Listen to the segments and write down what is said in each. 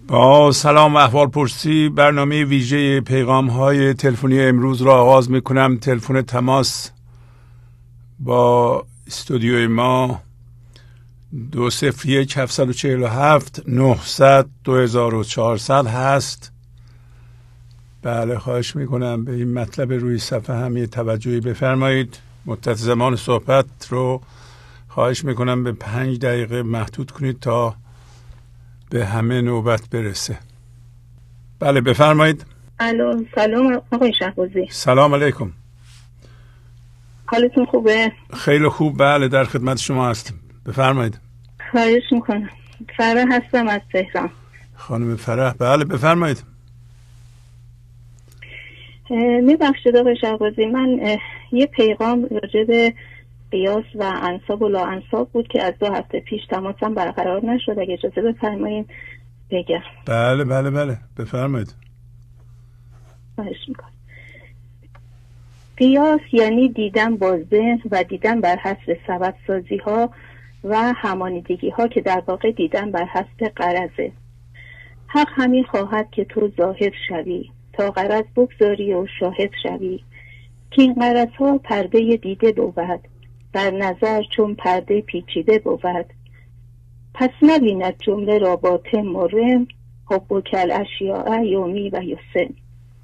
با سلام و احوال پرسی برنامه ویژه پیغام های تلفنی امروز را آغاز می کنم. تلفن تماس با استودیوی ما 201-747-900-2400 هست. بله، خواهش می کنم به این مطلب روی صفحه هم یه توجهی بفرمایید. مدت زمان صحبت رو خواهش می کنم به 5 دقیقه محدود کنید تا به همه نوبت برسه. بله بفرمایید. الو، سلام آقای شهبازی. سلام علیکم. حالتون خوبه؟ خیلی خوب، بله در خدمت شما هستم. بفرمایید. خواهش میکنم. فرح هستم از تهران. خانم فرح، بله بفرمایید. میبخشید آقای شهبازی، من یه پیغام راجع به قیاس و انساب و لا انساب بود که از 2 هفته پیش تماسم برقرار نشد. اگه اجازه بفرمایید بگم. بله بله بله بفرمایید. خواهش میکنم. قیاس یعنی دیدن با ذهن و دیدن بر حسب سبب سازی ها و همانیدگی ها که در واقع دیدن بر حسب غرضه. حق همین خواهد که تو ظاهر شوی تا غرض بگذاری و شاهد شوی، که این غرض ها پرده دیده بود، در نظر چون پرده پیچیده بود. پس نبیند جمله را با تم و رم، حب و کل اشیاء یومی و یسن.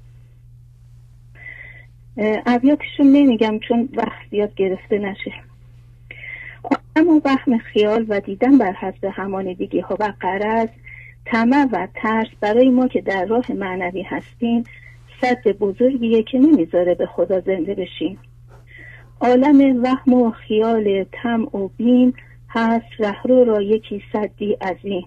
ابیاتشون نمیگم چون وقت زیاد گرفته نشه. اما وهم خیال و دیدن بر حسب همانیدگی ها و غرض، طمع و ترس برای ما که در راه معنوی هستیم سد بزرگیه که نمیذاره به خدا زنده بشیم. عالم وهم و خیال طمع و بیم هست رهرو را یکی سدی عظیم.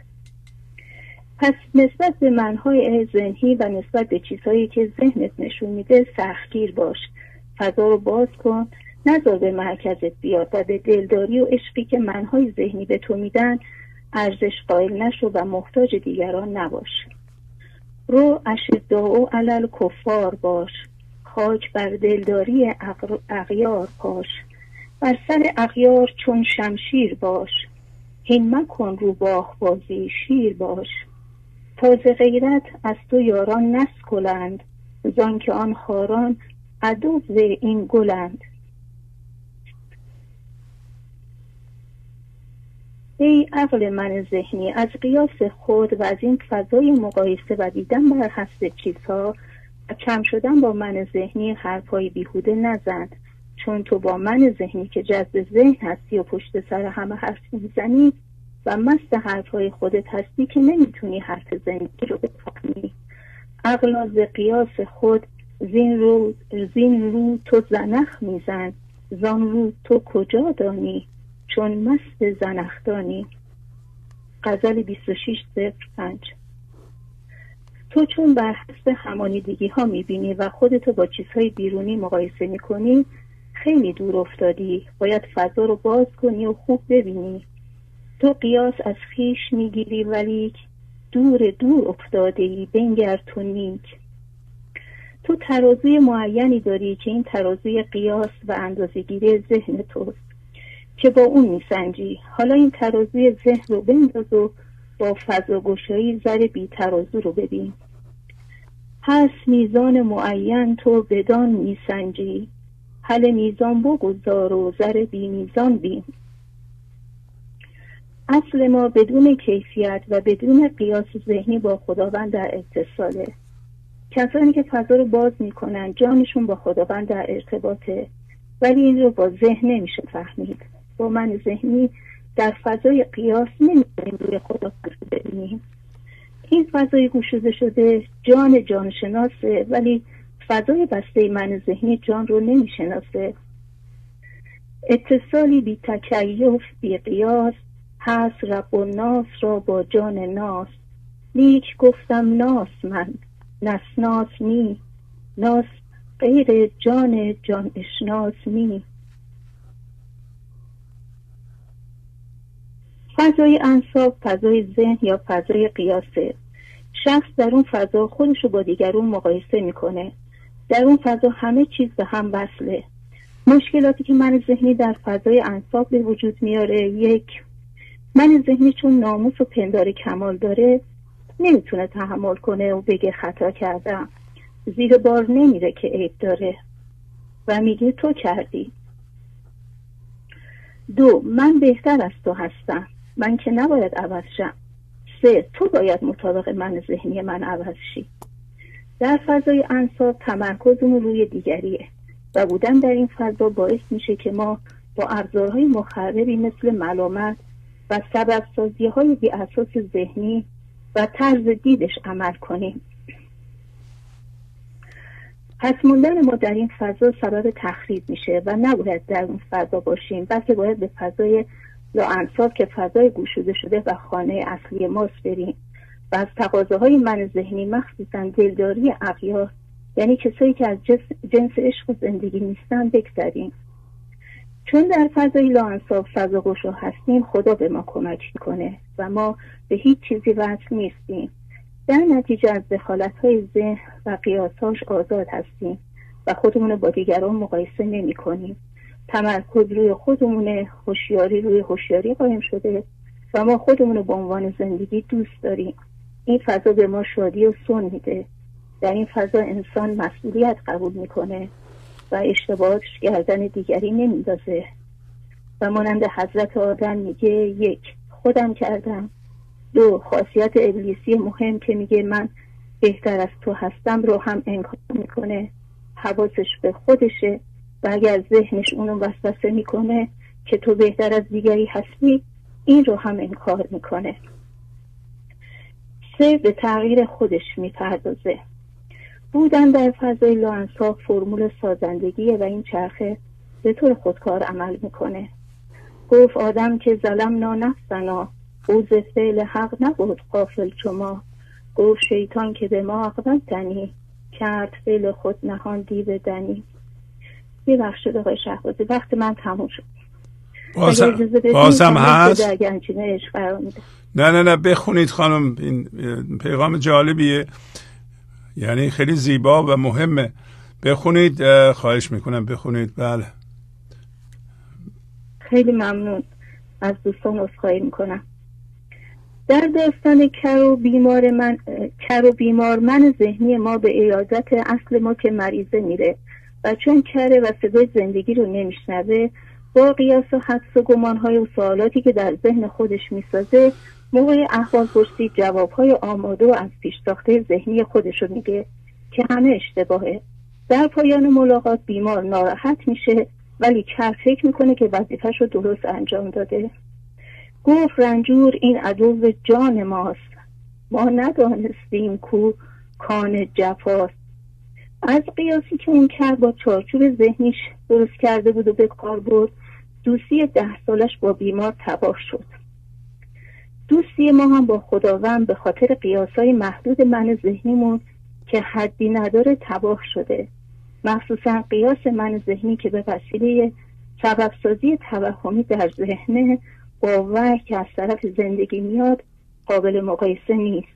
پس نسبت به منهای ذهنی و نسبت به چیزهایی که ذهنت نشون میده سختگیر باش. فضا رو باز کن، نذار به مرکزت بیاد و به دلداری و عشقی که منهای ذهنی به تو میدن ارزش قائل نشو و محتاج دیگران نباش. رو اشداء علی الکفار باش، خاک بر دلداری اغیار پاش. بر سر اغیار چون شمشیر باش، هین مکن رو باه بازی شیر باش. تازه غیرت از تو یاران نسکلند، زان که آن خاران عدو این گلند. ای عقل من ذهنی، از قیاس خود و از این فضای مقایسه و دیدن بر حسب چیزها و کم شدن با من ذهنی حرفای بیهوده نزن. چون تو با من ذهنی که جذب ذهن هستی و پشت سر همه حرف میزنی و مست حرفای خودت هستی که نمیتونی حرف ذهنی رو بفهمی. عقل ز قیاس خود زین رو تو زنخ میزن، زان رو تو کجا دانی چون مست زنخدانی. غزل 26:5. تو چون بر حسب همانیدگی ها میبینی و خودتو با چیزهای بیرونی مقایسه میکنی خیلی دور افتادی. باید فضا رو باز کنی و خوب ببینی. تو قیاس از خیش میگیری ولیک دور افتادهی، بنگر تو نیک. تو ترازوی معینی داری که این ترازوی قیاس و اندازه‌گیری ذهن توست که با اون میسنجی. حالا این ترازوی ذهن رو بنداز و با فضا گشایی زر بی ترازو رو ببین. هست میزان معین تو بدان میسنجی، حل میزان بگذار و زر بی میزان بین. اصل ما بدون کیفیت و بدون قیاس ذهنی با خداوند در اتصاله. کسانی که فضا رو باز میکنن جانشون با خداوند در ارتباطه، ولی این رو با ذهن نمیشه فهمید. با من ذهنی در فضای قیاس نمیتونیم روی خدا ببینیم. این فضای گشوده شده جان جانشناسه، ولی فضای بسته من ذهنی جان رو نمیشناسه. اتصالی بی تکیف بی قیاس هست رب و ناس را با جان ناس. نیک گفتم ناس من نسناس نی، ناس غیر جان جان اشناس نی. فضای انساب فضای ذهن یا فضای قیاسه. شخص در اون فضا خودش رو با دیگرون مقایسه میکنه. در اون فضا همه چیز به هم وصله. مشکلاتی که من ذهنی در فضای انساب به وجود میاره: یک، من ذهنی چون ناموس و پندار کمال داره نمیتونه تحمل کنه و بگه خطا کردم. زیر بار نمیره که عیب داره و میگه تو کردی. 2. من بهتر از تو هستم، من که نباید عوض شم. 3. تو باید مطابق من ذهنی من عوض شی. در فضای انصاف تمرکزمون روی دیگریه و بودن در این فضا باعث میشه که ما با ابزارهای مخربی مثل ملامت و سبب سازی‌های بی اساس ذهنی و طرز دیدش عمل کنیم. پس موندن ما در این فضا سبب تخریب میشه و نباید در اون فضا باشیم، بلکه باید به فضای لاانصاف که فضای گشوده شده و خانه اصلی ماست بریم و از تقاضاهای من ذهنی، مخصوصا دلداری اغیار، یعنی کسایی که از جنس عشق و زندگی نیستن، بگذریم. چون در فضای لاانصاف فضا گشا هستیم، خدا به ما کمک میکنه و ما به هیچ چیزی وصل نیستیم. در نتیجه از دخالت‌های ذهن و قیاساش آزاد هستیم و خودمون رو با دیگران مقایسه نمی کنیم. تمرکز روی خودمونه، هوشیاری روی هوشیاری قائم شده و ما خودمون رو به عنوان زندگی دوست داریم. این فضا به ما شادی و صلح میده. در این فضا انسان مسئولیت قبول میکنه و اشتباهاتش گردن دیگری نمیندازه و مانند حضرت آدم میگه 1. خودم کردم. 2. خاصیت ابلیسی مهم که میگه من بهتر از تو هستم رو هم انکار میکنه. حواسش به خودشه و اگر ذهنش اونو وسوسه میکنه که تو بهتر از دیگری هستی، این رو هم انکار میکنه. 3. به تغییر خودش میپردازه. بودن در فضای لاانصاف فرمول سازندگیه و این چرخه به طور خودکار عمل میکنه. گفت آدم که ظلمنا نفسنا، او ز فعل حق نبود غافل شما. گفت شیطان که به ما اقبلتنی، کرد فعل خود نهان دیو دنی. ببخشید آقای شهبازی، وقت من تموم شد. بازم هست؟ نه بخونید خانم، این پیغام جالبیه، یعنی خیلی زیبا و مهمه. بخونید، خواهش میکنم بخونید. بله خیلی ممنون از دوستان، عذرخواهی میکنم. در داستان کر و بیمار من ذهنی ما به عیادت اصل ما که مریضه میره و چون کره و صدای زندگی رو نمیشنوه، با قیاس و حدس و گمانهای و سوالاتی که در ذهن خودش میسازه، موقع احوال پرسی جوابهای آماده و از پیش ساخته ذهنی خودش رو میگه که همه اشتباهه. در پایان ملاقات بیمار ناراحت میشه ولی کر فکر میکنه که وظیفه‌ش رو درست انجام داده. گفت رنجور این عدو جان ماست، ما ندانستیم کو کان جفاست. از قیاسی که اون کر با چارچوب ذهنیش درست کرده بود و به کار برد، دوستی 10 سالش با بیمار تباه شد. دوستی ما هم با خداوند به خاطر قیاسای محدود من ذهنیمون که حدی نداره تباه شده، مخصوصا قیاس من ذهنی که به وسیله سبب سازی توهمی در ذهن با وحی که از طرف زندگی میاد قابل مقایسه نیست.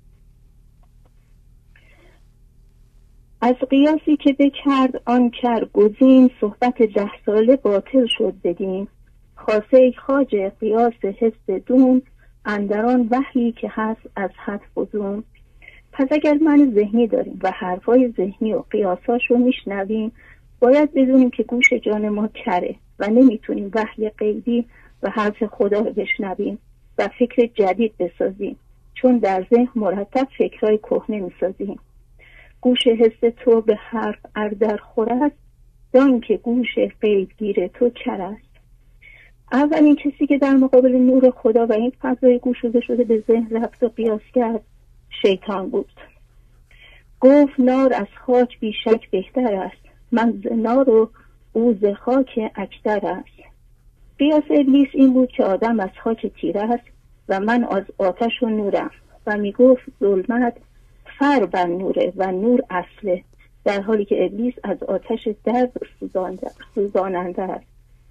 از قیاسی که بکرد آن کر گزین، صحبت 10 ساله باطل شد بدین. خاصه ای خواجه قیاس حس دون، اندران وحی که هست از حد فزون. پس اگر من ذهنی داریم و حرفای ذهنی و قیاساش رو میشنویم، باید بدونیم که گوش جان ما کره و نمیتونیم وحی غیبی و حرف خدا رو بشنویم و فکر جدید بسازیم، چون در ذهن مرتب فکرهای کهنه میسازیم. گوش حس تو به حرف اردر خور است، دان که گوش غیبگیر تو کر است. اولین کسی که در مقابل نور خدا و این فضای گشوده شده به ذهن رفت و قیاس کرد شیطان بود. گفت نار از خاک بیشک بهتر است، من ز نار و او ز خاک اکتر است. قیاس ابلیس این بود که آدم از خاک تیره است و من از آتش و نورم و می گفت ظلمت فر بر نوره و نور اصله، در حالی که ابلیس از آتش درد سوزاننده است.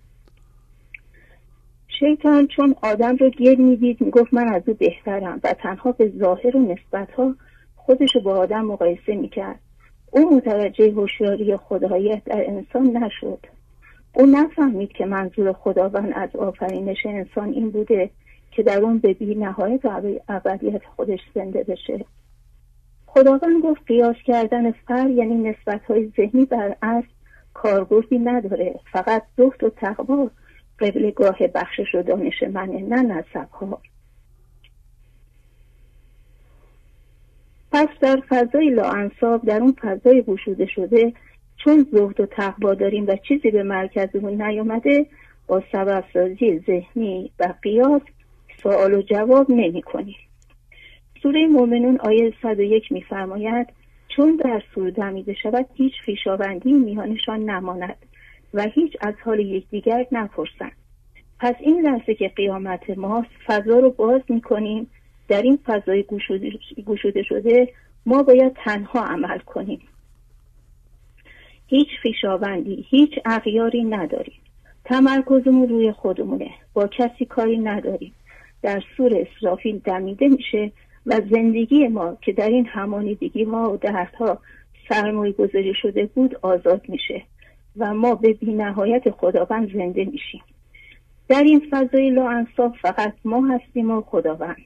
شیطان چون آدم رو گل میدید میگفت من از او بهترم و تنها به ظاهر و نسبتها خودش رو با آدم مقایسه میکرد. او متوجه هوشیاری خداییت در انسان نشد. او نفهمید که منظور خداوند از آفرینش انسان این بوده که در اون به بی نهایت ابدیت خودش زنده بشه. خداوند گفت قیاس کردن فر یعنی نسبت‌های ذهنی بر اصل کاربردی نداره، فقط زهد و تقوا قبلگاه بخشش و دانش منه، نه نسب‌ها. پس در فضای لاانصاف، در اون فضای گشوده شده، چون زهد و تقوا داریم و چیزی به مرکزمون نیامده، با سبب سازی ذهنی و قیاس سوال و جواب نمی کنیم. سوره مومنون آیه 101 می‌فرماید چون در سور دمیده شود هیچ خویشاوندی میانشان نماند و هیچ از حال یکدیگر نپرسند. پس این لحظه که قیامت ماست، فضا رو باز می‌کنیم. در این فضای گشوده شده ما باید تنها عمل کنیم. هیچ خویشاوندی، هیچ اغیاری نداریم. تمرکزمون روی خودمونه. با کسی کاری نداریم. در سور اسرافیل دمیده میشه و زندگی ما که در این همانیدگی ها و دردها سرمایه گذاری شده بود آزاد میشه و ما به بی نهایت خداوند زنده میشیم. در این فضای لاانصاف فقط ما هستیم و خداوند.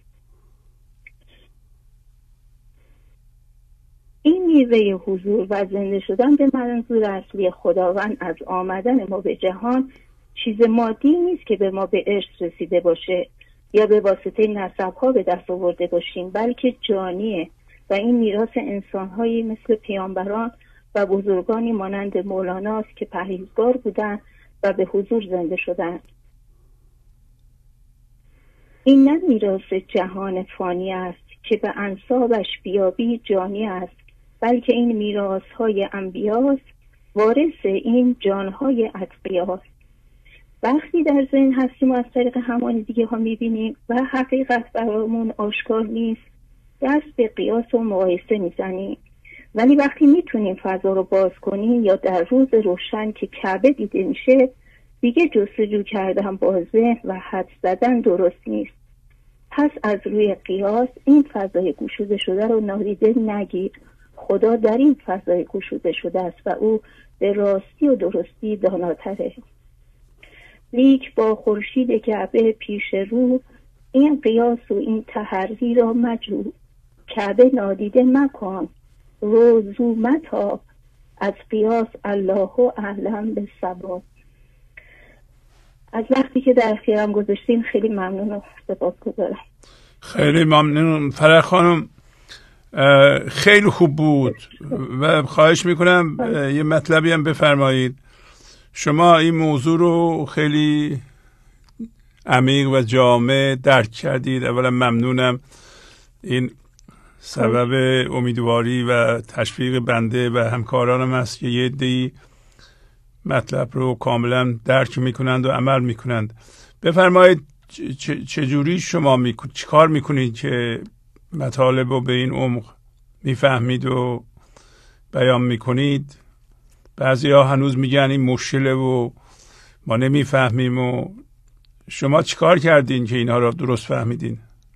این میوه حضور و زنده شدن به منظور اصلی خداوند از آمدن ما به جهان چیز مادی نیست که به ما به ارث رسیده باشه یا به واسطه نسب‌ها به دست آورده باشیم، بلکه جانیه و این میراث انسان‌هایی مثل پیامبران و بزرگانی مانند مولاناست که پرهیزگار بودند و به حضور زنده شدند. این نه میراث جهان فانی است که به انسابش بیابی جانی است، بلکه این میراث‌های انبیاست، وارث این جان‌های اتقیاست. وقتی در ذهن هستیم و از طریق همانیدگی ها میبینیم و حقیقت برامون آشکار نیست، دست به قیاس و مقایسه میزنیم. ولی وقتی میتونیم فضا رو باز کنیم یا در روز روشن که کعبه دیده میشه، دیگه جستجو کردن با ذهن و حدس زدن درست نیست. پس از روی قیاس این فضای گشوده شده رو نادیده نگیر. خدا در این فضای گشوده شده است و او به راستی و درستی داناتره. لیک با خورشید کعبه پیش رو، این قیاس و این تحری را مجو. کعبه نادیده مکن، روزو متاب، از قیاس الله اعلم به صواب. از وقتی که در اختیارم گذاشتین خیلی ممنون و سپاسگزارم. خیلی ممنون فرح خانم، خیلی خوب بود و خواهش میکنم یه مطلبی هم بفرمایید. شما این موضوع رو خیلی عمیق و جامع درک کردید. اولا ممنونم. این سبب امیدواری و تشویق بنده و همکارانم است که یه عده‌ای مطلب رو کاملا درک میکنند و عمل میکنند. بفرمایید چجوری شما چیکار میکنید که مطالب رو به این عمق میفهمید و بیان میکنید؟ بعضی ها هنوز میگن این مشکله و ما نمیفهمیم و شما چیکار کردین که اینها رو درست فهمیدین؟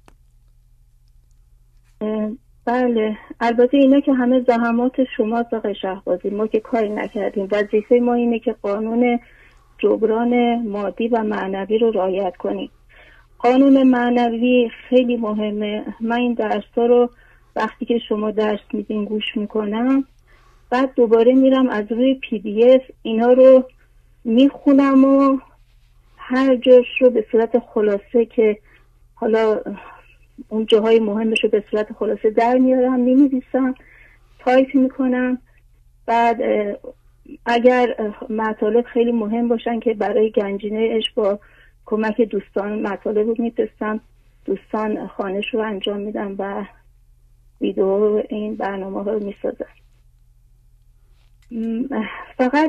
بله، البته اینا که همه زحمات شماست آقای شهبازی، ما که کاری نکردیم. وظیفه ما اینه که قانون جبران مادی و معنوی رو رعایت کنیم. قانون معنوی خیلی مهمه. من این درس‌ها رو وقتی که شما درس میدین گوش میکنم، بعد دوباره میرم از روی PDF اینا رو میخونم و هر جاش رو به صورت خلاصه که حالا اون جاهای مهمش رو به صورت خلاصه در میارم، می‌نویسم، تایپ میکنم. بعد اگر مطالب خیلی مهم باشن که برای گنجینه‌اش با کمک دوستان مطالب رو میفرستم، دوستان خانش رو انجام میدم و ویدیو این برنامه ها رو میسازم. فقط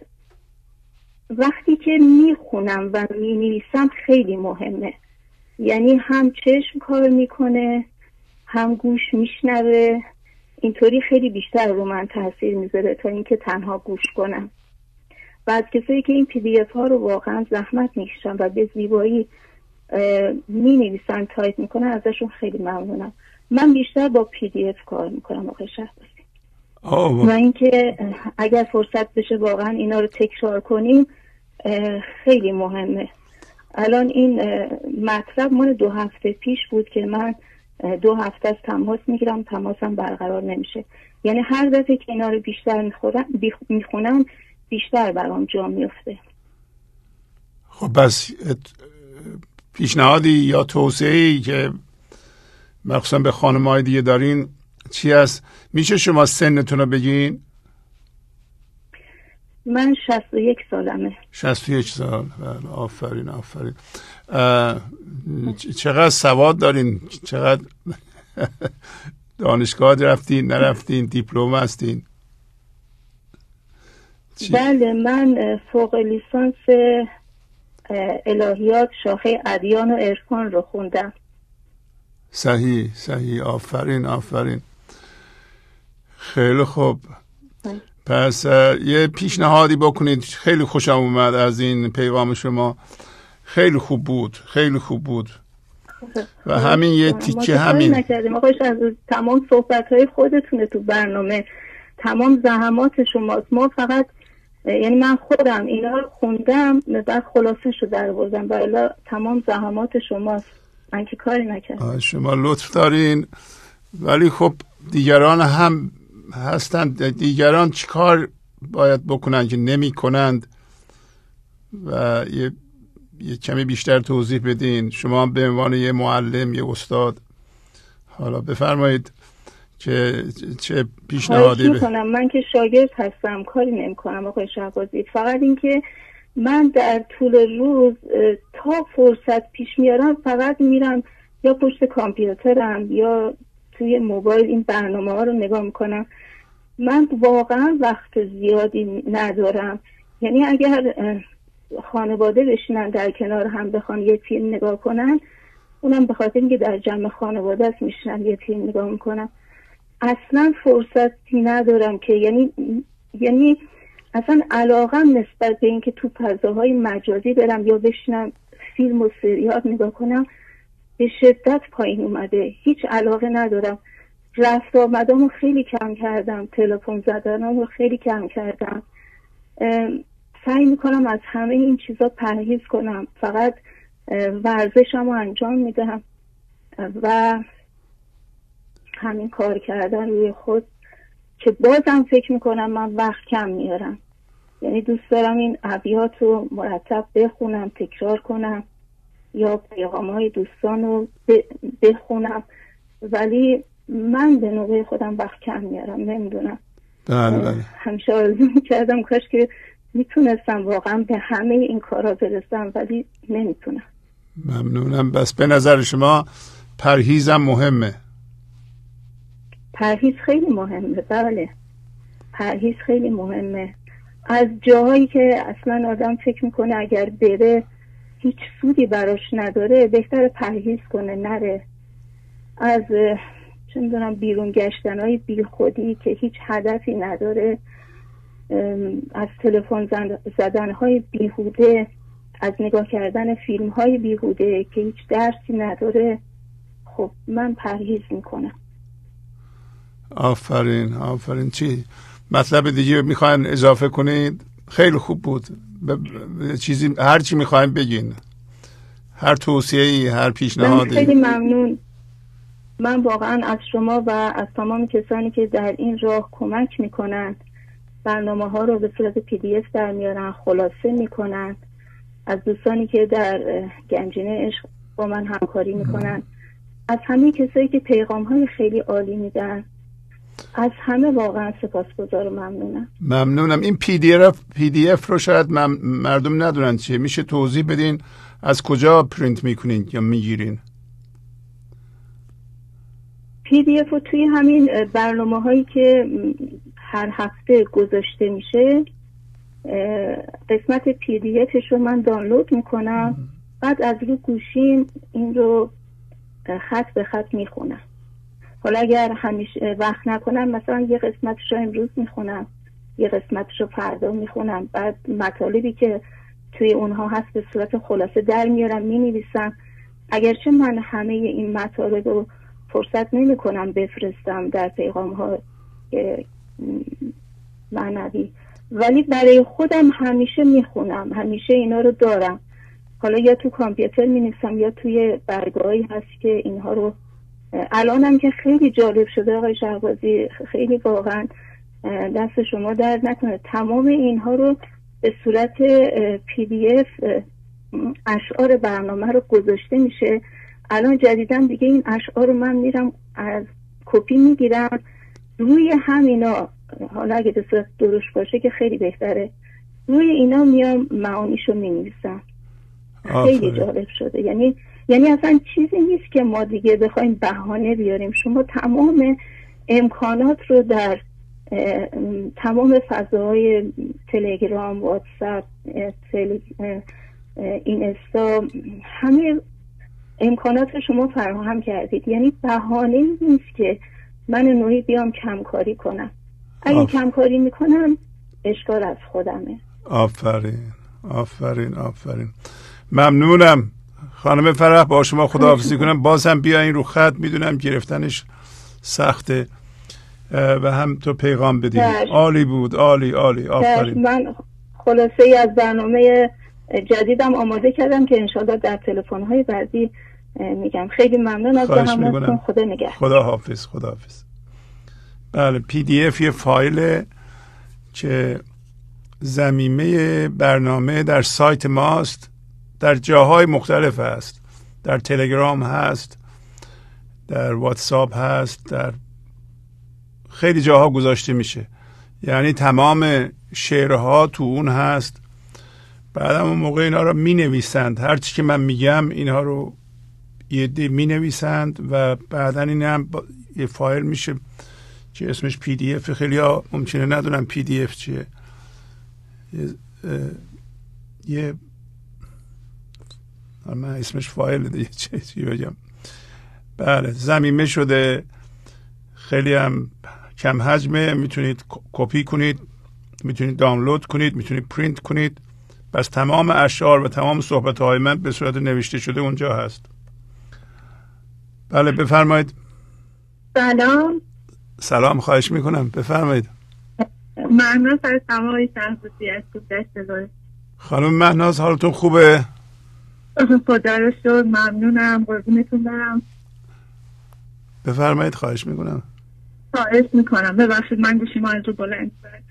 وقتی که میخونم و مینویسم خیلی مهمه، یعنی هم چشم کار میکنه هم گوش میشنوه. اینطوری خیلی بیشتر رو من تاثیر میذاره تا اینکه تنها گوش کنم. و از کسایی که این PDF ها رو واقعا زحمت میکشن و به زیبایی مینویسن، تایپ میکنن، ازشون خیلی ممنونم. من بیشتر با PDF کار میکنم آقای شهبازی. و اینکه اگر فرصت بشه واقعا اینا رو تکرار کنیم خیلی مهمه. الان این مطلب مال 2 هفته پیش بود که من 2 هفته از تماس میگیرم، تماسم برقرار نمیشه. یعنی هر دفعه که اینا رو بیشتر میخونم بیشتر برام جا میفته. خب بس پیشنهادی یا توصیه‌ای که مخصوصا به خانم‌های دیگه دارین چی هست؟ میشه شما سنتون رو بگین؟ من 61 سالمه. 61 سال. آفرین آفرین. چقدر سواد دارین؟ چقدر دانشگاه رفتین نرفتین؟ دیپلم هستین؟ بله، من فوق لیسانس الهیات شاخه ادیان و عرفان رو خوندم. صحیح. آفرین آفرین. خیلی خوب. پس یه پیشنهادی بکنید. خیلی خوشم اومد از این پیغام شما. خیلی خوب بود و همین یه تیکه همین نکردیم آقای شهبازی. تمام صحبت‌های خودتونه تو برنامه، تمام زحمات شماست. ما فقط یعنی من خودم اینا رو خوندم بعد خلاصه‌شو درآوردم، ولی تمام زحمات شماست، من که کاری نکردم. شما لطف دارین، ولی خب دیگران هم هستند. دیگران چیکار باید بکنن که نمی کنند و یه کمی بیشتر توضیح بدین. شما به عنوان یه معلم، یه استاد، حالا بفرمایید که چه پیشنهادی میکنم. من که شاگرد هستم، کاری نمی کنم آقای شهبازی. فقط این که من در طول روز تا فرصت پیش میارم فقط میرم یا پشت کامپیوترم یا توی موبایل این برنامه ها رو نگاه میکنم. من واقعا وقت زیادی ندارم. یعنی اگر خانواده بشینن در کنار هم بخوان یه فیلم نگاه کنن، اونم به خاطر اینکه در جمع خانواده است میشنن یه فیلم نگاه میکنم. اصلا فرصتی ندارم که یعنی اصلا علاقم نسبت به اینکه تو فضاهای مجازی برم یا بشینم فیلم و سریال نگاه کنم به شدت پایین اومده. هیچ علاقه ندارم. رفت آمدامو خیلی کم کردم، تلفن زدنامو خیلی کم کردم. سعی میکنم از همه این چیزا پرهیز کنم. فقط ورزشمو انجام میدم و همین کار کردن روی خود که بازم فکر میکنم من وقت کم میارم. یعنی دوست دارم این ابیات رو مرتب بخونم، تکرار کنم یا پیغام‌های دوستان رو بخونم، ولی من به نوبه خودم وقت کم میارم. نمیدونم. بله. همیشه آرزو میکردم کاش که میتونستم واقعا به همه این کارا برسم، ولی نمیتونم. ممنونم. بس به نظر شما پرهیزم مهمه؟ پرهیز خیلی مهمه. بله، پرهیز خیلی مهمه. از جاهایی که اصلا آدم فکر میکنه اگر بره هیچ سودی براش نداره بهتر پرهیز کنه، نره. از چه میدونم بیرون گشتنهای بی خودی که هیچ هدفی نداره، از تلفن زدنهای بیهوده، از نگاه کردن فیلمهای بیهوده که هیچ درسی نداره. خب من پرهیز میکنم. آفرین. چی مطلب دیگه میخواین اضافه کنید؟ خیلی خوب بود. چیزی هر چی میخواین بگین، هر توصیه‌ای، هر پیشنهادی. خیلی ممنون. من واقعا از شما و از تمام کسانی که در این راه کمک میکنن، برنامه ها رو به صورت PDF در میارن، خلاصه میکنن، از دوستانی که در گنجینه عشق با من همکاری میکنن، از همه کسایی که پیغام های خیلی عالی میدن، از همه واقعا سپاسگزار و ممنونم. این PDF رو شاید مردم ندونن چیه. میشه توضیح بدین از کجا پرینت میکنین یا میگیرین؟ PDF رو توی همین برنامه هایی که هر هفته گذاشته میشه قسمت PDFش رو من دانلود میکنم، بعد از رو گوشیم این رو خط به خط میخونم. حالا اگر همیشه وقت نکنم مثلا یه قسمتش رو امروز میخونم، یه قسمتش رو فردا میخونم، بعد مطالبی که توی اونها هست به صورت خلاصه در میارم مینویسم. اگرچه من همه این مطالب رو فرصت نمی کنم بفرستم در پیغام ها معنوی، ولی برای خودم همیشه میخونم، همیشه اینا رو دارم. حالا یا تو کامپیوتر می‌نویسم یا توی برگه‌ای هست که اینها رو الانم که خیلی جالب شده آقای شهبازی، خیلی واقعا دست شما درد نکنه، تمام اینها رو به صورت PDF اشعار برنامه رو گذاشته میشه. الان جدیداً دیگه این اشعار رو من میرم از کپی میگیرم روی همینا، حالا اگه به صورت درست باشه که خیلی بهتره، روی اینا میام معانیشو مینویسم. خیلی جالب شده. یعنی اصلا چیزی نیست که ما دیگه بخوایم بهانه بیاریم. شما تمام امکانات رو در تمام فضاهای تلگرام، واتساپ، اینستا، همه امکانات رو شما فراهم کردید. یعنی بهانه نیست که من نوعی بیام کمکاری کنم. اگه کمکاری میکنم اشکال از خودمه. آفرین. ممنونم خانم فرح، با شما خداحافظی کنم. بازم بیاین رو خط، میدونم گرفتنش سخته و هم تو پیغام بدید. عالی بود، عالی آفرین. من خلاصه ای از برنامه جدیدم آماده کردم که انشالله در تلفن‌های بعدی میگم. خیلی ممنون از زحمتتون. خدا نگهدار. خداحافظ. بله، PDF یه فایل که ضمیمه برنامه در سایت ماست، در جاهای مختلف هست، در تلگرام هست، در واتساپ هست، در خیلی جاها گذاشته میشه. یعنی تمام شعرها تو اون هست. بعدم اون موقع اینا رو می نویسند، هرچی که من میگم اینها رو یه دی می نویسند و بعدن این هم یه فایل میشه که اسمش PDF. خیلی ها ممکنه ندونم PDF چیه. یه من اسمش فایل دیگه چی بگم. بله، ضمیمه شده، خیلی هم کم حجمه، میتونید کپی کنید، میتونید دانلود کنید، میتونید پرینت کنید. بس تمام اشعار و تمام صحبت‌های من به صورت نوشته شده اونجا هست. بله بفرمایید. سلام، خواهش میکنم، بفرمایید. مهناز هستم آقای شهبازی از کوچه. خانم مهناز، حالتون خوبه؟ خدا رو شکر، ممنونم، قربونتون برم. بفرمایید، خواهش میکنم. خواهش میکنم، ببخشید من گوشیم از رو بلند کرد.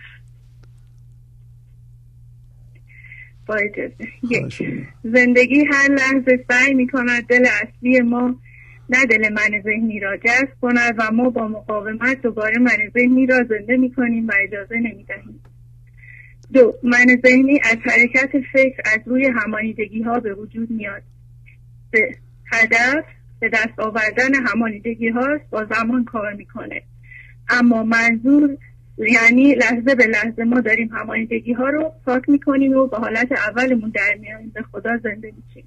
زندگی هر لحظه سعی میکند دل اصلی ما، نه دل من ذهنی را جذب کند و ما با مقاومت دوباره من ذهنی را زنده میکنیم و اجازه نمیدهیم. 2. من ذهنی از حرکت فکر از روی همانیدگی ها به وجود میاد. 3. هدف به دست آوردن همانیدگی هاست، با زمان کار میکنه. اما منظور یعنی لحظه به لحظه ما داریم همانیدگی ها رو پاک میکنیم و به حالت اولمون در میاییم، به خدا زنده میشیم.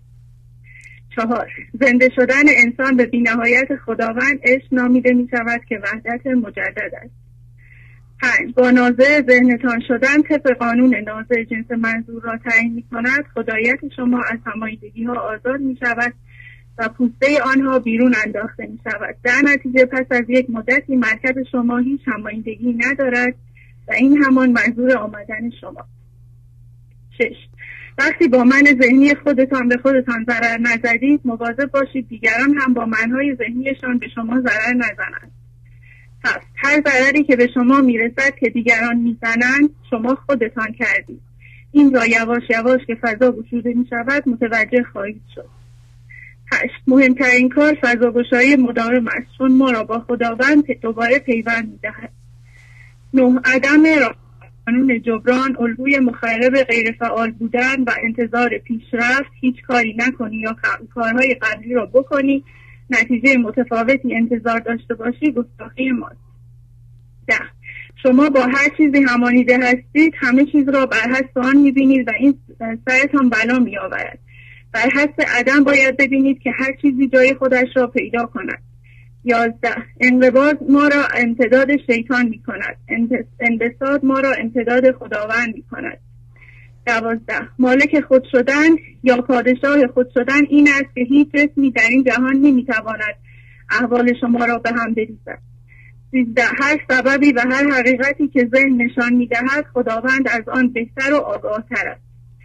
4. زنده شدن انسان به بی‌نهایت خداوند عشق نامیده میشود که وحدت مجدد است. 5. با نازع ذهنتان شدن طبق قانون نازع جنس منظور را تعیین میکند، خدایت شما از همانیدگی ها آزاد میشود و پوسته آنها بیرون انداخته می شود. در نتیجه پس از یک مدتی مرکز شما هیچ همانیدگی ندارد و این همان منظور آمدن شما. 6. وقتی با من ذهنی خودتان به خودتان ضرر نزدید، مواظب باشید دیگران هم با منهای ذهنیشان به شما ضرر نزنند. 7. هر ضرری که به شما میرسد که دیگران میزنند، شما خودتان کردید. این را یواش یواش که فضا گشوده می شود متوجه خواهید شد. 8. مهمترین کار فضاگشایی مداوم است، چون ما را با خداوند دوباره پیوند می‌دهد. 9. عدم قانون جبران، الگوی مخرب غیرفعال بودن و انتظار پیشرفت. هیچ کاری نکنی یا کارهای قبلی را بکنی نتیجه متفاوتی انتظار داشته باشی، گستاخی ماست. 10. شما با هر چیزی همانیده هستید، همه چیز را بر حسب آن می‌بینید و این سرتان بلا می‌آورد. بر حسب عدم باید ببینید که هر چیزی جای خودش را پیدا کند. 11. انقباض ما را امتداد شیطان می کند. انبساط ما را امتداد خداوند می کند. 12. مالک خود شدن یا پادشاه خود شدن این است که هیچ جسمی در این جهان نمی تواند احوال شما را به هم بریزد. 13. هر سببی و هر حقیقتی که ذهن نشان می دهد، خداوند از آن بهتر و آگاه تر است.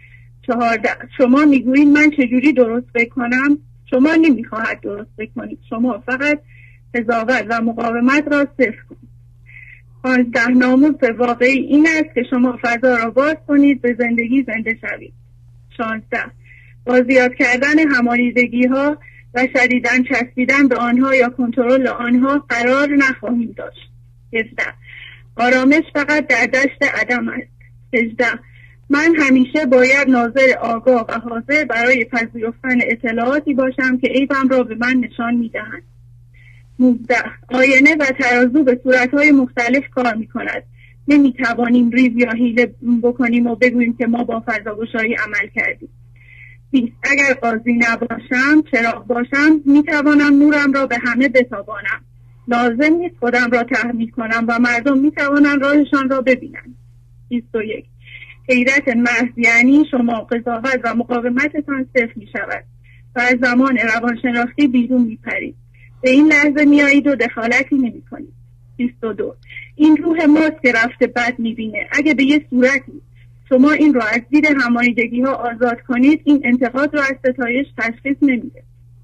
14. شما میگویید من چجوری درست بکنم؟ شما نمیخواهد درست بکنید، شما فقط قضاوت و مقاومت را صفر کنید. 15. ناموس واقعی این است که شما فضا را باز کنید، به زندگی زنده شوید. 16. با زیاد کردن همانیدگی ها و شدیداً چسبیدن به آنها یا کنترل آنها قرار نخواهیم داشت. 17. آرامش فقط در دشت عدم است. 18. من همیشه باید ناظر آگاه و حاضر برای پذیرفتن اطلاعاتی باشم که عیبم را به من نشان می‌دهند. 19. آینه و ترازو به صورت‌های مختلف کار می‌کند. نمی‌توانیم ریز یا حیله بکنیم و بگوییم که ما با فضاگشایی عمل کردیم. 20. اگر قاضی نباشم، چراغ باشم، می‌توانم نورم را به همه بتابانم. لازم نیست خودم را تحمیل کنم و مردم می‌توانند راهشان را ببینند. 21. حیرت محض یعنی شما قضاوت و مقاومتتان صفر می‌شود و از زمان روانشناختی بیرون می‌پرید. به این لحظه میایید و دخالتی نمی‌کنید. 22. این روح ماست که رفته بد می‌بینه. اگه به یه صورتی شما این را از دید همانیدگی‌ها آزاد کنید، این انتقاد را از ستایش تشخیص نمیده.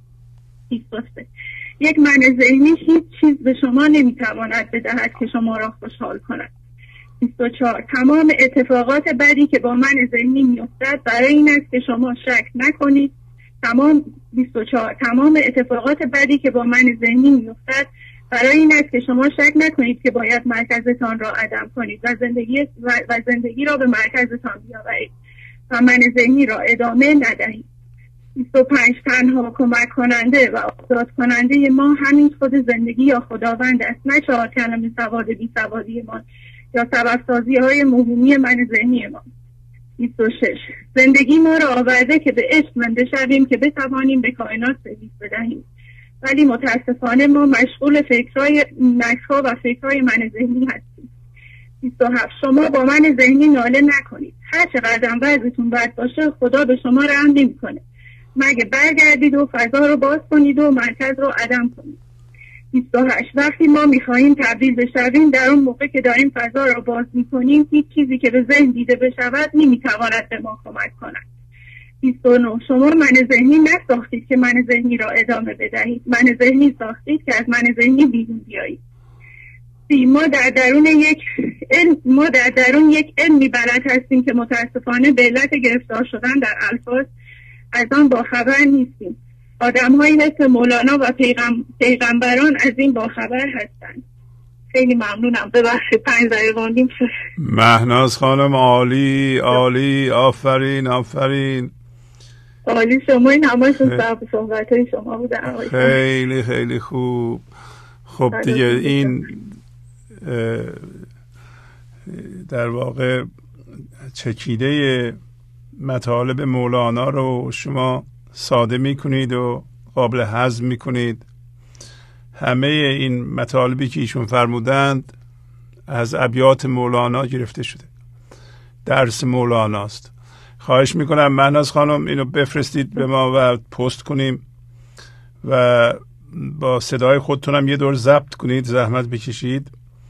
23. یک من ذهنی هیچ چیز به شما نمی‌تواند بدهد که شما را خوشحال کند. 24. تمام اتفاقات بدی که با من ذهنی می‌افتد برای این است که شما شک نکنید. 24. تمام اتفاقات بدی که با من ذهنی می‌افتد برای این است که شما شک نکنید که باید مرکزتان را عدم کنید و زندگی را به مرکزتان بیاورید و من ذهنی را ادامه ندهید. 25. تنها کمک کننده و آزاد کننده ما همین خود زندگی یا خداوند است، نه 4 کلمه سواد بی سوادی ما یا سبب سازی های موهومی من ذهنی ما. 26. زندگی ما را آورده که به عشق زنده شویم که بتوانیم به کائنات سرویس بدهیم، ولی متاسفانه ما مشغول نقش‌ها و فکرهای من ذهنی هستیم. 27. شما با من ذهنی ناله نکنید. هر چقدر هم وضعیتون بد باشه خدا به شما رحم نمی‌کنه مگه برگردید و فضا رو باز کنید و مرکز رو عدم کنید. 28. وقتی ما می‌خواهیم تبدیل بشویم، در اون موقع که داریم فضا را باز می‌کنیم، هیچ چیزی که به ذهن دیده بشود نمی‌تواند به ما کمک کند. 29. شما من ذهنی نساختید که من ذهنی را ادامه بدهید، من ذهنی ساختید که از من ذهنی بیرون بیایید. 30. ما در درون یک علمی بلد هستیم که متاسفانه به علت گرفتار شدن در الفاظ از آن باخبر نیستیم. آدم‌هایی مثل مولانا و پیغمبران از این باخبر هستند. خیلی ممنونم. ببخشید 5 دقیقه موندیم. مهناز خانم عالی عالی، آفرین آفرین. عالی، شما این همش صحبت‌های شما بودن. خیلی خیلی خوب. خب دیگه این در واقع چکیده مطالب مولانا رو شما ساده میکنید و قابل هضم میکنید. همه این مطالبی که ایشون فرمودند از ابیات مولانا گرفته شده، درس مولاناست. خواهش میکنم مهناز خانم اینو بفرستید به ما و پست کنیم و با صدای خودتونم یه دور ضبط کنید، زحمت بکشید.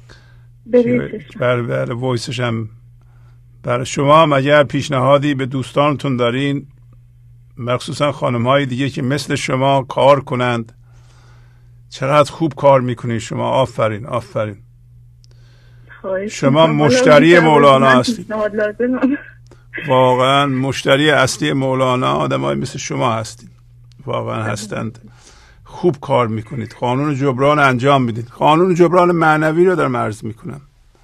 بله وایسش هم برای شما هم اگر پیشنهادی به دوستانتون دارین، مخصوصا خانم های دیگه که مثل شما کار کنند، چقدر خوب کار میکنید شما. آفرین آفرین. شما مشتری مولانا هستید، واقعا مشتری اصلی مولانا آدم های مثل شما هستید، واقعا هستند. خوب کار میکنید، قانون جبران انجام میدید. قانون جبران معنوی رو دارم عرض میکنم.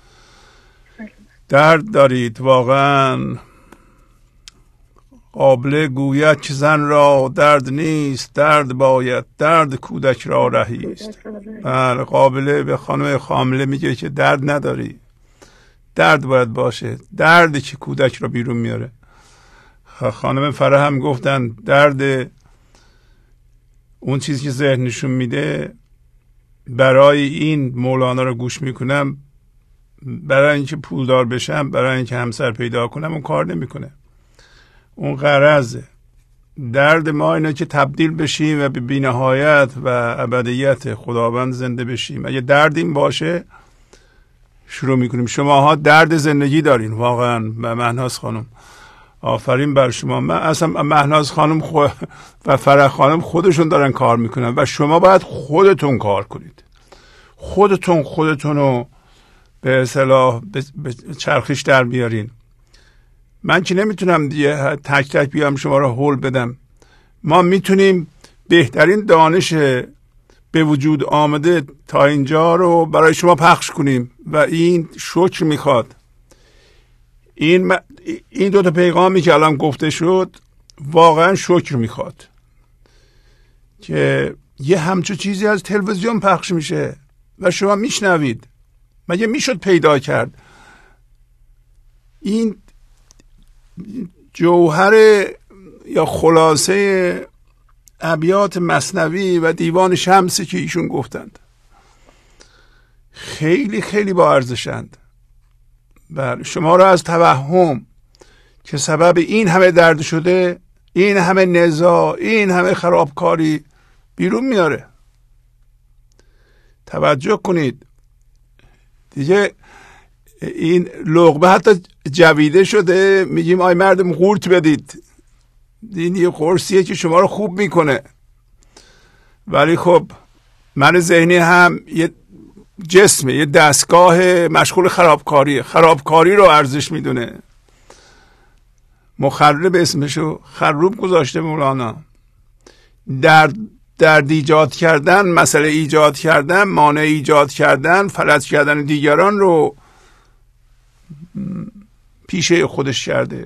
درد دارید واقعا. قابل گوید که زن را درد نیست، درد باید، درد کودک را رهیست. بله، قابل به خانم حامله میگه که درد نداری، درد باید باشه، دردی که کودک را بیرون میاره. خانم فرح هم گفتن درد اون چیزی که ذهن نشون میده. برای این مولانا رو گوش میکنم، برای اینکه پولدار بشم، برای اینکه همسر پیدا کنم، اون کار نمیکنه. اون غرضه. درد ما اینه که تبدیل بشیم و به بی‌نهایت و ابدیت خداوند زنده بشیم. اگه درد این باشه شروع میکنیم. شماها درد زندگی دارین واقعا. به مهناز خانم آفرین بر شما. من اصلا مهناز خانم و فرح خانم خودشون دارن کار میکنن و شما باید خودتون کار کنید. خودتون رو به اصطلاح به چرخش در بیارین. من که نمیتونم دیگه تک تک بیام شما رو هول بدم. ما میتونیم بهترین دانش به وجود آمده تا اینجا رو برای شما پخش کنیم و این شکر میخواد. این دو تا پیغامی که الان گفته شد واقعا شکر میخواد که یه همچون چیزی از تلویزیون پخش میشه و شما میشنوید. مگه میشد پیدا کرد؟ این جوهر یا خلاصه ابیات مثنوی و دیوان شمسی که ایشون گفتند خیلی خیلی با ارزشند. بله، شما را از توهم که سبب این همه درد شده، این همه نزاع، این همه خرابکاری بیرون میاره. توجه کنید دیگه. این لقمه حتی جویده شده، میگیم آی مردم قورت بدید. این یه قرصیه که شما رو خوب میکنه، ولی خب من ذهنی هم یه جسمه، یه دستگاه مشغول خرابکاری رو ارزش میدونه. مخرب اسمشو خروب گذاشته مولانا. درد ایجاد کردن، مسئله ایجاد کردن، مانع ایجاد کردن، فلج کردن دیگران رو پیشه خودش کرده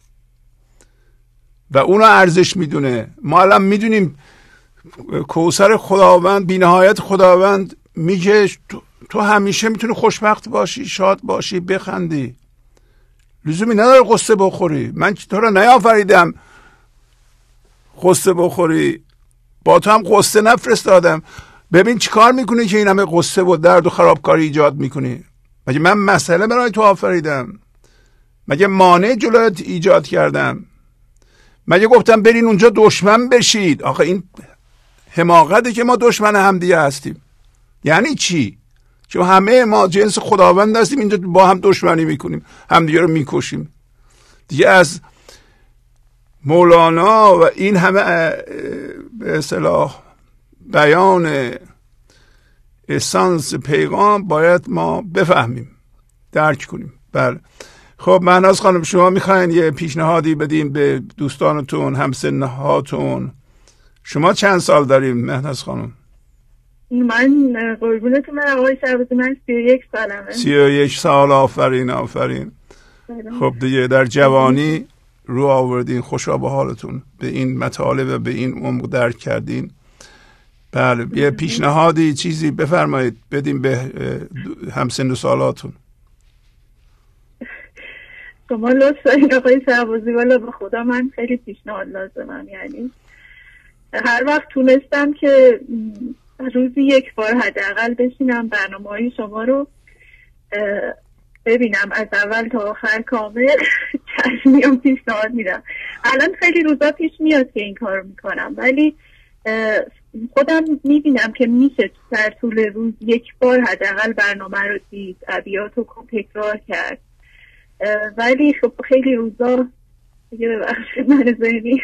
و اونو ارزش میدونه. ما الان میدونیم کوثر خداوند، بی‌نهایت خداوند میگه تو همیشه میتونی خوشبخت باشی، شاد باشی، بخندی. لزومی نداره قصه بخوری. من تو رو نیافریدم قصه بخوری، با تو هم قصه نفرستادم. ببین چی کار میکنی که این همه قصه و درد و خرابکاری ایجاد میکنی. مگه من مسئله برای تو آفریدم؟ مگه مانع جلویت ایجاد کردم؟ مگه گفتم برین اونجا دشمن بشید؟ آخه این حماقته که ما دشمن همدیگه هستیم. یعنی چی؟ چون همه ما جنس خداوند هستیم، اینجا با هم دشمنی میکنیم، همدیگه رو میکشیم. دیگه از مولانا و این همه به اصطلاح بیان اسانس پیغام باید ما بفهمیم، درک کنیم. بله. خب مهناز خانم، شما میخواین یه پیشنهادی بدیم به دوستانتون، همسنهاتون؟ شما چند سال داریم مهناز خانم؟ من قربونتون، من آقای شهبازی، من 31 سالمه. 31 سال. آفرین. خب دیگه در جوانی رو آوردین، خوشا به حالتون، به این مطالب و به این عمق درک کردین. بله، یه پیشنهادی چیزی بفرمایید بدیم به همسن و سالاتون. شما لطف دارین آقای شهبازی، والا به خدا من خیلی پیشنهاد لازمم. یعنی هر وقت تونستم که روزی یک بار حداقل بشینم برنامه‌های شما رو ببینم از اول تا آخر کامل، چشمیام پیشنهاد میدم. الان خیلی روزا پیش میاد که این کار میکنم، ولی خودم میبینم که میشه در طول روز یک بار حداقل برنامه رو دید، ابیات رو تکرار کرد. ولی خب خیلی روزا دیگه ببخشید من ذهنی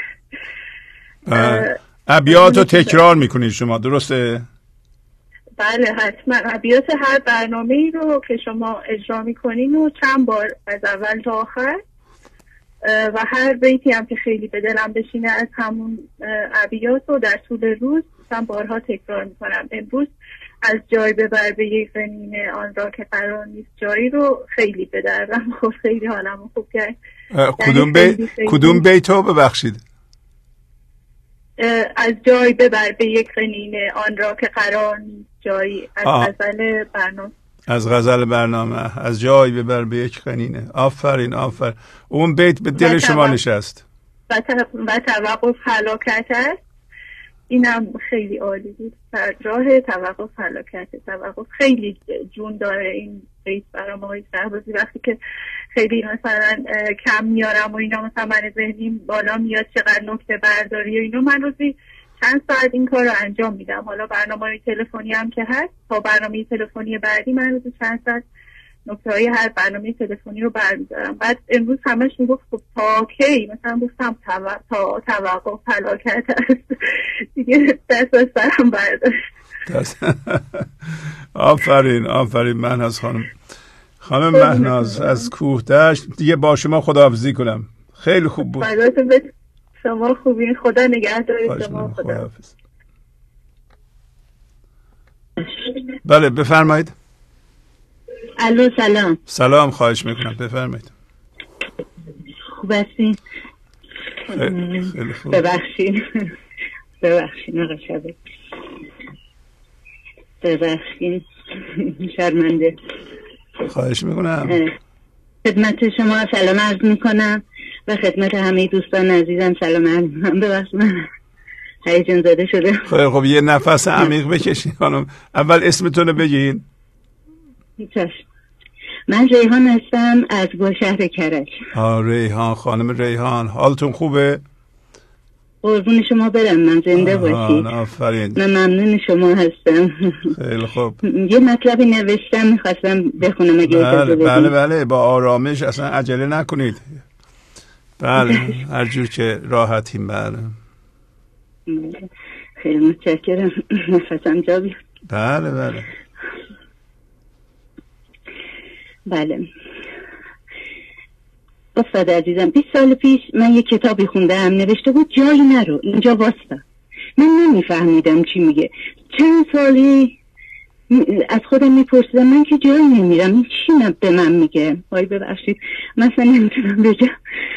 ابیات رو تکرار میکنید شما، درسته؟ بله حتما. ابیات هر برنامه‌ای رو که شما اجرا میکنین و چند بار از اول تا آخر، و هر بیتی هم که خیلی به دلم بشینه از همون ابیات رو در طول روز چند بارها تکرار میکنم. امروز از جای ببر به یک قنینه آن را که قرار نیست جایی رو خیلی به دردم خورد، خیلی حالمو خوب کرد. کدوم بیتو ببخشید؟ از جای ببر به یک قنینه آن را که قرار نیست جایی، از غزل برنامه. از غزل برنامه، از جای ببر به یک قنینه. آفرین. اون بیت به دل شما نشست. و توقف هلاکت است. اینم خیلی عالی بود. راه توقف هلاکت. توقف خیلی جون داره این بیت برام آقای شهبازی. وقتی که خیلی مثلا کم میارم و اینا، مثلا من ذهنیم بالا میاد چقدر نکته برداری و اینا، من روزی چند ساعت این کار رو انجام میدم. حالا برنامه تلفنی هم که هست، تا برنامه تلفنی بعدی من روزی چند ساعت نکته‌های هر برنامه تلفنی رو برمی‌دارم. بعد امروز همش میگفت خب تا کی، مثلا گفتم تا توقف فلاکت است دیگه، دست از سرم برداشت. آفرین مهناز خانم مهناز از کوه دشت. دیگه با شما خداحافظی کنم، خیلی خوب بود. شما خوبین، خدا نگهدار شما. خدا. بله بفرمایید. الو سلام. سلام، خواهش میکنم بفرمایید. خوب هستین؟ خیلی خوب. ببخشید آقا شبه، ببخشید شرمنده. خواهش میکنم. خدمت شما سلام عرض میکنم و خدمت همه دوستان عزیزم سلام عرض میکنم. ببخشید من هیجان زده شده. خب یه نفس عمیق بکشین خانم. اول اسمتون رو بگین. من ریحان هستم از باشهر کرج. ریحان، خانم ریحان، حالتون خوبه؟ قربون شما برم، من زنده باشید. آفرین. من ممنون شما هستم. خیلی خوب. یه مطلبی نوشتم میخواستم بخونم اگه اجازه بدید. بله با آرامش، اصلا عجله نکنید. بله هر جور که راحتیم. بله خیلی متشکرم. نفسم جا بیاد. بله استاد عزیزم، 20 سال پیش من یه کتابی خوندم، نوشته بود جایی نرو، اینجا واستا. من نمیفهمیدم چی میگه. چند سالی از خودم میپرسیدم من که جایی نمیرم، این چی به من میگه؟ وای ببخشید مثلا نمیتونم بگم.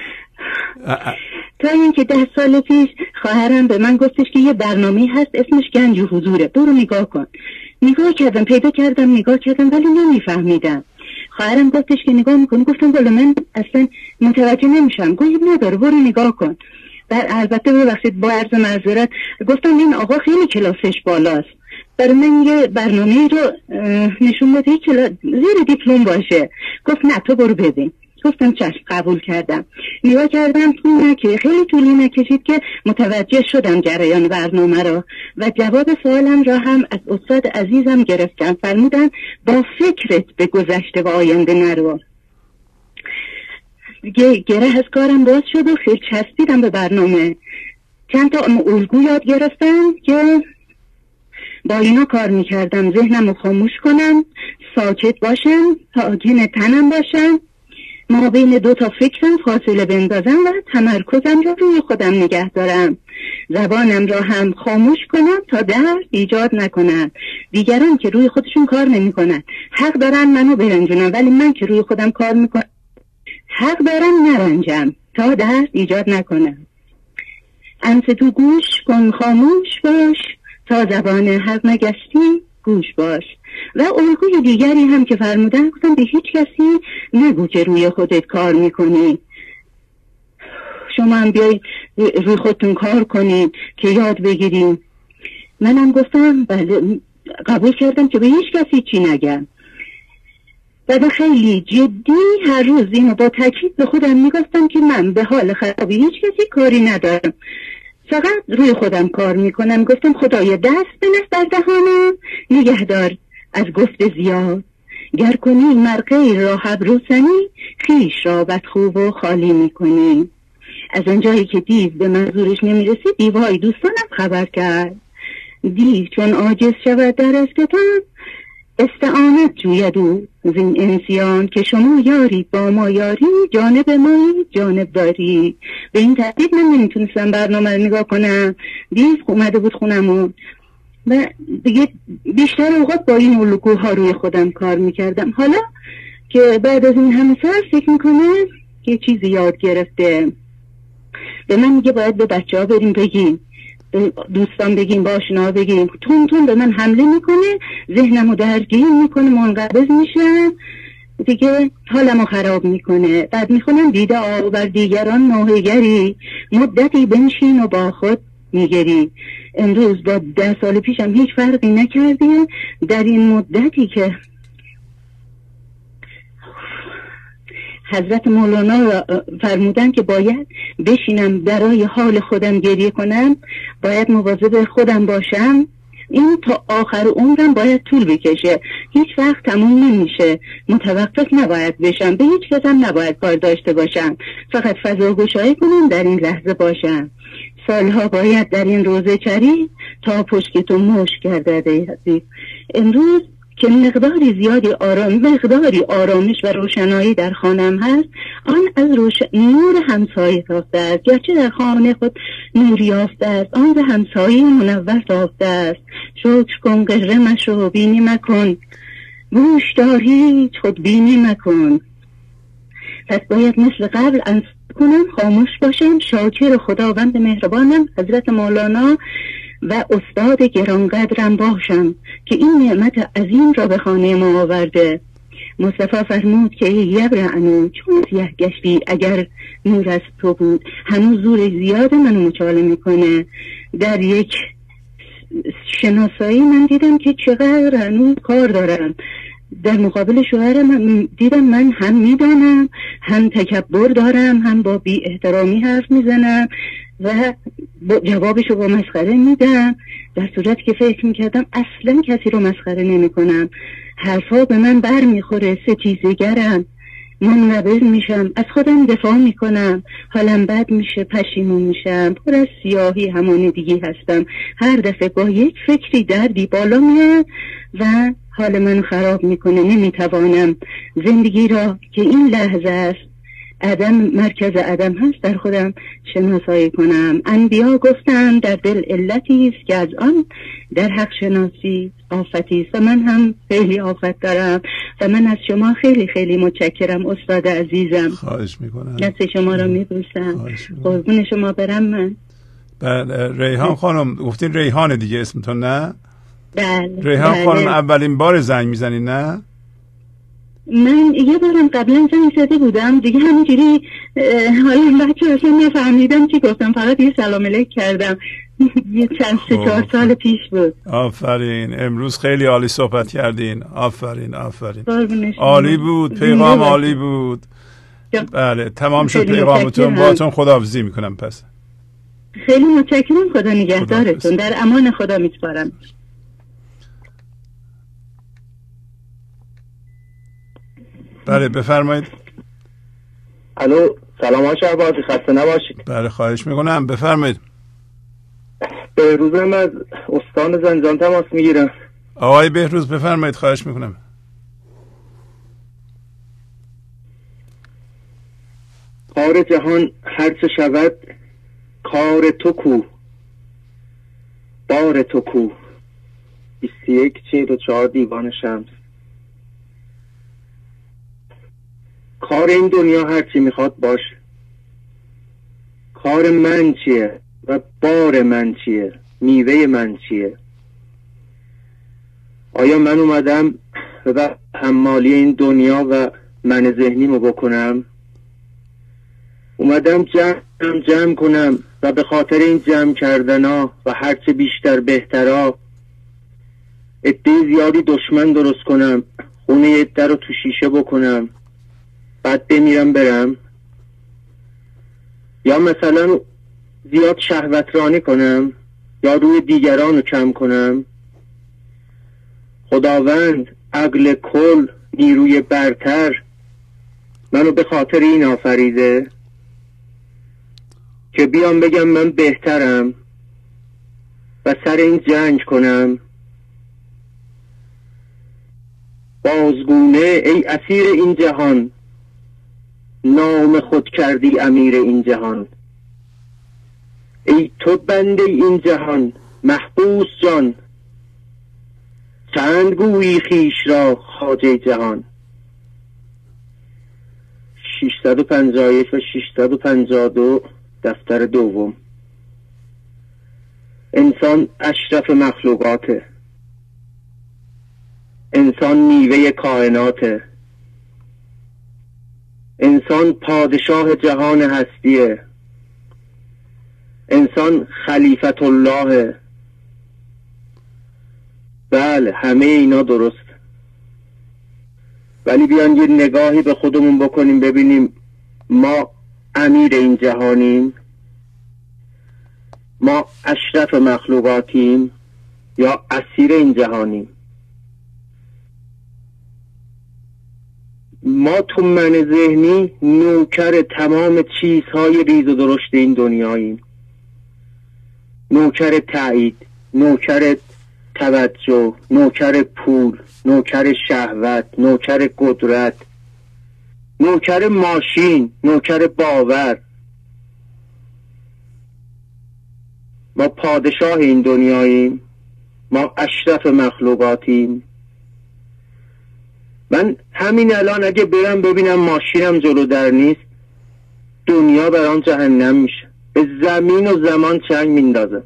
تا اینکه 10 سال پیش خواهرم به من گفتش که یه برنامه هست اسمش گنج و حضوره، برو نگاه کن. نگاه کردم، پیدا کردم، نگاه کردم، ولی نمیفهمیدم. خواهرم گفتش که نگاه میکنی، گفتم والا من اصلا متوجه نمیشم. گفت نداره برو نگاه کن. البته ببخشید با عرض معذرت گفتم این آقا خیلی کلاسش بالاست، برای من یه برنامه رو نشون بده زیر دیپلم باشه. گفت نه تو برو ببین. گفتم چشم، قبول کردم. نگاه کردم خیلی طولی نکشید که متوجه شدم جریان برنامه رو و جواب سوالم را هم از استاد عزیزم گرفتم. فرمودن با فکرت به گذشته و آینده نرو. گره از کارم باز شد و خیلی چسبیدم به برنامه. چند تا الگو یاد گرفتم که با اینا کار میکردم. ذهنم رو خاموش کنم، ساکت باشم، ساکن تنم باشم، ما بین 2 تا فکرم فاصله بندازم و تمرکزم رو روی خودم نگه دارم. زبانم را هم خاموش کنم تا درد ایجاد نکنم. دیگران که روی خودشون کار نمی کنن حق دارن منو برنجونن، ولی من که روی خودم کار میکنم حق دارم نرنجم تا درد ایجاد نکنم. انس تو گوش کن، خاموش باش، تا زبان حق نگشتی گوش باش. و الگوی دیگری هم که فرمودن، گفتم به هیچ کسی نگو که روی خودت کار میکنی، شما هم بیایید روی خودتون کار کنید که یاد بگیریم. منم گفتم بله، قبول کردم که به هیچ کسی چی نگم. و خیلی جدی هر روز اینو با تاکید به خودم میگفتم که من به حال خرابی هیچ کسی کاری ندارم، فقط روی خودم کار میکنم. گفتم خدایا دست بنه بر دهانم، نگهدار از گفت زیاد. گر کنی مرقه را ابروسنی، خویش را بدخو و خالی میکنی. از اونجایی که دیو به منظورش نمیرسید، دیوهای دوستانم خبر کرد. دیو چون عاجز شود در استتان، استعانت جوید او زین انسیان. که شما یاری با ما یاری، جانب ما جانب داری. به این ترتیب من نمیتونستم برنامه رو نگاه کنم. دیو اومده بود خونمون و دیگه بیشتر اوقات با این الگوها روی خودم کار میکردم. حالا که بعد از این همه سال فکر میکنه یه چیزی یاد گرفته، به من میگه باید به بچه ها بریم بگیم، دوستان بگیم، با آشنا بگیم. تون به من حمله میکنه، ذهنمو درگیر میکنه، منقبض میشم دیگه، حالمو خراب میکنه. بعد میخونم دیده آب بر دیگران نوحه‌گری، مدتی بنشین و با خود میگری. امروز با 10 سال پیشم هیچ فرقی نکرده. در این مدتی که حضرت مولانا فرمودن که باید بشینم برای حال خودم گریه کنم، باید مواظب خودم باشم این تا آخر عمرم باید طول بکشه، هیچ وقت تموم نمیشه، متوقف نباید بشم، به هیچ کسم نباید کار داشته باشم، فقط فضاگشایی کنم، در این لحظه باشم. سالها باید در این روزه چری تا پشکتو مشک گردد. امروز که مقداری زیادی مقداری آرامش و روشنایی در خانم هست، آن از نور همسایه تافته است. گرچه در خانه خود نور یافته است، آن به همسایه منور تافته است. شکر کن قره مشو بینی مکن، گوش داری خود بینی مکن. پس باید مثل قبل انصت کنم، خاموش باشم، شاکر خداوند مهربانم حضرت مولانا و استاد گرانقدرم باشم که این نعمت عظیم را به خانه ما آورده. مصطفی فرمود که یبرعنو چون سیه گشتی اگر نور از تو بود. هنوز زور زیاد منو مچاله میکنه. در یک شناسایی من دیدم که چقدر هنوز کار دارم. در مقابل شوهرم دیدم من هم میدانم، هم تکبر دارم، هم با بی احترامی حرف میزنم و جوابشو با مسخره میدم، در صورتی که فکر میکردم اصلا کسی رو مسخره نمی کنم. حرفا به من بر میخوره، ستیزگرم، منقبض میشم، از خودم دفاع میکنم، حالم بد میشه، پشیمون میشم، پر از سیاهی همون دیگه هستم. هر دفعه با یک فکری دردی بالا میاد و حال منو خراب میکنه. نمیتوانم زندگی را که این لحظه است، عدم مرکز عدم هست، در خودم شناسایی کنم. انبیا گفتن در دل علتی است که از آن در حق شناسی آفتی است و من هم خیلی آفت دارم و من از شما خیلی خیلی متشکرم استاد عزیزم. خواهش میکنم. دست شما را میبوسم. قربون شما برم. من ریحان خانم گفتین ریحان دیگه اسمتون نه؟ بله. ریحان خانم اولین بار زنگ میزنین نه؟ من یه بارم قبلا زنگ زده بودم دیگه، همینجوری حالا بچه اصلا نفهمیدم چی گفتم، فقط یه سلام علیک کردم. یه چند 3-4 سال پیش بود. آفرین، امروز خیلی عالی صحبت کردین. آفرین عالی بود، پیغام عالی بود. بله تمام شد پیغامتون. باهاتون خداحافظی میکنم. پس خیلی متشکرم. خدا نگهدارتون. در امان خدا میسپارم. بله بفرمایید. الو سلام ها شهبازی، خسته نباشید. بله خواهش میکنم، بفرمایید. بهروزم از استان زنجان تماس میگیرم. آقای بهروز بفرمایید، خواهش میکنم. کار جهان هرچه شود کار تو کو، بار تو کو. 21:44 دیوان شمس. کار این دنیا هرچی میخواد باشه، کار من چیه و بار من چیه، میوه من چیه؟ آیا من اومدم و حمالی این دنیا و من ذهنیمو بکنم؟ اومدم جمع کنم و به خاطر این جمع کردنا و هرچه بیشتر بهترا عده زیادی دشمن درست کنم، خونه عده رو تو شیشه بکنم، بعد بمیرم برم؟ یا مثلا زیاد شهوترانی کنم یا روی دیگران رو کم کنم؟ خداوند عقل کل، نیروی برتر منو به خاطر این آفریده که بیام بگم من بهترم و سر این جنگ کنم؟ بازگونه ای اسیر این جهان، نام خود کردی امیر این جهان. ای تو بنده این جهان محبوس جان، چند گویی خیش را خواجه جهان. 651 و 652 دفتر دوم. انسان اشرف مخلوقاته، انسان میوه کائناته، انسان پادشاه جهان هستیه، انسان خلیفت الله. بله همه اینا درست، ولی بیان یه نگاهی به خودمون بکنیم ببینیم ما امیر این جهانیم، ما اشرف مخلوقاتیم. یا اسیر این جهانیم. ما تو من ذهنی نوکر تمام چیزهای ریز و درشت این دنیاییم. نوکر تایید، نوکر توجه، نوکر پول، نوکر شهوت، نوکر قدرت، نوکر ماشین، نوکر باور. ما پادشاه این دنیاییم. ما اشرف مخلوقاتیم. من همین الان اگه برم ببینم ماشینم جلو در نیست، دنیا برام جهنم میشه. به زمین و زمان چنگ میندازم.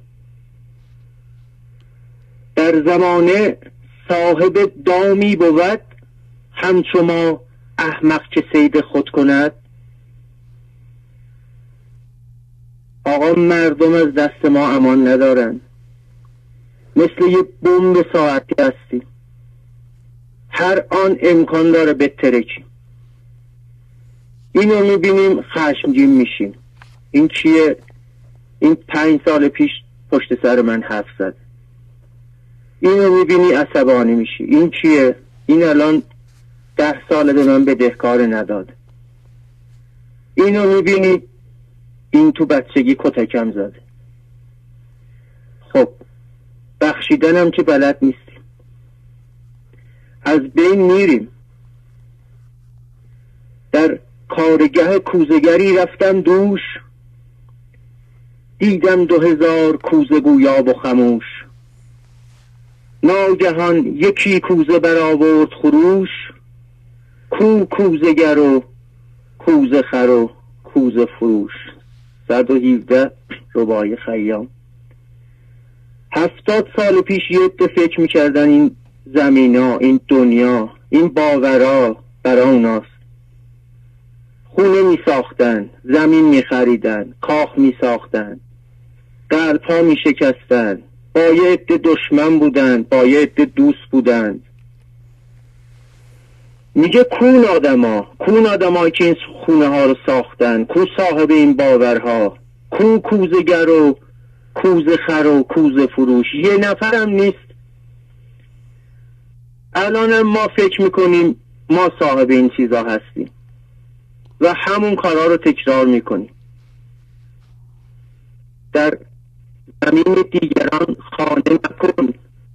در زمانه صاحب دامی بود، همچو ما احمق که صید خود کند. آقا مردم از دست ما امان ندارن. مثل یه بمب ساعتی هستی، هر آن امکان داره بترکی. اینو میبینیم خشمگین میشیم. این کیه؟ این 5 سال پیش پشت سر من حرف زد. اینو میبینی عصبانی میشی. این کیه؟ این الان 10 ساله به من بدهکار نداد. اینو میبینی این تو بچگی کتکم زده. خب بخشیدنم که بلد نیستیم، از بین میریم. در کارگاه کوزگری رفتم دوش، دیدم 2000 کوزه گویاب و خموش. ناگهان یکی کوزه برآورد خروش، کو کوزگر و کوزه خر و کوزه فروش. 117 رباعی خیام. 70 سال پیش یه عده فکر میکردن این زمینا، این دنیا، این باورا برای اوناست. خونه میساختن، زمین میخریدن، کاخ میساختن، قلب‌ها میشکستن. با یه عده دشمن بودن، با یه عده دوست بودن. میگه کون آدما که این خونه ها رو ساختن، کو صاحب این باورها، کو کوزگر و کوزه خر و کوزه فروش. یه نفرم نیست. الان ما فکر میکنیم ما صاحب این چیزا هستیم و همون کارها رو تکرار میکنیم. در زمین دیگران خانه نکن،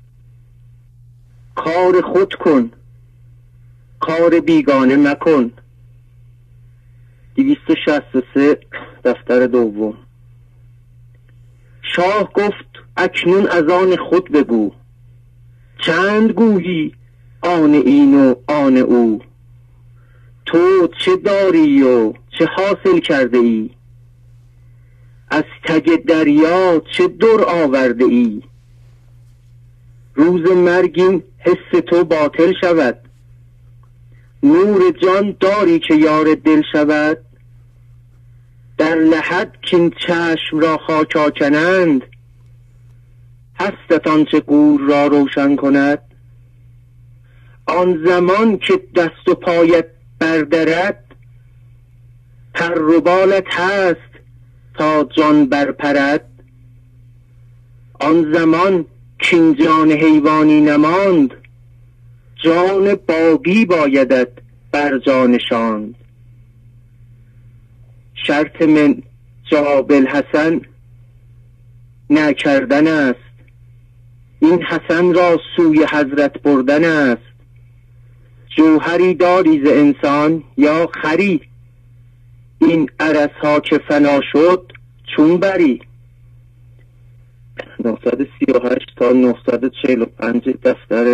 کار خود کن، کار بیگانه مکن. 263 دفتر دوم. شاه گفت اکنون از آن خود بگو، چند گویی آن این و آن او. تو چه داری و چه حاصل کرده ای؟ از تگ دریا چه در آورده ای؟ روز مرگین حس تو باطل شود، نور جان داری که یار دل شود. در لحد کین چشم را خاک آکنند، هستت آنچه گور را روشن کند. آن زمان که دست و پایت بردرد، پر و بالت هست تا جان برپرد. آن زمان کین جان حیوانی نماند، جان باقی بایدت بر جان نشاند. شرط من جواب الحسن نکردن است، این حسن را سوی حضرت بردن است. جوهری داری ز انسان یا خری، این عرص ها که فنا شد چون بری. 938 تا 945 دفتر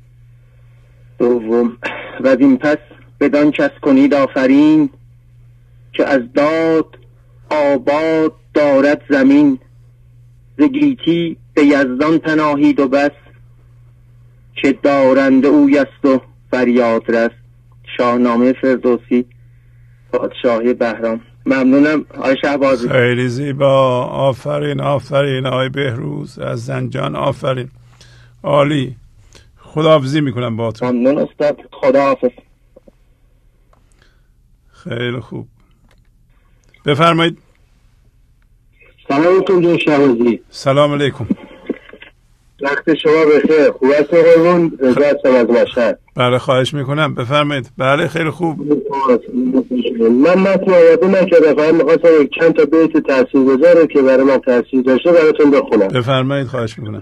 دوم. و از این پس بدان کس کنید آفرین، که از داد آباد دارد زمین. ز گیتی به یزدان پناهید و بس، که دارنده اوی است و فریاد رس. شاهنامه فردوسی، پادشاهی بهرام. ممنونم آقای شهبازی. خیلی زیبا. آفرین آفرین آقای بهروز از زنجان. آفرین، عالی. خداحافظی میکنم با تو. ممنون استاد. خداحافظ. خیلی خوب، بفرمایید. سلام علیکم جناب شهبازی. سلام علیکم. وقت شما بخیر. خوب است قربون؟ رضا هستم از مشهد. بله خواهش میکنم بفرمایید. بله خیلی خوب. من متن آماده نکردم، فقط میخواستم چند تا بیت تاثیرگذار که برای من تاثیر داشته براتون بخونم. بفرمایید خواهش میکنم.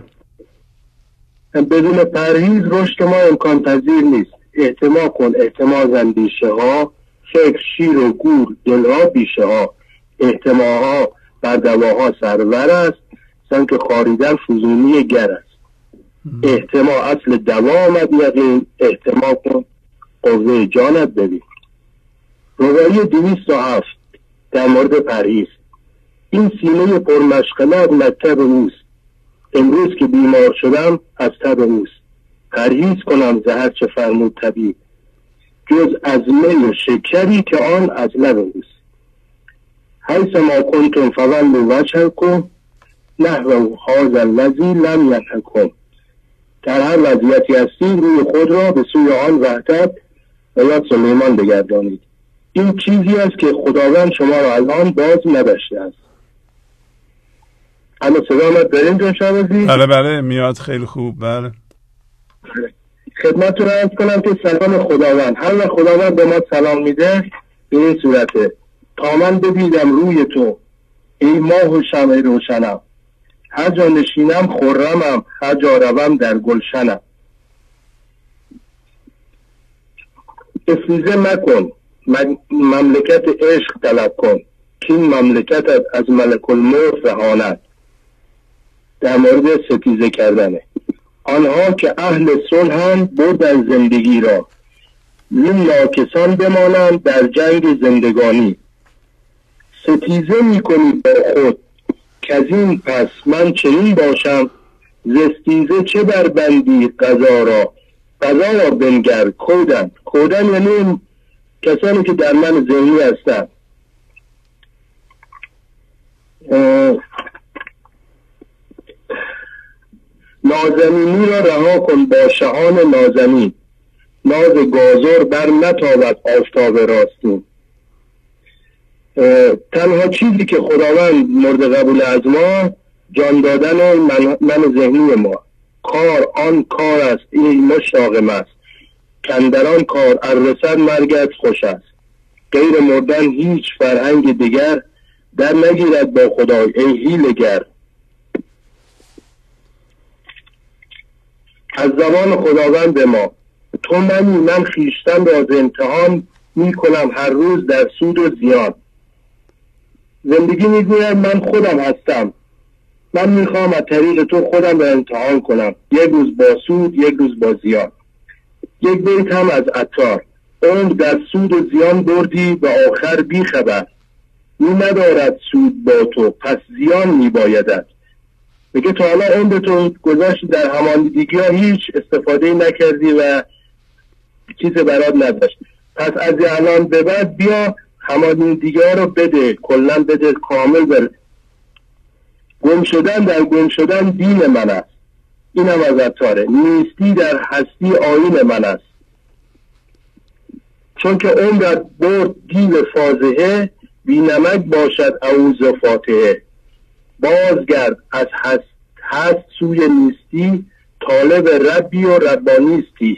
بدون پرهیز رشد ما امکان پذیر نیست. احتما کن احتماز اندیشه ها، فکر شیر و گور دلها بیشه ها. احتماها بر دواها سرور است، سنگ خاریدن فزونی گر است. احتما اصل دوا آمد یقین، احتما کن قوه جانت ببین. روایی 207 در مورد پرهیز. این سینه پرمشغلات مکتب اوست، امروز که بیمار شدم از تب اوست. پرهیز کنم زهر چه فرمود طبیب، جز از می و شکری که آن از لب اوست. حیث ما کنتم فولوا وجهکم نحو هذا الذی لم یضحکم. در هر وضعیتی هستید روی خود را به سوی آن وحدت و یا سلیمان بگردانید. این چیزی است که خداوند شما را از آن باز نداشته است. اما صدامت داریم جان شعبازی؟ بله میاد خیلی خوب. بله خدمت رو عرض کنم که سلام خداوند، هر وقت خداوند به ما سلام میده به این صورته: تا من بدیدم روی تو ای ماه و شمع روشنم، هر جا نشینم خرمم، هر جا روم در گلشنم. استیزه مکن مملکت عشق طلب کن، که این مملکتت از ملک الموت رهاند. در مورد ستیزه کردنه. آنها که اهل صلحند بردن زندگی را، این ناکسان بمانند در جنگ زندگانی. ستیزه میکنی با خود که از این پس من چنین باشم، زستیزه چه بربندی قضا را، قضا را بنگر کودن. کودن یعنی کسانی که در من ذهنی هستند. نازنینی را رها کن با شهان نازنین، ناز گازر بر نتابد آفتاب راستین. تنها چیزی که خداوند مورد قبول از ما جان دادن من ذهنی ما. کار آن کار است این مشتاق مست، کندران کار ارسد مرگت خوش است. غیر مردن هیچ فرهنگ دیگر، در نگیرد با خدای ای حیله‌گر. از زمان خداوند به ما: تو من خیشتن را از امتحان می کنم هر روز در سود و زیان. زندگی میگوید من خودم هستم، من میخوام از طریق تو خودم را امتحان کنم، یک روز با سود یک روز با زیان. یک بیت هم از عطار: عمر در سود و زیان بردی و آخر بی خبر، می ندارد سود با تو پس زیان می بایدد. میگه تو حالا عمرتو گذاشتی در همانیدگی ها، هیچ استفاده نکردی و چیز برات نداشت، پس از الان به بعد بیا همانیدگی ها رو بده، کلن بده، کامل بره. گم شدن در گم شدن دین من است، اینم از عطاره. نیستی در هستی آیین من است، چون که عمرت برد گیل فاضحه، بی نمک باشد اعوذ فاتحه. بازگرد از هست سوی نیستی، طالب ربی و ربانیستی.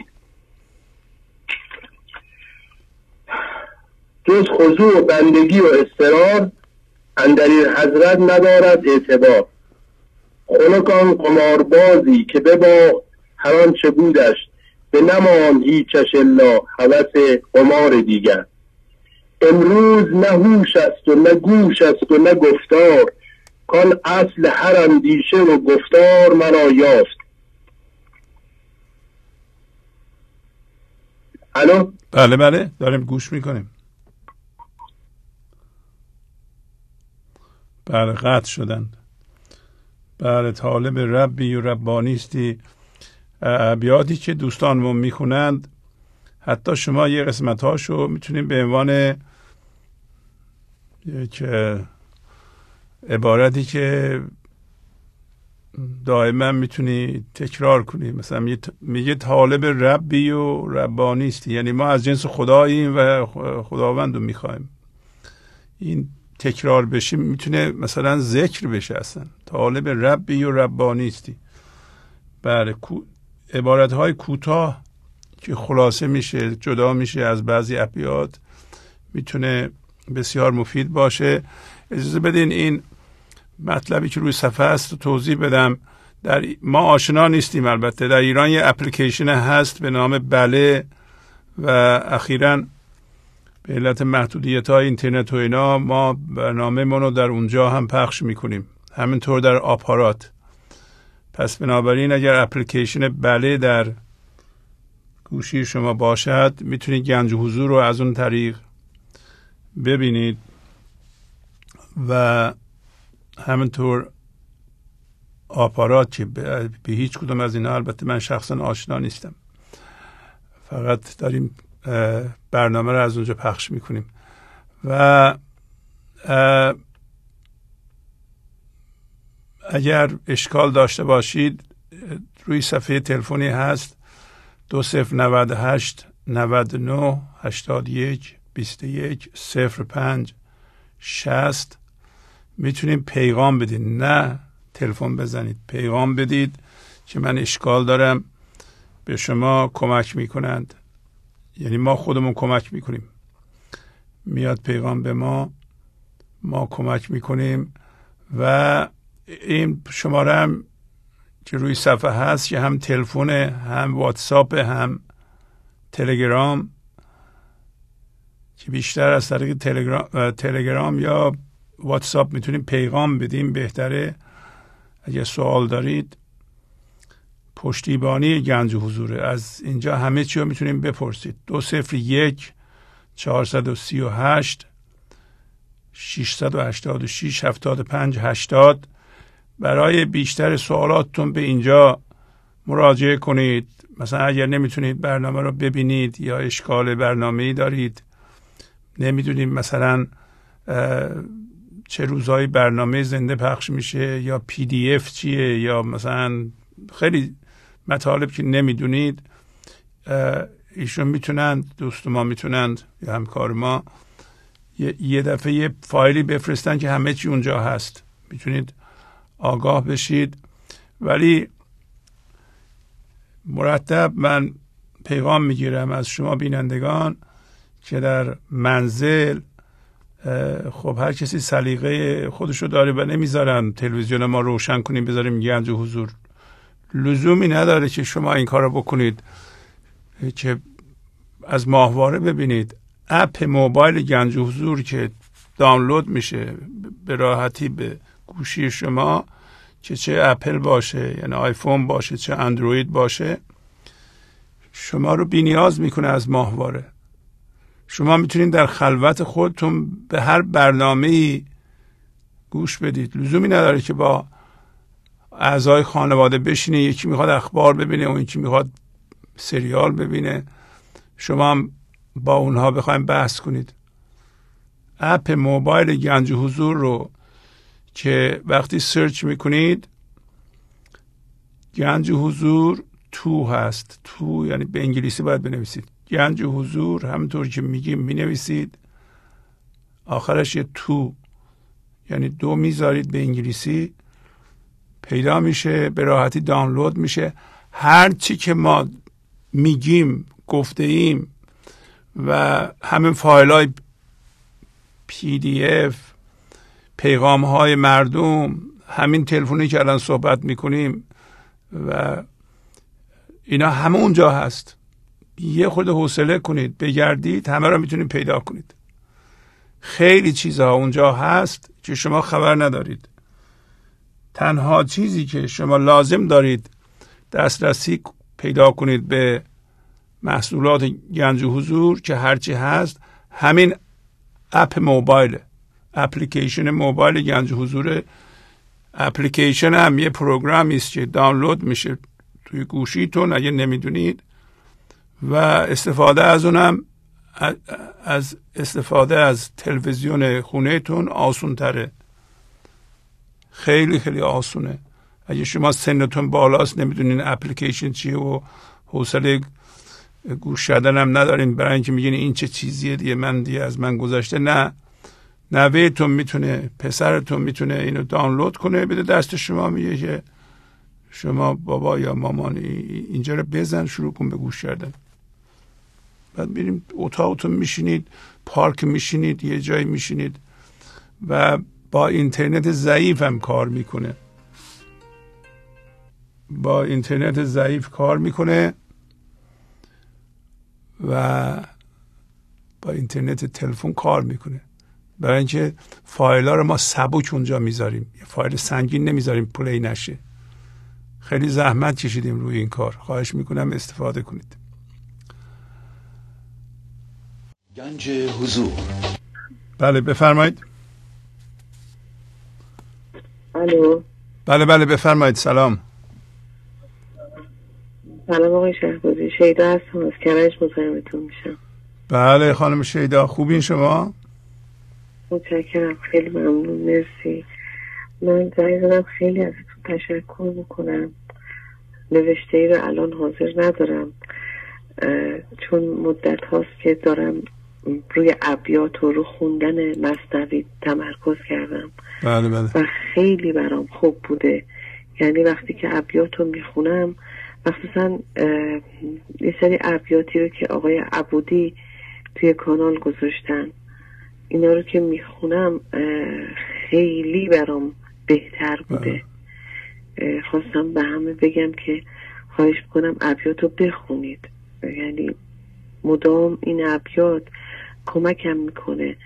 جز خضوع و بندگی و اضطرار، اندرین حضرت ندارد اعتبار. خلقان قماربازی که ببا هر آنچه بودش، به نمان هیچش الا هوس قمار دیگر. امروز نه هوش است و نه گوش است و نه گفتار، کان اصل هر اندیشه و گفتار مرا یافت. الو؟ بله داریم گوش میکنیم. بله قطع شدند. بله طالب ربی و ربانیستی. ابیاتی که دوستانمون میخونند، حتی شما یه قسمت هاشو میتونید به عنوان یک عبارتی که دائما میتونی تکرار کنی. مثلا میگه طالب ربی و ربانیستی، یعنی ما از جنس خداییم و خداوند رو میخوایم. این تکرار بشه میتونه مثلا ذکر بشه. اصلا طالب ربی و ربانیستی. بله، عبارت‌های کوتاه که خلاصه میشه، جدا میشه از بعضی ابیات، میتونه بسیار مفید باشه. اجازه بدین این مطلبی که روی صفحه است رو توضیح بدم. ما آشنا نیستیم، البته در ایران یه اپلیکیشن هست به نام بله و اخیراً به علت محدودیت‌های اینترنت و اینا ما برنامه منو در اونجا هم پخش میکنیم، همینطور در آپارات. پس بنابراین اگر اپلیکیشن بله در گوشی شما باشد میتونید گنج و حضور رو از اون طریق ببینید و همینطور آپارات که به هیچ کدوم از اینا البته من شخصا آشنا نیستم، فقط داریم برنامه رو از اونجا پخش میکنیم. و اگر اشکال داشته باشید روی صفحه تلفنی هست 2098 99 81 21 05 60 میتونید پیغام بدید، نه تلفن بزنید، پیغام بدید که من اشکال دارم، به شما کمک میکنند، یعنی ما خودمون کمک میکنیم، میاد پیغام به ما کمک میکنیم. و این شماره هم که روی صفحه هست که هم تلفن، هم واتساپ، هم تلگرام، که بیشتر از طریق تلگرام یا واتساپ میتونیم پیغام بدیم بهتره. اگه سوال دارید پشتیبانی گنج و حضوره، از اینجا همه چی رو میتونیم بپرسید. 201 438 686 75 80. برای بیشتر سوالاتتون به اینجا مراجعه کنید. مثلا اگر نمیتونید برنامه رو ببینید یا اشکال برنامه‌ای دارید، نمیدونید مثلا چه روزایی برنامه زنده پخش میشه یا PDF چیه، یا مثلا خیلی مطالب که نمیدونید، ایشون میتونند، دوست ما میتونند یا همکار ما یه دفعه یه فایلی بفرستن که همه چی اونجا هست، میتونید آگاه بشید. ولی مرتب من پیغام میگیرم از شما بینندگان که در منزل، خب هر کسی سلیقه خودشو داره و نمیذارن تلویزیون ما روشن کنیم بذاریم گنج و حضور. لزومی نداره که شما این کار رو بکنید که از ماهواره ببینید. اپ موبایل گنج و حضور که دانلود میشه به راحتی به گوشی شما، که چه اپل باشه یعنی آیفون باشه چه اندروید باشه، شما رو بی‌نیاز میکنه از ماهواره. شما میتونید در خلوت خودتون به هر برنامه‌ای گوش بدید. لزومی نداره که با اعضای خانواده بشینه، یکی میخواد اخبار ببینه اون یکی میخواد سریال ببینه، شما هم با اونها بخواید بحث کنید. اپ موبایل گنج و حضور رو که وقتی سرچ میکنید، گنج و حضور تو هست، تو یعنی به انگلیسی باید بنویسید گنج و حضور، همونطور که میگیم مینویسید، آخرش یه تو یعنی دو میذارید به انگلیسی، پیدا میشه، به راحتی دانلود میشه. هر چی که ما میگیم گفته ایم و همین فایل های PDF، پیغام های مردم، همین تلفنی که الان صحبت میکنیم و اینا همه اونجا هست. یه خورده حوصله کنید، بگردید، همه رو میتونید پیدا کنید. خیلی چیزها اونجا هست که شما خبر ندارید. تنها چیزی که شما لازم دارید دسترسی پیدا کنید به محصولات گنج و حضور که هرچی هست، همین اپ موبایل، اپلیکیشن موبایل گنج و حضور. اپلیکیشن هم یه پروگرامی است که دانلود میشه توی گوشیتون اگه نمیدونید، و استفاده از اونم از استفاده از تلویزیون خونهتون آسون تره، خیلی خیلی آسونه. اگه شما سنتون بالاست نمیدونین اپلیکیشن چیه و حوصله گوش دادن هم ندارین برای اینکه میگین این چه چیزیه دیگه از من گذشته، نه، نوهتون میتونه، پسرتون میتونه اینو دانلود کنه بده دست شما، میگه که شما بابا یا مامان اینجا رو بزن، شروع کن به گوش کردن. بعد میریم اتاقتون میشینید، پارک میشینید، یه جایی میشینید و با اینترنت ضعیف هم کار میکنه، با اینترنت ضعیف کار میکنه و با اینترنت تلفن کار میکنه. برای اینکه فایل ها رو ما سبک اونجا میذاریم، یه فایل سنگین نمیذاریم پلی نشه. خیلی زحمت کشیدیم روی این کار. خواهش میکنم استفاده کنید. گنج حضور. بله بفرمایید. الو. بله بفرمایید. سلام. سلام آقای شهبازی، شیدا هستم از کرج، مزاحمتون میشم. بله خانم شیدا، خوبین شما؟ متشکرم، خیلی ممنون، مرسی. من زنگ زدم خیلی ازتون تشکر بکنم. نوشته ای رو الان حاضر ندارم چون مدت هاست که دارم روی ابیات و رو خوندن مثنوی تمرکز کردم. بله و خیلی برام خوب بوده. یعنی وقتی که ابیات رو میخونم، مخصوصا یه سری ابیاتی رو که آقای عبودی توی کانال گذاشتن، اینا رو که میخونم خیلی برام بهتر بوده. خواستم به همه بگم که خواهش میکنم ابیات رو بخونید. یعنی مدام این ابیات کمکم میکنه،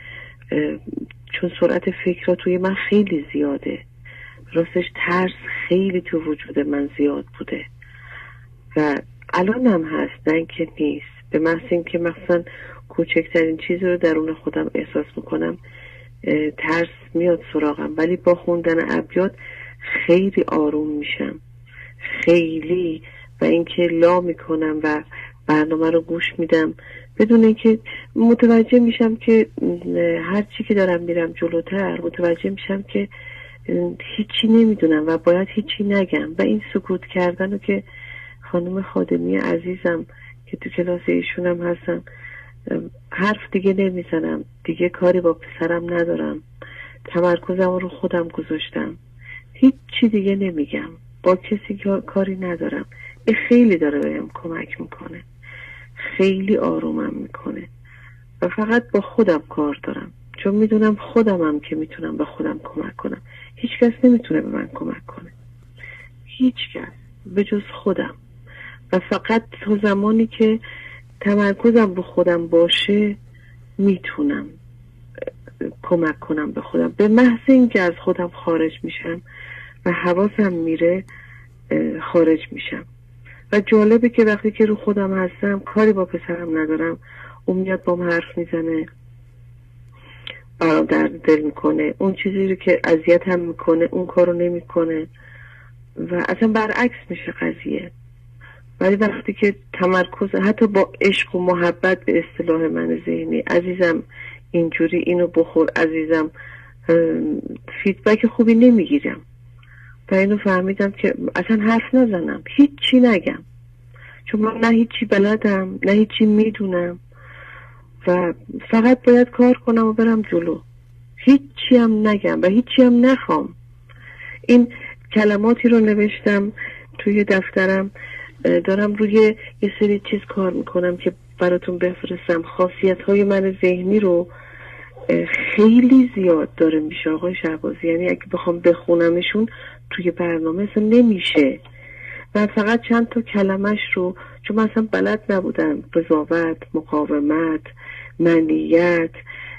چون سرعت فکر توی من خیلی زیاده. راستش ترس خیلی تو وجود من زیاد بوده و الان هم هست، نه اینکه نیست. به محض اینکه مثلا کوچکترین چیزی رو درون خودم احساس میکنم ترس میاد سراغم، ولی با خوندن ابیات خیلی آروم میشم، خیلی. و اینکه لا میکنم و برنامه رو گوش میدم بدون اینکه متوجه میشم که هر چی که دارم میرم جلوتر متوجه میشم که هیچی نمیدونم و باید هیچی نگم. و این سکوت کردن رو که خانم خادمی عزیزم که تو کلاس ایشونم هستم، حرف دیگه نمیزنم، دیگه کاری با پسرم ندارم، تمرکزم رو خودم گذاشتم، هیچی دیگه نمیگم، با کسی کاری ندارم. این خیلی داره بهم کمک میکنه، خیلی آرومم میکنه و فقط با خودم کار دارم، چون میدونم خودمم که میتونم به خودم کمک کنم. هیچ کس نمیتونه به من کمک کنه، هیچ کس به جز خودم. و فقط تا زمانی که تمرکزم به خودم باشه میتونم کمک کنم به خودم. به محض اینکه از خودم خارج میشم و حواسم میره خارج میشم. و جالبه که وقتی که رو خودم هستم کاری با پسرم ندارم، اون میاد با من حرف میزنه، برام درد دل میکنه، اون چیزی رو که اذیتم میکنه اون کارو نمیکنه و اصلا برعکس میشه قضیه. ولی وقتی که تمرکز، حتی با عشق و محبت به اصطلاح من ذهنی، عزیزم اینجوری اینو بخور، عزیزم فیدبک خوبی نمیگیرم و اینو فهمیدم که اصلا حرف نزنم، هیچی نگم، چون من نه هیچی بلدم نه هیچی میدونم و فقط باید کار کنم و برم جلو. هیچی هم نگم و هیچی هم نخوام. این کلماتی رو نوشتم توی دفترم، دارم روی یه سری چیز کار میکنم که براتون بفرستم. خاصیت های من ذهنی رو خیلی زیاد داره میشه آقای شهبازی، یعنی اگه بخوام بخونمشون توی برنامه اصلا نمیشه. و فقط چند تا کلمش رو، چون من اصلا بلد نبودم، قضاوت، مقاومت، منیت،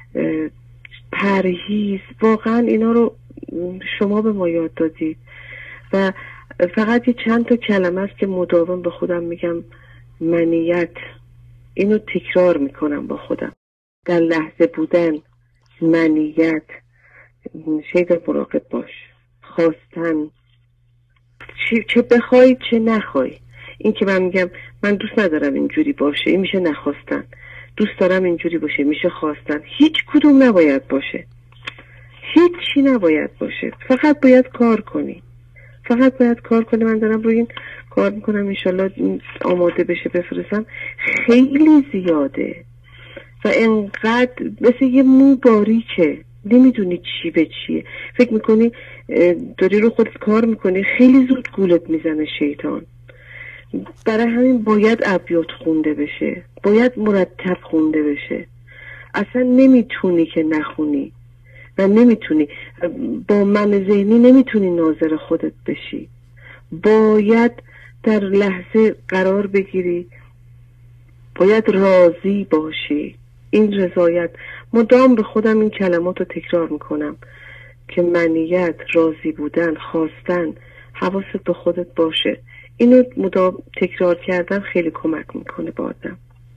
پرهیز، واقعا اینا رو شما به ما یاد دادید و فقط یه چند تا کلمه است که مداوم به خودم میگم. منیت، اینو تکرار میکنم با خودم، در لحظه بودن، منیت، شیدا مراقب باش، خواستن، چه بخوای چه نخوای. این که من میگم من دوست ندارم اینجوری باشه، این میشه نخواستن. دوست دارم اینجوری باشه، میشه خواستن. هیچ کدوم نباید باشه، هیچی نباید باشه، فقط باید کار کنی، فقط باید کار کنی. من دارم روی این کار میکنم، انشالله آماده بشه بفرستم. خیلی زیاده و انقدر مثل یه مو باریکه، نمیدونی چی به چیه، فکر میکنی داری رو خودت کار میکنی، خیلی زود گولت میزنه شیطان. برای همین باید ابیات خونده بشه، باید مرتب خونده بشه. اصلا نمیتونی که نخونی و نمیتونی با من ذهنی نمیتونی ناظر خودت بشی. باید در لحظه قرار بگیری، باید راضی باشی. این رضایت، مدام به خودم این کلمات رو تکرار میکنم که منیت، راضی بودن، خواستن، حواست به خودت باشه. اینو مدام تکرار کردن خیلی کمک میکنه به آدم.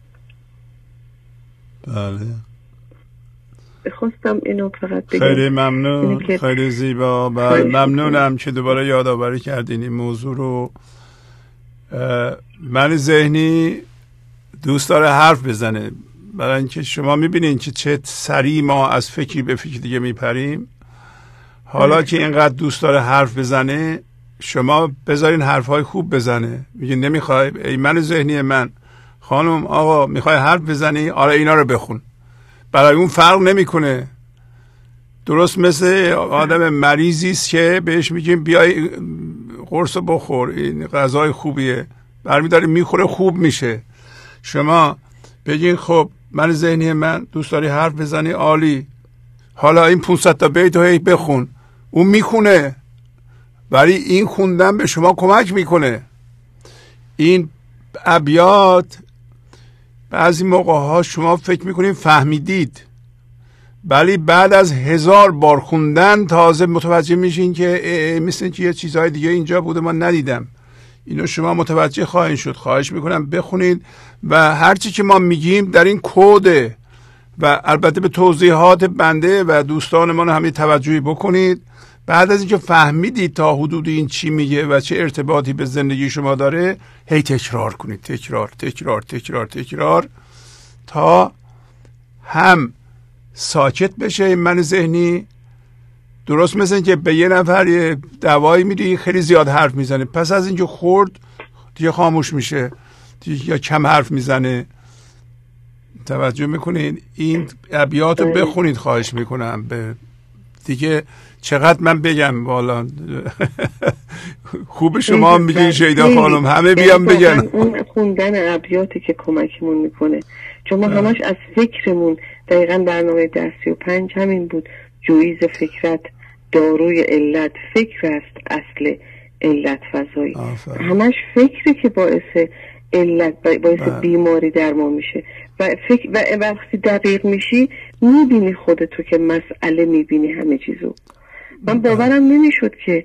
بله، خواستم اینو فقط بگم. خیلی ممنون، خیلی زیبا. ممنونم که دوباره یادآوری کردین این موضوع رو. من ذهنی دوست داره حرف بزنه، برای اینکه شما میبینین که چه سریع ما از فکری به فکر دیگه میپریم. حالا که اینقدر دوست داره حرف بزنه، شما بذارین حرفهای خوب بزنه. میگین نمیخوای؟ ای من ذهنی من، خانم آقا میخوای حرف بزنی؟ آره اینا رو بخون. برای اون فرق نمیکنه. درست مثل آدم مریضی است که بهش میگیم بیای قرص بخور، این غذای خوبیه، برمیداره میخوره خوب میشه. شما بگین خب من ذهنی من دوست داری حرف بزنی، عالی، حالا این 500 تا بیت رو بخون. اون میخونه، ولی این خوندن به شما کمک میکنه. این ابیات بعضی موقع ها شما فکر میکنید فهمیدید، ولی بعد از 1000 بار خوندن تازه متوجه میشین که مثل که یه چیزهای دیگه اینجا بوده من ندیدم. اینو شما متوجه خواهید شد. خواهش میکنم بخونید و هرچی که ما میگیم در این کده و البته به توضیحات بنده و دوستان ما همین توجهی بکنید. بعد از اینکه فهمیدید تا حدود این چی میگه و چه ارتباطی به زندگی شما داره، هی تکرار کنید، تکرار تکرار تکرار تکرار، تا هم ساکت بشه من ذهنی. درست مثل اینکه به یه نفر یه دوایی میدی خیلی زیاد حرف میزنه، پس از اینکه خورد دیگه خاموش میشه یا کم حرف میزنه. توجه میکنید؟ این ابیات رو بخونید خواهش میکنم. به دیگه چقدر من بگم والا. خوب شما میگین شیدا خانم، همه بیان بگن. اون خوندن ابیاتی که کمکمون میکنه، چون ما همش از فکرمون، دقیقا برنامه 35 همین بود، جویز فکرت داروی علت، فکر است اصل علت فضایی. همش فکری که باعث علت، باعث بیماری در ما میشه. و فکر و وقتی دقیق میشی میبینی خودتو که مسئله میبینی همه چیزو. من باورم نمیشد که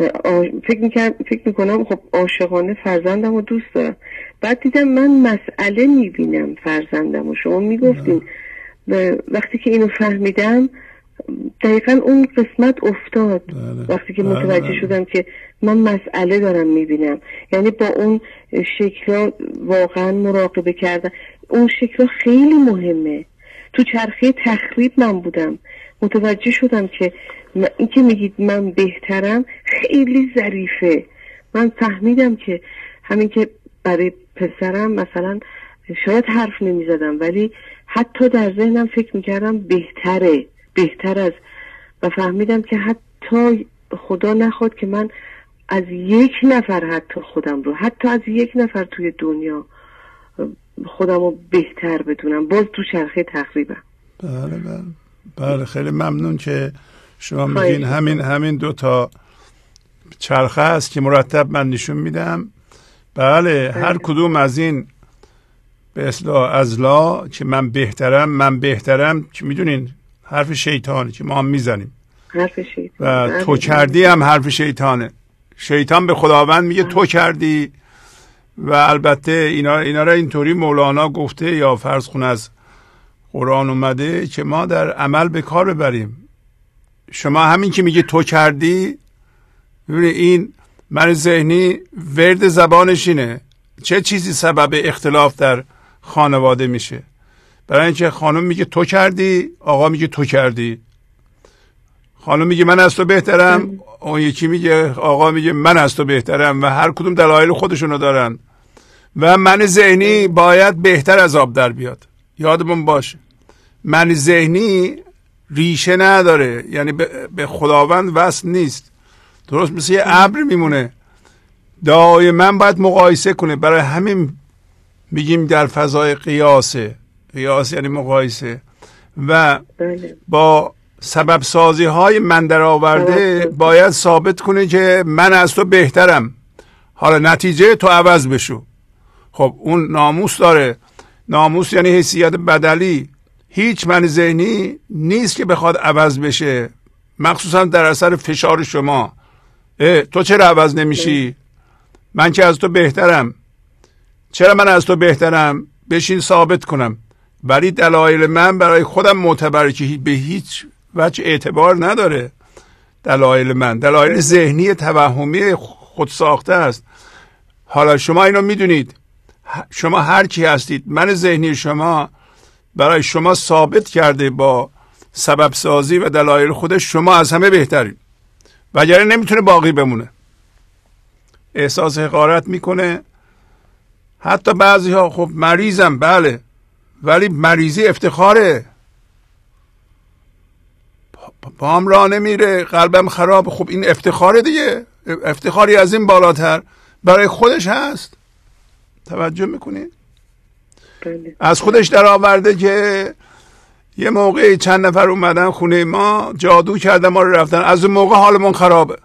فکر میکنم خب عاشقانه فرزندم رو دوست دارم، بعد دیدم من مسئله میبینم فرزندم و شما میگفتین. وقتی که اینو فهمیدم دقیقا اون قسمت افتاد. وقتی که متوجه شدم که من مسئله دارم میبینم، یعنی با اون شکل واقعا مراقبه کردن. اون شکل خیلی مهمه. تو چرخه تخریب من بودم، متوجه شدم که این که میگید من بهترم خیلی ظریفه. من فهمیدم که همین که برای پسرم مثلا شاید حرف نمیزدم، ولی حتی در ذهنم فکر میکردم بهتر از، و فهمیدم که حتی خدا نخواد که من از یک نفر، حتی خودم رو، حتی از یک نفر توی دنیا خودم رو بهتر بدونم، باز تو چرخه تخریبم. بله خیلی ممنون که شما میگین. همین 2 تا چرخه است که مرتب من نشون میدم. بله هر کدوم از این به اصطلاح ازلا که من بهترم که میدونین حرف شیطانه که ما هم میزنیم، حرف شیطان. و تو کردی هم حرف شیطانه. شیطان به خداوند میگه تو کردی. و البته اینا را اینطوری مولانا گفته یا فرض کن از قرآن اومده که ما در عمل به کار ببریم. شما همین که میگه تو کردی، ببینید این من ذهنی ورد زبانش اینه. چه چیزی سبب اختلاف در خانواده میشه؟ برای اینکه خانم میگه تو کردی، آقا میگه تو کردی. خانم میگه من از تو بهترم، اون یکی میگه، آقا میگه من از تو بهترم، و هر کدوم دلایل خودشونو دارن. و من ذهنی باید بهتر از آب در بیاد. یادمون باشه من ذهنی ریشه نداره، یعنی به خداوند وصل نیست. درست مثل یه ابر میمونه، دائما باید مقایسه کنه. برای همین میگیم در فضای قیاسه. قیاس یعنی مقایسه و با سبب سازی های من در آورده باید ثابت کنه که من از تو بهترم، حالا نتیجه تو عوض بشو. خب اون ناموس داره. ناموس یعنی حیثیت بدلی. هیچ من ذهنی نیست که بخواد عوض بشه، مخصوصا در اثر فشار شما. تو چرا عوض نمیشی؟ من که از تو بهترم. چرا من از تو بهترم؟ بشین ثابت کنم. ولی دلایل من برای خودم معتبره که به هیچ وجه اعتبار نداره. دلایل من دلایل ذهنی توهمی خود ساخته است. حالا شما اینو میدونید، شما هر کی هستید، من ذهنی شما برای شما ثابت کرده با سبب سازی و دلایل خودش شما از همه بهترین، وگرنه نمیتونه باقی بمونه. احساس حقارت میکنه. حتی بعضی ها خب مریضم، بله، ولی مریضی افتخاره. پام راه نمیره، قلبم خراب، خب این افتخاره دیگه. افتخاری از این بالاتر برای خودش هست. توجه میکنید؟ از خودش در آورده که یه موقعی چند نفر اومدن خونه ما، جادو کردن ما رو رفتن، از اون موقع حالمون خرابه.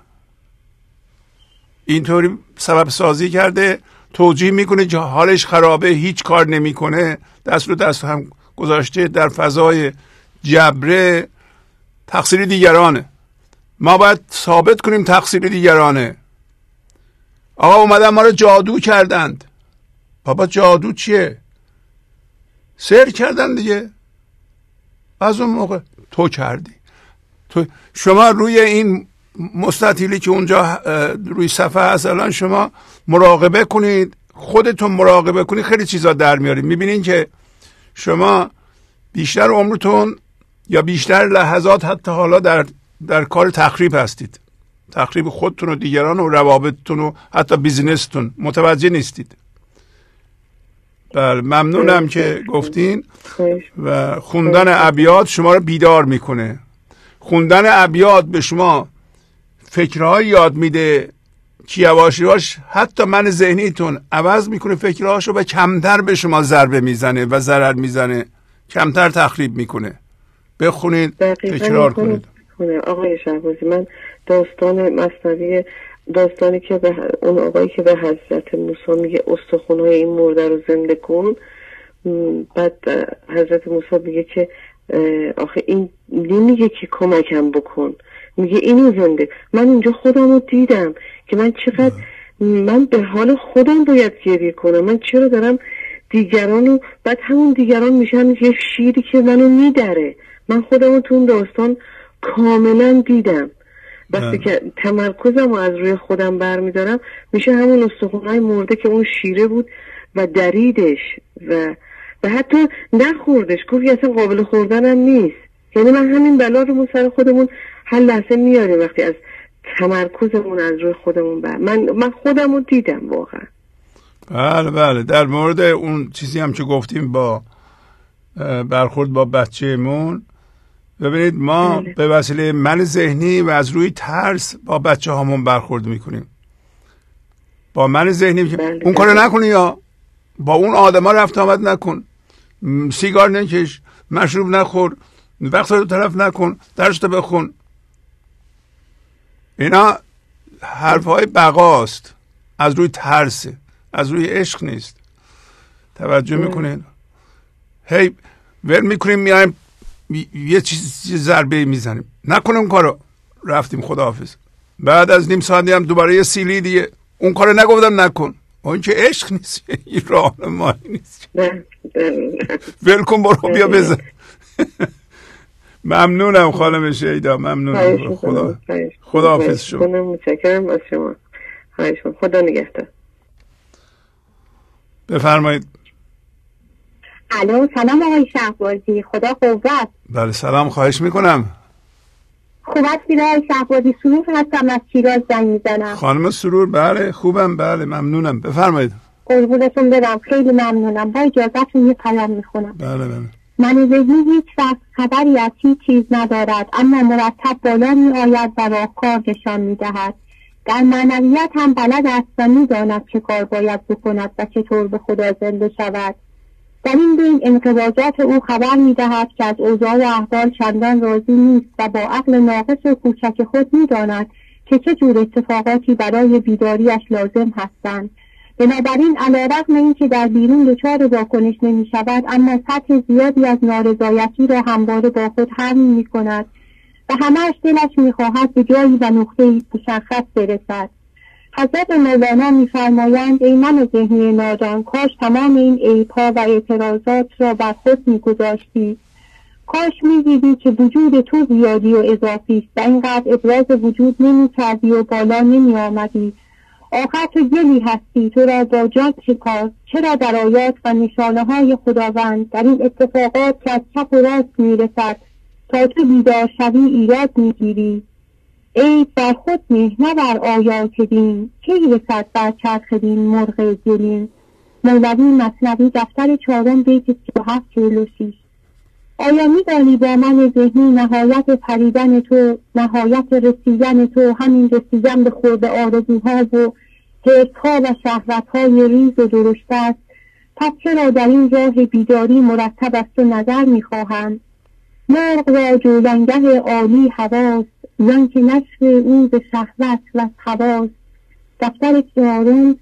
اینطوری سبب سازی کرده، توجیه میکنه که حالش خرابه، هیچ کار نمیکنه، دست رو دست هم گذاشته در فضای جبره. تقصیر دیگرانه. ما باید ثابت کنیم تقصیر دیگرانه. آقا اومدن ما رو جادو کردند. بابا جادو چیه؟ سحر کردن دیگه. از اون موقع تو کردی. تو شما روی این مستطیلی که اونجا روی صفحه هست الان شما مراقبه کنید، خودتون مراقبه کنید، خیلی چیزا در میارید. میبینین که شما بیشتر عمرتون یا بیشتر لحظات حتی حالا در کار تخریب هستید. تخریب خودتون و دیگران و روابطتون و حتی بیزینستون، متوجه نیستید. بله، ممنونم که گفتین. و خوندن ابیات شما رو بیدار میکنه. خوندن ابیات به شما فکرهای یاد میده که یواش یواش حتی من ذهنیتون عوض میکنه فکرهاشو و کمتر به شما ضربه میزنه و ضرر میزنه، کمتر تخریب میکنه. بخونید، تکرار کنید. آقای شهبازی، من داستان مثنوی، داستانی که به اون آقایی که به حضرت موسی میگه استخونهای این مرده رو زنده کن، بعد حضرت موسی میگه که آخه این نمیگه که کمکم بکن، میگه اینو زنده. من اینجا خودم رو دیدم که من چقدر من به حال خودم باید گریه کنم. من چرا دارم دیگرانو، بعد همون دیگران میشن یه شیری که منو میدره. من خودم رو تو اون داستان کاملا دیدم. وقتی که تمرکزم رو از روی خودم برمیدارم میشه همون استخونهای مرده که اون شیره بود و دریدش و حتی نخوردش، گفت اصلا قابل خوردن هم نیست. یعنی من همین بلا رو سر خودمون هر لحظه میاریم وقتی از تمرکزمون از روی خودمون من خودم رو دیدم واقعا. بله بله، در مورد اون چیزی هم که گفتیم با برخورد با بچه‌مون، ببینید ما به وسیله من ذهنی و از روی ترس با بچه هامون برخورد میکنیم. با من ذهنی اون کارو نکنی، یا با اون آدما رفت آمد نکن، سیگار نکش، مشروب نخور، وقت رو طرف نکن، درس رو بخون. اینا حرفهای بقاست، از روی ترسه، از روی عشق نیست. توجه میکنین؟ هی ول میکنیم میایم یه چیز ضربه میزنیم، نکنیم اون کارو، رفتیم خداحافظ. بعد از نیم ساعتی هم دوباره یه سیلی دیگه، اون کارو نگفتم نکن. اون که عشق نیست، این راهنمایی نیست. ول کن، برو بیا بزن. ممنونم خانم شیدا، ممنونم. خداحافظ شما. متشکرم از شما. خدا نگهدار. بفرمایید. الو، سلام آقای شهبازی، خدا قوت. بله سلام، خواهش میکنم. خوب هستید آقای شهبازی؟ سرور هستم، از شیراز زنگ میزنم. خانم سرور، بله خوبم، بله ممنونم، بفرمایید. قربونتون برم، خیلی ممنونم. با اجازهتون یه پیام میخونم. بله بله. من ذهنی هیچ وقت خبری از هیچ چیز ندارد، اما مرتب بالا می آید و راهکار نشان می دهد. در معنویت هم بلد است و می داند چه کار باید بکند و چطور به خدا زنده شود. در این بین انقباضات او خبر می دهد که از اوضاع و احوال چندان راضی نیست و با عقل ناقص و کوچک خود می داند که چه جور اتفاقاتی برای بیداریش لازم هستند. بنابراین علیرغم اینکه در بیرون دچار واکنش نمی شود، اما سطح زیادی از نارضایتی را همواره با خود حمل می کند و همه‌اش دلش می خواهد به جایی و نقطه‌ای مشخص برسد. حضرت مولانا می‌فرمایند ای من ذهنی نادان، کاش تمام این عیب‌ها و اعتراضات را بر خود می‌گذاشتی. کاش می‌دیدی که وجود تو زیادی و اضافی است و اینقدر ابراز وجود نمی‌کردی و بالا نمی‌آمدی. آخر تو گلی هستی، تو را با جان چکار؟ چرا در آیات و نشانه‌های خداوند در این اتفاقات که از چپ و راست می‌رسد تا تو بیدار شوی ایراد می‌گیری؟ ای بر خود نه، نه بر آیات دین، کی رسد بر چرخ دین مرغ گلین. مولوی مثنوی دفتر 4 بیت 37-46. آیا می‌دانی با من ذهنی نهایت پریدن تو، نهایت رسیدن تو همین رسیدن به خورد آرزوها و حرص‌ها و شهوت‌های ریز و درشت است؟ پس چرا در این راه بیداری مرتب از تو نظر می‌خواهم؟ مرغ را جولانگه عالی حواس، زن که نشر او به شهوت و حواس. دفتر 4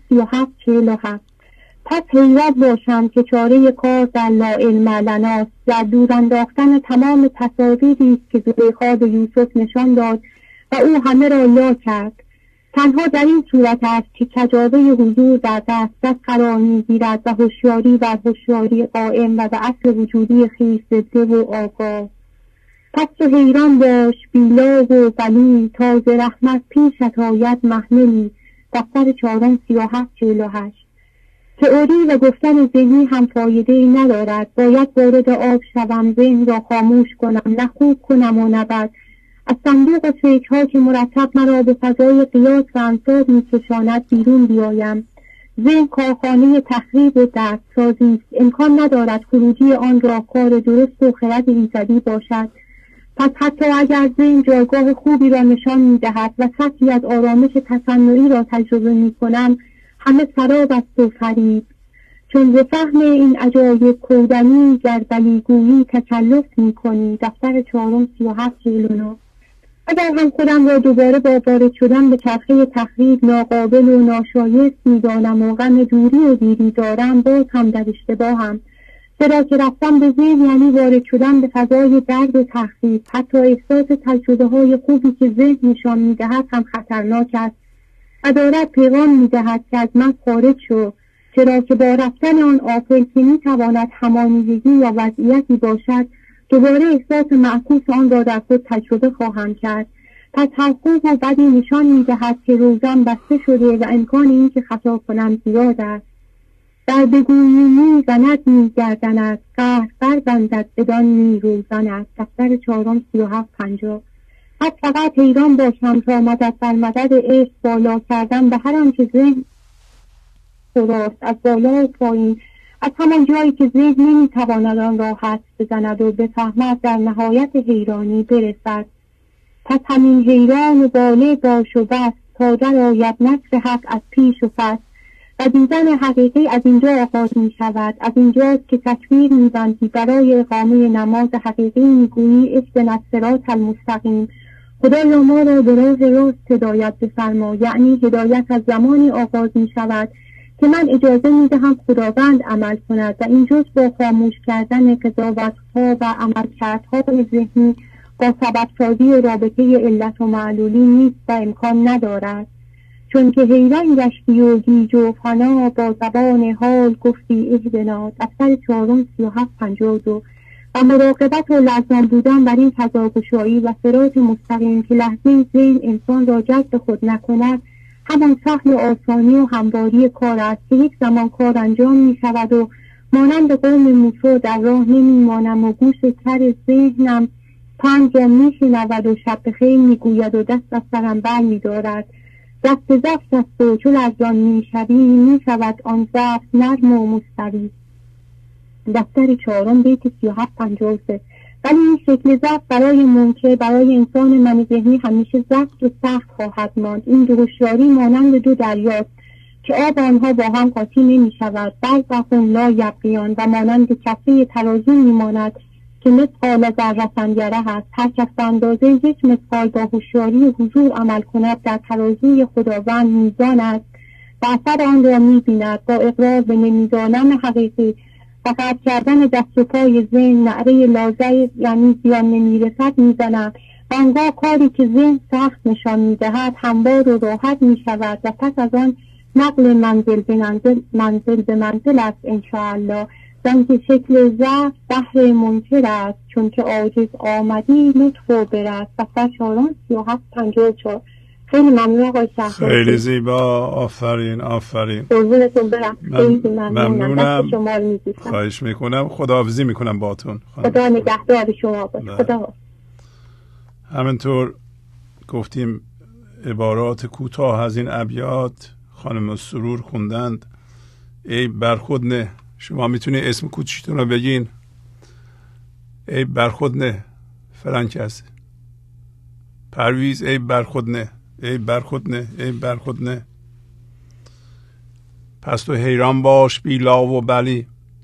37-47. پس حیرت باشم که چاره کار در لا علم لناست، در دور انداختن تمام تصاویری است که زلیخا به یوسف نشان داد و او همه را لا کرد. تنها در این صورت است که کجاوه حضور در دسترس قرار می‌گیرد و هوشیاری بر هوشیاری قائم و به اصل وجودی خویش زنده و آگاه. پس تو حیران باش بیلا و بلی، تا ز رحمت پیشت آید محملی. دفتر 4 37-48. تئوری و گفتن ذهنی هم فایده‌ای ندارد. باید وارد آب شوم، ذهن را خاموش کنم، نه خوب کنم و نه بد. از صندوق فکرها که مرتب مرا به فضای قیاس و امثال می‌کشاند بیرون بیایم. ذهن کارخانه تخریب و دردسازی است. امکان ندارد خروجی آن را کار درست و خرد ایزدی باشد. پس حتی اگر ذهن جایگاه خوبی را نشان می‌دهد و سطحی از آرامش تصنعی را تجربه می‌کنم، همه سراب است و فریب. چون به فهم این عجایب کودنی گر بلیگویی تکلف می‌کنی. دفتر 4 37-49. اگر هم خودم را دوباره با وارد شدن به چرخه تخریب ناقابل و ناشایست می‌دانم و غم دوری و دیری دارم، باز هم در اشتباهم. چرا که رفتن به ذهن یعنی وارد شدن به فضای درد و تخریب. حتی احساس تجربه‌های خوبی که ذهن نشان می‌دهد هم خطرناک است و دارد پیغام می‌دهد که از من خارج شو، چرا که با رفتن آن آفل که می‌تواند همانیدگی یا وضعیتی باشد، دوباره احساس معکوس آن را در خود تجربه خواهم کرد. پس هر خوب و بدی نشان می‌دهد که روزم بسته شده و امکان این که خطا کنم زیاد است. در بگویی زند می‌گردند، قهر بربندد بدان می‌روزاند. دفتر 4 37-50. پس فقط حیران باشم تا مدد بر مدد عشق بالا کردم به هر آنچه ذهن راست، از بالا و پایین، از همان جایی که ذهن نمی‌تواند آن را حدس بزند و بفهمد در نهایت حیرانی برسد. پس همین حیران و باله باش و بس تا در آید نصر حق از پیش و پس و دیدن حقیقی از اینجا آغاز می شود. از اینجاست که تکبیر می بندی، برای اقامه نماز حقیقی می گویی اهدنا الصراط المستقیم. خدایا ما را به راه راست هدایت بفرما. یعنی هدایت از زمانی آغاز می شود که من اجازه می دهم خداوند عمل کند و اینجاست با خاموش کردن قضاوت‌ها و عملکردهای ذهنی با سببسازی رابطه علت و معلولی نیست و امکان ندارد. چون که حیران گشتی و گیج و فنا، با زبان حال گفتی اهدنا. دفتر 4 37-52. و مراقبت و لرزان بودن بر این فضاگشایی و صراط مستقیم که لحظه ذهن انسان را جذب خود نکند، همان سهل و آسانی و همواری کار است که یک زمان کار انجام می شود و مانند قوم موسی در راه نمی مانم و گوش کر ذهنم پند را می شنود و شب بخیر می گوید و دست از سرم بر می دارد. دست زفت است و چو لرزان می شوی می شود آن زفت نرم و مستوی. دفتر 4 بیت 37-53. ولی این شکل ضعف برای منکر، برای انسان من ذهنی همیشه ضعف و سخت خواهد ماند. این دشواری مانند دو دریاست که آب آنها با هم قاطی نمی شود. برزخون لا یبغیان و مانند کفه ترازو می ماند که مثقال ذره گره هست. هر کس به اندازه یک مثقال با هوشیاری و حضور عمل کند در ترازوی خداوند میزان است و اثر آن را می بیند. با اقرار به نمیدانم حقیقی و قطع کردن دست و پای ذهن نعره لازه یعنی زیان نمیرسد میزنم و آنگاه کاری که ذهن سخت نشان میدهد هموار و راحت میشود و پس از آن نقل منزل به منزل است انشاءالله. زنگ شکل ضعف بحر منکر است چون که عاجز آمدی لطف و برست. دفتر 4 37-54. خیلی ممنون آقای شهبازی. خیلی زیبا. آفرین آفرین. قربونتون برم. خیلی ممنونم. شما رو می‌بوسم. خواهش میکنم. خداحافظی میکنم باهاتون. خدا نگهدار شما باشه. خدا. همینطور گفتیم عبارات کوتاه از این ابیات خانم سرور خوندند. ای برخود نه. شما میتونی اسم کوچیتون رو بگین. ای برخود نه فلان کس. پرویز ای برخود نه. ای برخود نه. ای برخود نه. پس تو حیران باش بیلا و بلی.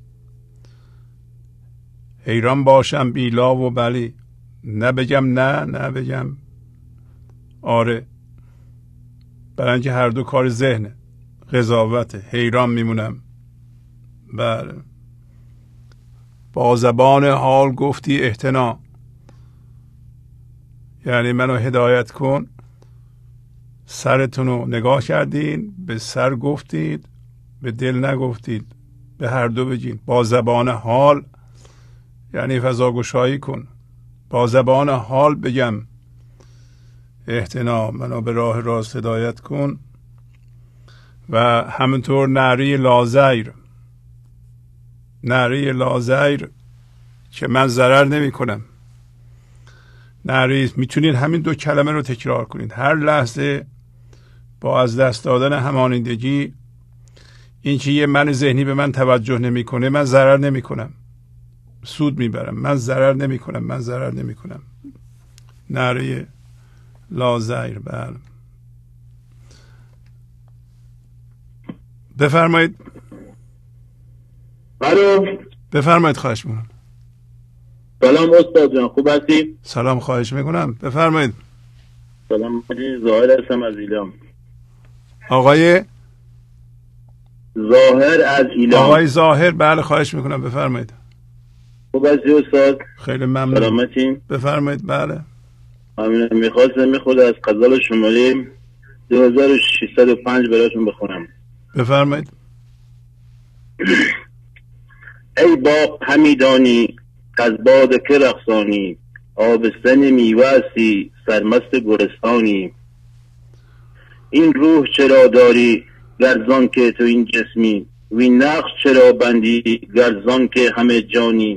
حیران باشم بیلا و بلی. نه بگم نه نه بگم آره. برای اینکه هر دو کار ذهنه. قضاوته. حیران میمونم. بله. با زبان حال گفتی احتنا، یعنی منو هدایت کن. سرتون رو نگاه کردین، به سر گفتید، به دل نگفتید، به هر دو بگین. با زبان حال یعنی فضاگشایی کن. با زبان حال بگم احتنا، منو به راه راست هدایت کن. و همینطور نعره لازیر، نعره لازیر که من ضرر نمی کنم. نعره میتونید همین دو کلمه رو تکرار کنید هر لحظه با از دست دادن همانندگی. این که یه من ذهنی به من توجه نمیکنه، من ضرر نمی کنم، سود میبرم. من ضرر نمی کنم، من ضرر نمی کنم. نعره لازیر. بله بفرمایید. الو بفرمایید. خواهش میکنم. سلام استاد جان، خوب هستی؟ سلام، خواهش میکنم. بفرمایید. سلام، ظاهر هستم از ایلام. آقای ظاهر از ایلام. آقای ظاهر، بله خواهش میکنم. بفرمایید. خوب هستی استاد؟ خیلی ممنون. سلامتین؟ بفرمایید. بله ممنونم. میخواستم خود از غزل شماره 2605 براتون بخونم. بفرمایید. ای باغ همیدانی از باد که رقصانی، آبستن میوه‌سی سرمست گلستانی. این روح چرا داری گرزان که تو این جسمی، وین نقش چرا بندی گرزان که همه جانی.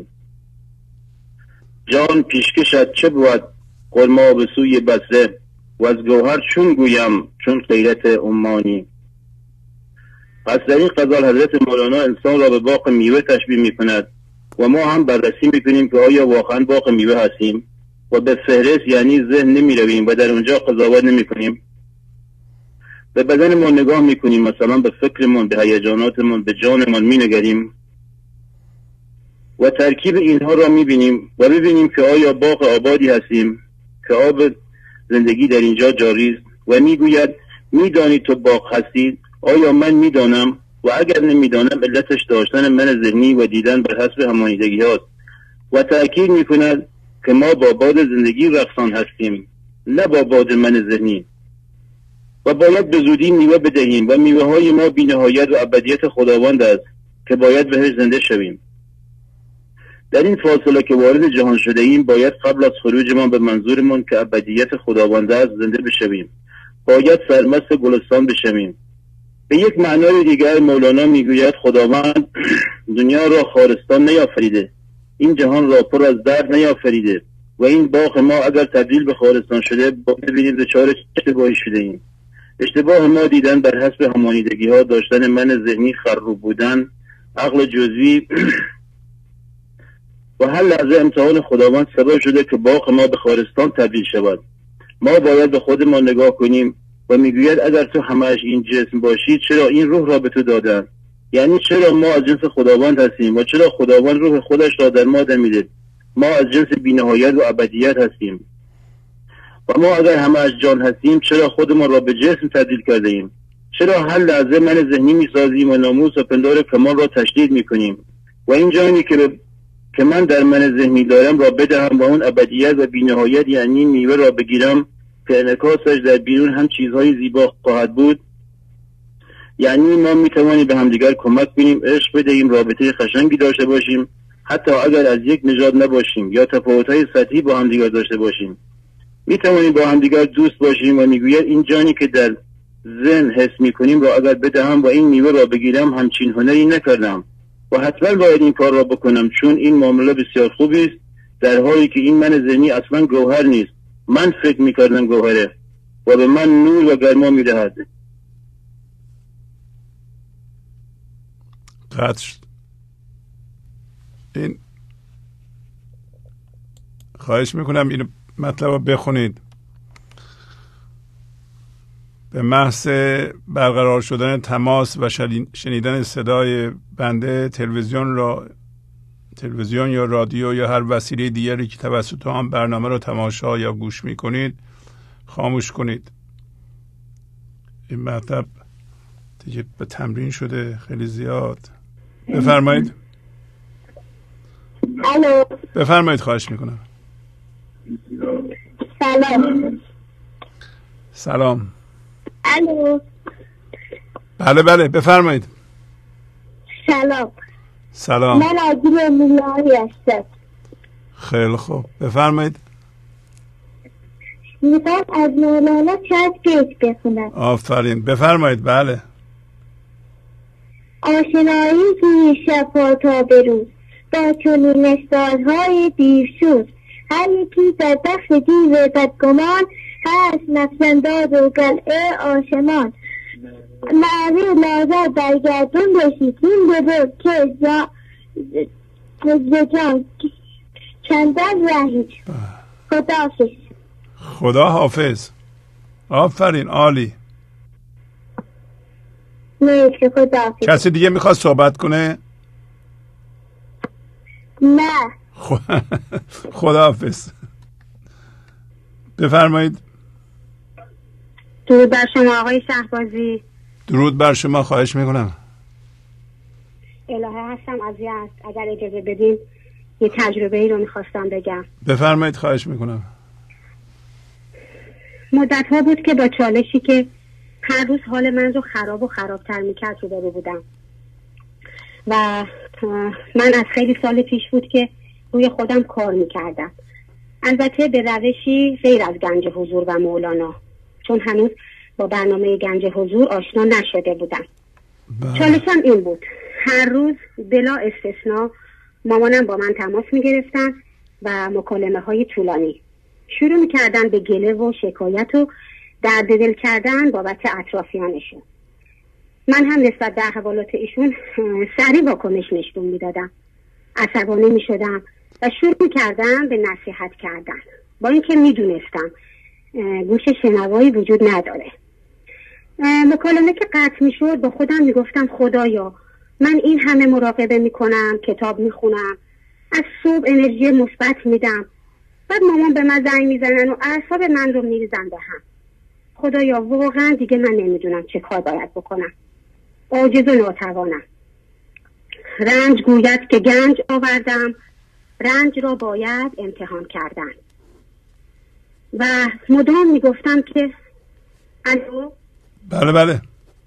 جان پیشکشت چه بود قرما به سوی بصره، و از گوهر چون گویم چون خیرت عمانی. پس در این غزل حضرت مولانا انسان را به باغ میوه تشبیه می کند و ما هم بررسی می کنیم که آیا واقعا باغ میوه هستیم و به فهرست یعنی ذهن نمی رویم و در اونجا قضاوت نمی کنیم. به بدن ما نگاه می کنیم، مثلا به فکرمون، به هیجاناتمون، به جانمون می نگریم و ترکیب اینها را می بینیم و ببینیم که آیا باغ آبادی هستیم که آب زندگی در اینجا جاری است. و می گوید می دانی تو باغ هستی؟ آیا من میدانم؟ و اگر نمیدانم علتش داشتن من ذهنی و دیدن بر حسب همانیدگی هاست. و تأکید میکند که ما با باد زندگی رقصان هستیم، نه با باد من ذهنی، و باید به زودی میوه بدهیم و میوه های ما بی‌نهایت و ابدیت خداوند است که باید بهش زنده شویم. در این فاصله که وارد جهان شده ایم باید قبل از خروج ما به منظورمون که ابدیت خداوند است زنده بشویم. باید سرمست گلستان بشویم. به یک معنای دیگر مولانا میگوید خداوند دنیا را خارستان نیافریده، این جهان را پر از درد نیافریده و این باغ ما اگر تبدیل به خارستان شده ببینید دچار اشتباهی شده ایم. اشتباه ما دیدن بر حسب همانیدگی ها، داشتن من ذهنی، خروب بودن، عقل جزوی و هر لحظه امتحان خداوند سبب شده که باغ ما به خارستان تبدیل شود. ما باید به خودمان نگاه کنیم و میگوید اگر تو همش این جسم باشی چرا این روح را به تو دادن؟ یعنی چرا ما از جنس خداوند هستیم و چرا خداوند روح خودش را در ما دمیده؟ ما از جنس بی‌نهایت و ابدیت هستیم و ما اگر همه از جان هستیم چرا خودمان را به جسم تبدیل کرده ایم؟ چرا هر لحظه من ذهنی میسازیم و ناموس و پندار کمال را تشدید میکنیم و این جانی که من در من ذهنی دارم را بدهم و اون ابدیت و بی‌نهایت یعنی میوه را بگیرم که انعکاسش در بیرون هم چیزهای زیبا خواهد بود. یعنی ما میتوانیم به همدیگر کمک کنیم، عشق بدهیم، رابطه قشنگی داشته باشیم، حتی اگر از یک نژاد نباشیم یا تفاوت‌های سطحی با همدیگر داشته باشیم. میتوانیم با همدیگر دوست باشیم و میگوید این جانی که در ذهن حس میکنیم را اگر بدهم و این میوه را بگیرم همچین هنری نکردم و حتما باید این کار را بکنم چون این معامله بسیار خوبی است، در حالی که این من ذهنی اصلا گوهر نیست. من فکر میکردم گوهره و به من نور و گرما میدهد. قطع شد. این خواهش میکنم این مطلب رو بخونید. به محض برقرار شدن تماس و شنیدن صدای بنده تلویزیون یا رادیو یا هر وسیله دیگری که توسط آن برنامه رو تماشا یا گوش میکنید خاموش کنید. این مطلب دیگه به تمرین شده خیلی زیاد. بفرمایید. الو. بفرمایید خواهش میکنم. سلام. سلام. الو. بله بفرمایید. سلام. سلام. من عادل میلانی هستم. خیلی خوب بفرمایید. میخوام از مولانا چند بیت بخونم. آفرین بفرمایید. بله. آشنایی توی شب تا به روز با چنین مثالهای دیرشوز، هر یکی در دست دیو بدگمان هست نفسنداد و قلعه آشمان. معوی لازر برگردون بشید این ببر که جان چندان رهید. خدا حافظ. خدا حافظ. آفرین عالی. مرسی. خدا حافظ. کسی دیگه میخواد صحبت کنه؟ نه. خدا حافظ. بفرمایید. درود بر شما آقای شهبازی. درود بر شما. خواهش میکنم. الهه هستم از یزد. اگر اجازه بدین یه تجربه ای رو میخواستم بگم. بفرمایید. خواهش میکنم. مدت ها بود که با چالشی که هر روز حال من رو خراب و خرابتر میکرد روبرو بودم و من از خیلی سال پیش بود که روی خودم کار میکردم، البته به روشی غیر از گنج حضور و مولانا، چون هنوز با برنامه گنج حضور آشنا نشده بودم. چالشم این بود، هر روز بلا استثناء مامانم با من تماس میگرفتن و مکالمه های طولانی شروع میکردن به گله و شکایت و درد دل کردن بابت اطرافیانشون. من هم نسبت به احوالات ایشون سریع واکنش نشون میدادم، عصبانی میشدم و شروع میکردم به نصیحت کردن، با اینکه میدونستم گوش شنوایی وجود نداره. مکالمه که قطع میشد با خودم میگفتم خدایا من این همه مراقبه میکنم، کتاب میخونم، از صبح انرژی مثبت میدم، بعد مامان به من زنگ میزنن و اعصاب من رو میریزن به هم. خدایا واقعا دیگه من نمیدونم چه کار باید بکنم، عاجز و ناتوانم. رنج گوید که گنج آوردم، رنج را باید امتحان کردن. و مدام میگفتم که الو. بله.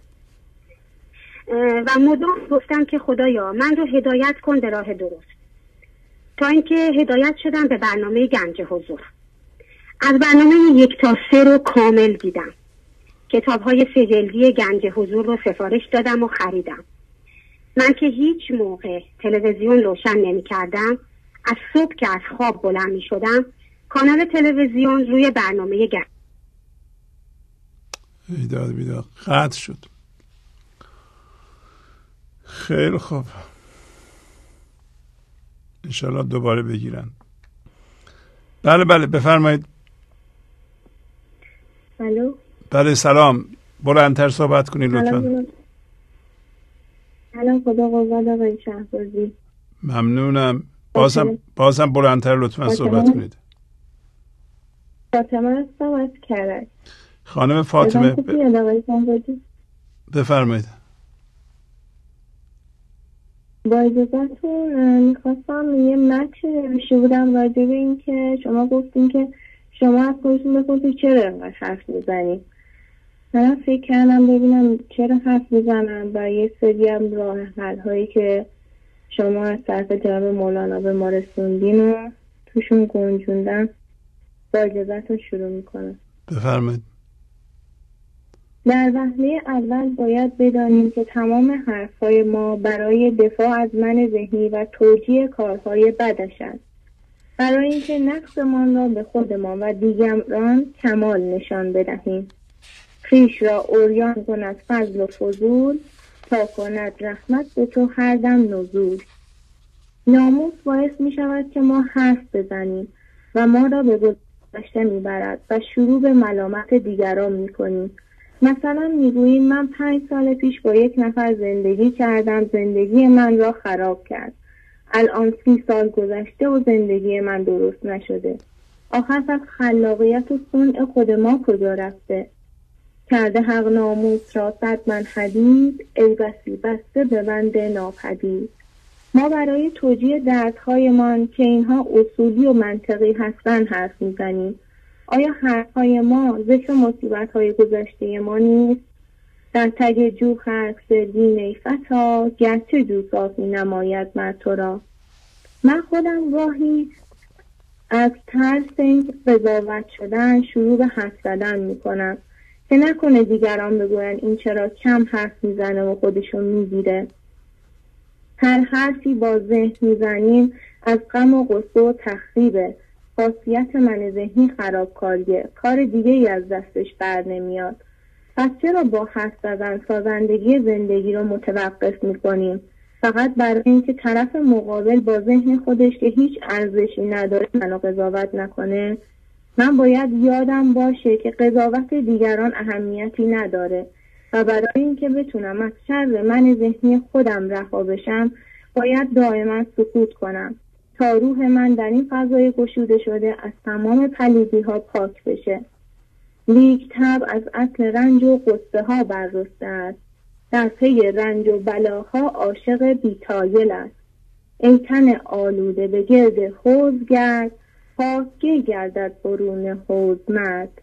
و مدام گفتم که خدایا من رو هدایت کن به راه درست، تا اینکه هدایت شدم به برنامه گنج حضور. از برنامه 1 تا 3 رو کامل دیدم. کتاب‌های 3 جلدی گنج حضور رو سفارش دادم و خریدم. من که هیچ موقع تلویزیون روشن نمی‌کردم، از صبح که از خواب بلند می‌شدم کانال تلویزیون روی برنامه گنج. بیداد قطع شد. خیلی خوب. انشالله دوباره بگیرن. بله بله بفرمایید. الو. بله سلام، بلندتر صحبت کنید لطفا. سلام، خدا قوت آقای شهبازی. ممنونم. بازم بلندتر لطفا صحبت کنید. فاطمه هستم از کرج. خانم فاطمه بفرمایید. با اجازتون میخواستم یه متن نوشته بودم راجع به این که شما گفتین که شما از خودتون بپرسید چرا اینقدر حرف میزنید. من فکر کردم ببینم چرا حرف میزنم و یه سری هم راه حل هایی که شما از طرف جناب مولانا به ما رسوندین و توشون گنجوندن. با اجازتون شروع میکنم. بفرمایید. در وهله اول باید بدانیم که تمام حرفهای ما برای دفاع از من ذهنی و توجیه کارهای بدش است. برای اینکه نقصمان را به خودمان و دیگران کمال نشان بدهیم. خویش را عریان کن از فضل و فضول، تا کند رحمت به تو هر دم نزول. ناموس باعث می شود که ما حرف بزنیم و ما را به گذشته می برد و شروع به ملامت دیگران می کنیم. مثلا میگوییم من 5 سال پیش با یک نفر زندگی کردم، زندگی من را خراب کرد. الان 30 سال گذشته و زندگی من درست نشده. آخر پس خلاقیت و صنع خود ما کجا رفته؟ کرده حق ناموس را صد من حدید، ای بسی بسته به بند ناپدید. ما برای توجیه دردهایمان که اینها اصولی و منطقی هستن حرف میزنیم. آیا حرفهای ما ذکر مصیبت‌های گذشته ما نیست؟ در تگ جو خرق سردی نیفتا، گرچه جو صافی نماید مرد تو را. من خودم گاهی از ترس قضاوت شدن شروع به حرف زدن میکنم که نکنه دیگران بگوین این چرا کم حرف میزنه و خودشون میگیره. هر حرفی با ذهن میزنیم از غم و غصه و تخریبه. خاصیت من ذهنی خرابکاریه، کار دیگه ای از دستش بر نمیاد. پس چرا با حرف زدن سازندگی زندگی رو متوقف میکنیم؟ فقط برای اینکه طرف مقابل با ذهن خودش که هیچ ارزشی نداره منو قضاوت نکنه. من باید یادم باشه که قضاوت دیگران اهمیتی نداره و برای اینکه بتونم از شر من ذهنی خودم رها بشم باید دائما سکوت کنم تا روح من در این فضای گشوده شده از تمام پلیدی ها پاک بشه. لیک طبع از اصل رنج و غصه ها بررسته است. در پی رنج و بلاها عاشق بیتایل است. ای تن آلوده به گرد حوض گرد، پاکگیر گردد برون حوض مرد.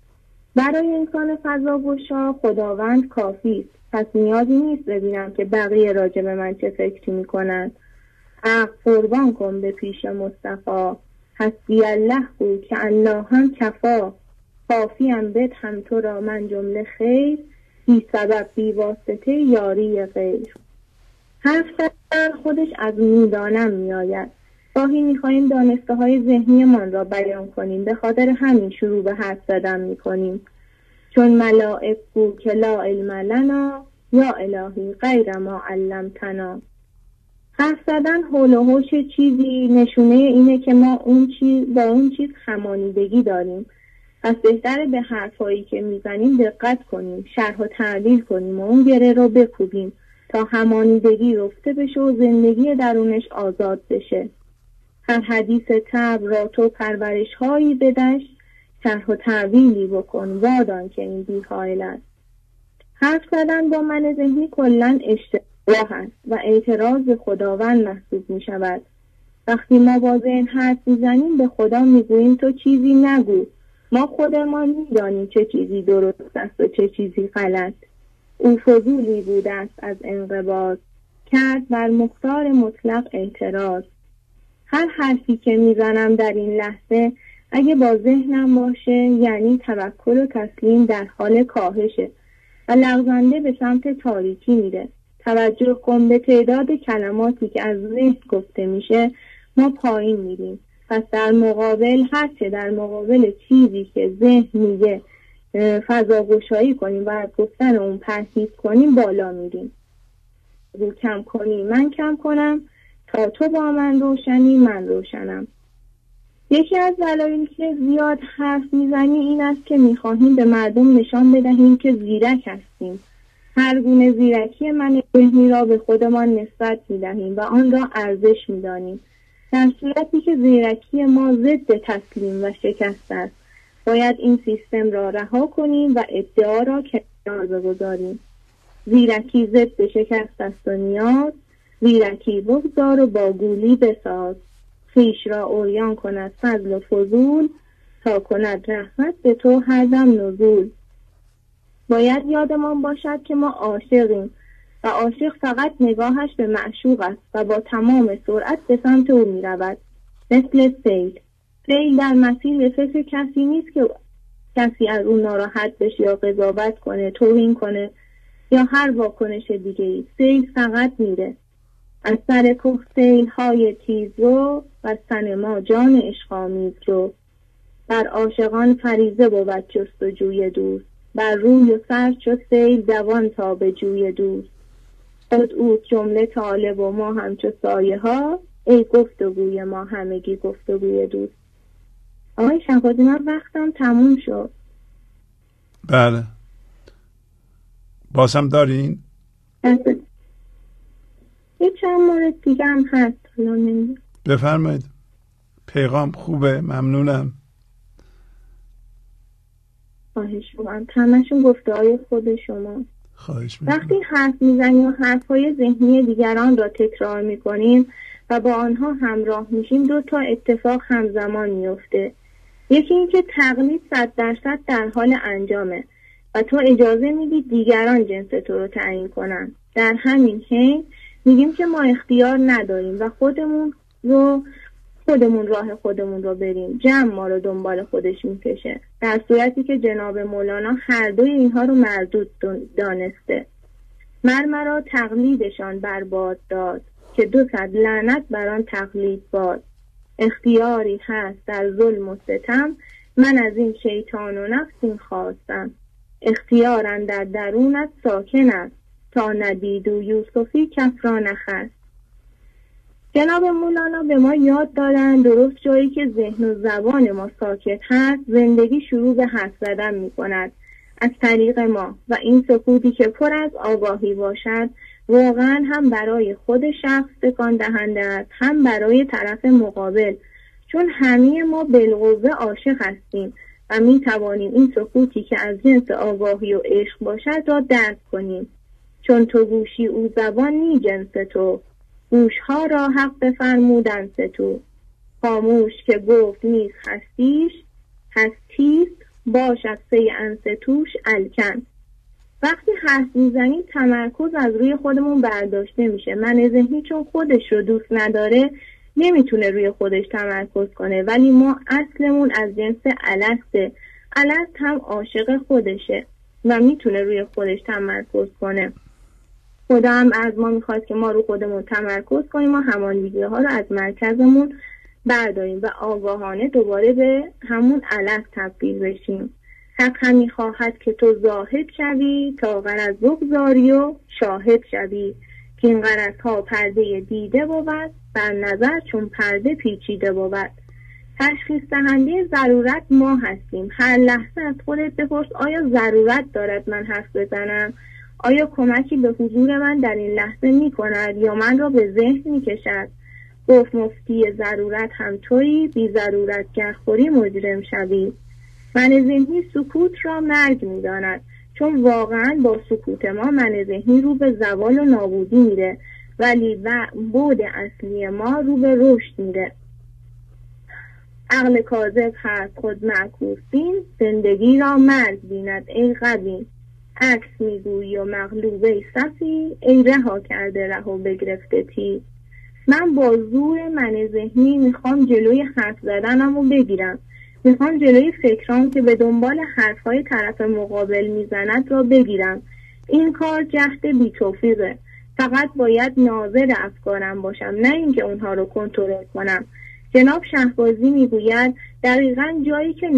برای انسان فضاگشا خداوند کافی است. پس نیازی نیست ببینم که بقیه راجع به من چه فکری میکنند. عقل قربان کن به پیش مصطفی، حسبی الله گو که الله هم کفا. کافیم بد هم تو را من جمله خیر، بی سبب بی واسطه یاری غیر. حرف زدن خودش از میدانم میآید. گاهی میخواهیم دانسته های ذهنی من را بیان کنیم، به خاطر همین شروع به حرف زدن میکنیم. چون ملائک گو که لا علم لنا، یا الهی غیر ما علمتنا. حرف زدن حول و حوش چیزی نشونه اینه که ما با اون چیز همانیدگی داریم. پس بهتره به حرفایی که میزنیم دقت کنیم، شرح و تعدیل کنیم و اون گره رو بکوبیم تا همانیدگی رفته بشه و زندگی درونش آزاد بشه. هر حدیث طبع را تو پرورش هایی بدش، شرح و تعدیلی بکن وادان که این بی‌حائل است. حرف زدن با من ذهنی کلن اشتباه است و اعتراض به خداوند محسوب می شود. وقتی ما با ذهن حرف میزنیم به خدا میگوییم تو چیزی نگو. ما خودمان میدانیم چه چیزی درست است و چه چیزی غلط. او فضولی بوده است از انقباض، کرد بر مختار مطلق اعتراض. هر حرفی که میزنم در این لحظه اگه با ذهنم باشه یعنی توکل و تسلیم در حال کاهشه و لغزنده به سمت تاریکی میره. توجه کن به تعداد کلماتی که از ذهن گفته میشه ما پایین میریم. پس در مقابل هرچه در مقابل چیزی که ذهن میگه فضاگشایی کنیم و از گفتن اون پرهیز کنیم بالا میریم. رو کم کنی من کم کنم، تا تو با من روشنی من روشنم. یکی از دلایلی که زیاد حرف میزنی این است که میخواهیم به مردم نشان بدهیم که زیرک هستیم. هر گونه زیرکی من ذهنی را به خودمان نسبت میدهیم و آن را ارزش میدانیم، در صورتی که زیرکی ما ضد تسلیم و شکست است. باید این سیستم را رها کنیم و ادعا را کنار بگذاریم. زیرکی ضد شکست است و نیاز، زیرکی بگذار و با گولی بساز. خویش را عریان کند فضل و فضول، تا کند رحمت به تو هر دم نزول. باید یادمان باشد که ما عاشقیم و عاشق فقط نگاهش به معشوق است و با تمام سرعت به سمت او می رود. مثل سیل. سیل در مسیر به فکر کسی نیست که کسی از اون ناراحت بشه یا قضاوت کنه، توهین کنه یا هر واکنش دیگه ای. سیل فقط میره. از سر کوه سیل های تیز رو و سن ما جان عشق‌آمیز رو. بر عاشقان فریضه بود جستجوی دوست، بر روی و سر چو سیل دوان تا به جوی دوست. خود اوست جمله طالب و ما همچو سایه ها، ای گفتگوی ما همگی گفتگوی دوست. آقای شهبازی من وقتم تموم شد. بله بازم دارین؟ یه چند مورد دیگه هم هست. بفرمایید. پیغام خوبه، ممنونم. خواهش می‌کنم. همشون گفته‌های خود شما. خواهش می‌کنم. وقتی حرف میزنیم و حرف‌های ذهنی دیگران را تکرار می‌کنیم و با آنها همراه میشیم، دو تا اتفاق همزمان میفته. یکی این که تقلید 100% در حال انجامه و تو اجازه میدی دیگران جنس تو رو تعیین کنن. در همین حین میگیم که ما اختیار نداریم و خودمون راه خودمون رو بریم. جمع ما رو دنبال خودش میکشه، در صورتی که جناب مولانا هر دوی اینها رو مردود دانسته. مرا تقلیدشان برباد داد، که 200 لعنت بر آن تقلید باد. اختیاری هست در ظلم و ستم، من از این شیطان و نفس این خواستم. اختیارن در درونت ساکن است، تا ندید و یوسفی کف را نخست. جناب مولانا به ما یاد دادن درست جایی که ذهن و زبان ما ساکت هست، زندگی شروع به حرف زدن می کند از طریق ما، و این سکوتی که پر از آگاهی باشد واقعا هم برای خود شخص تکان دهنده است، هم برای طرف مقابل، چون همه ما بالقوه عاشق هستیم و می توانیم این سکوتی که از جنس آگاهی و عشق باشد را درک کنیم. چون تو گوشی او زبان نی جنس تو، گوشها را حق بفرمودن ستو. خاموش که گفت نیست هستیست، باشد سی انستوش الکن. وقتی حرف میزنیم تمرکز از روی خودمون برداشته میشه. من ذهنی چون خودش رو دوست نداره نمیتونه روی خودش تمرکز کنه، ولی ما اصلمون از جنس السته. الست هم عاشق خودشه و میتونه روی خودش تمرکز کنه. خدا هم از ما میخواد که ما رو خودمون تمرکز کنیم و همانگی ها رو از مرکزمون برداریم و آگاهانه دوباره به همون الست تبدیل بشیم. حق همی خواهد که تو زاهد شوی، تا غرض بگذاری و شاهد شوی. که این غرض ها پرده دیده بود، بر نظر چون پرده پیچیده بود. تشخیص دهنده ضرورت ما هستیم. هر لحظه از خودت بپرس آیا ضرورت دارد من حرف بزنم؟ آیا کمکی به حضور من در این لحظه می کند یا من را به ذهن می کشد؟ گفت مفتی ضرورت هم تویی، بی ضرورت گرخوری مجرم شوی. من ذهنی سکوت را مرگ می داند، چون واقعا با سکوت من ذهنی رو به زوال و نابودی میره، ولی بعد اصلی ما رو به رشد میره. عقل کاذب هست خود معکوس بین، زندگی را مرگ بیند ای غبین. عکس میگویی و مغلوبه صفی، ای رها کرده ره و بگرفته تیر. من با زور من ذهنی میخوام جلوی حرف زدنم رو بگیرم، میخوام جلوی فکرام که به دنبال حرفهای طرف مقابل میزند را بگیرم. این کار جهد بی توفیقه. فقط باید ناظر افکارم باشم، نه اینکه اونها رو کنترل کنم. جناب شهبازی میگوید دقیقاً جایی که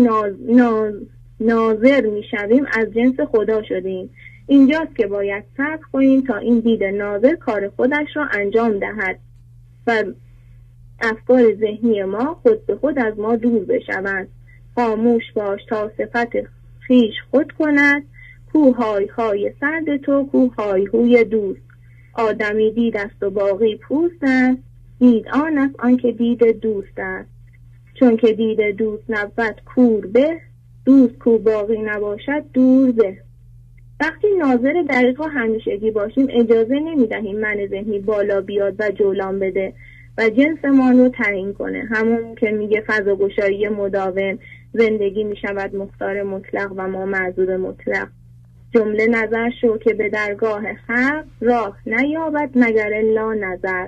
ناظر میشویم از جنس خدا شدیم. اینجاست که باید صبر کنیم تا این دید ناظر کار خودش را انجام دهد. و افکار ذهنی ما خود به خود از ما دور بشوند. خاموش باش تا صفت خویش خود کند، کو های های سرد تو، کو های هوی دوست. آدمی دید است و باقی پوست است، دید آن است آنکه دید دوست است. چون که دید دوست نبود کور به، دوست کو باقی نباشد دور به. وقتی ناظر دقیق و همیشگی باشیم اجازه نمیدهیم من ذهنی بالا بیاد و جولان بده و جنس ما رو تعیین کنه. همون که میگه فضاگشایی مداوم، زندگی میشود مختار مطلق و ما معذور مطلق. جمله نظر شو که به درگاه حق، راه نیابد مگر الا نظر.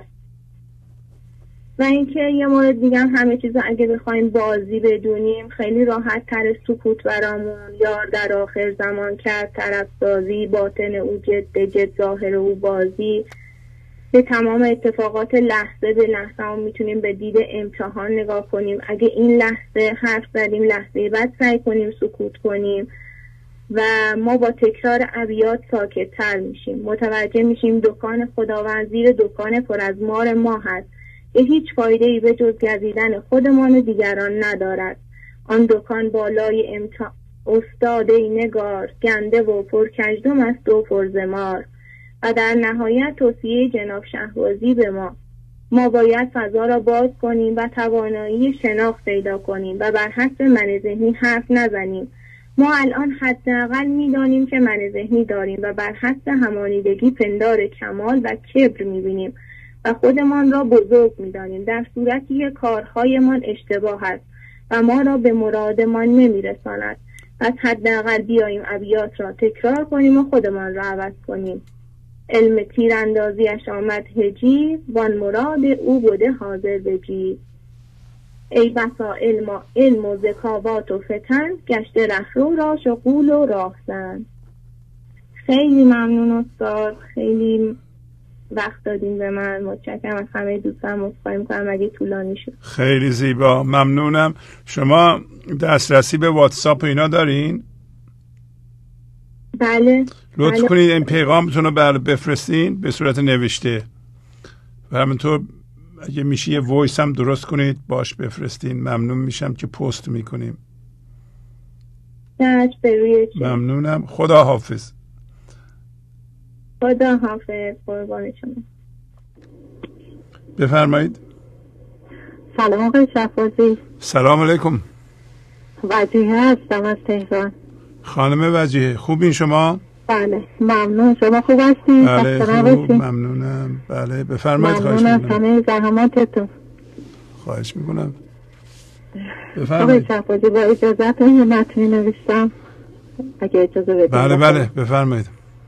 و اینکه یه مورد دیگه همه چیزا اگه بخوایم بازی بدونیم خیلی راحت تر سکوت برامون، یار در آخر زمان کرد طرف سازی، باطن او جد ظاهر او بازی. به تمام اتفاقات لحظه به لحظه هم میتونیم به دید امتحان نگاه کنیم. اگه این لحظه حرف زدیم، لحظه بعد سعی کنیم سکوت کنیم و ما با تکرار ابیات ساکت تر میشیم. متوجه میشیم دکان خداوند زیر دکان پر از مار ما هست که هیچ فایده‌ای به جز گزیدن خودمان و دیگران ندارد. آن دکان بالای استاد نگار، گنده و پرکژدم است و پرزمار. و در نهایت توصیه جناب شهبازی به ما باید فضا را باز کنیم و توانایی شناخت پیدا کنیم و بر حسب من ذهنی حرف نزنیم. ما الان حداقل میدانیم که من ذهنی داریم و بر حسب همانیدگی پندار کمال و کبر میبینیم و خودمان را بزرگ میدانیم، در صورتی که کارهایمان اشتباه است و ما را به مرادمان نمیرساند. پس حداقل بیاییم ابیات را تکرار کنیم و خودمان را عوض کنیم. علم تیراندازیش آمد هجی، وان مراد او بوده حاضر بجی. ای بسا علم و ذکاوات و فتن، گشته رهرو را شغول و راهزن. خیلی ممنون استاد، خیلی وقت دادیم به من. متشکرم از همه دوستان. عذرخواهی می‌کنم اگه طولانی شد. خیلی زیبا، ممنونم. شما دسترسی به واتساپ اینا دارین؟ بله. لطف کنید این پیغامتون رو بفرستین به صورت نوشته و همینطور اگه میشه یه وایس هم درست کنید باش بفرستین. ممنون میشم که پست میکنیم. ممنونم. خدا حافظ. خدا حافظ. قربان شما. بفرمایید. سلام آقای شهبازی. سلام علیکم. وجیه هستم از تهران. خانم وجیه، خوبین شما؟ بله ممنون. شما خوب هستید؟ بله خوب، ممنونم. بله بفرمایید. خواهش میکنم. ممنونم همه زحماتتون. خواهش میکنم. بفرمایید. آقای شهبازی با اجازهتون یه متنی نوشتم اگه اجازه بدید. بله بله بفرمایید.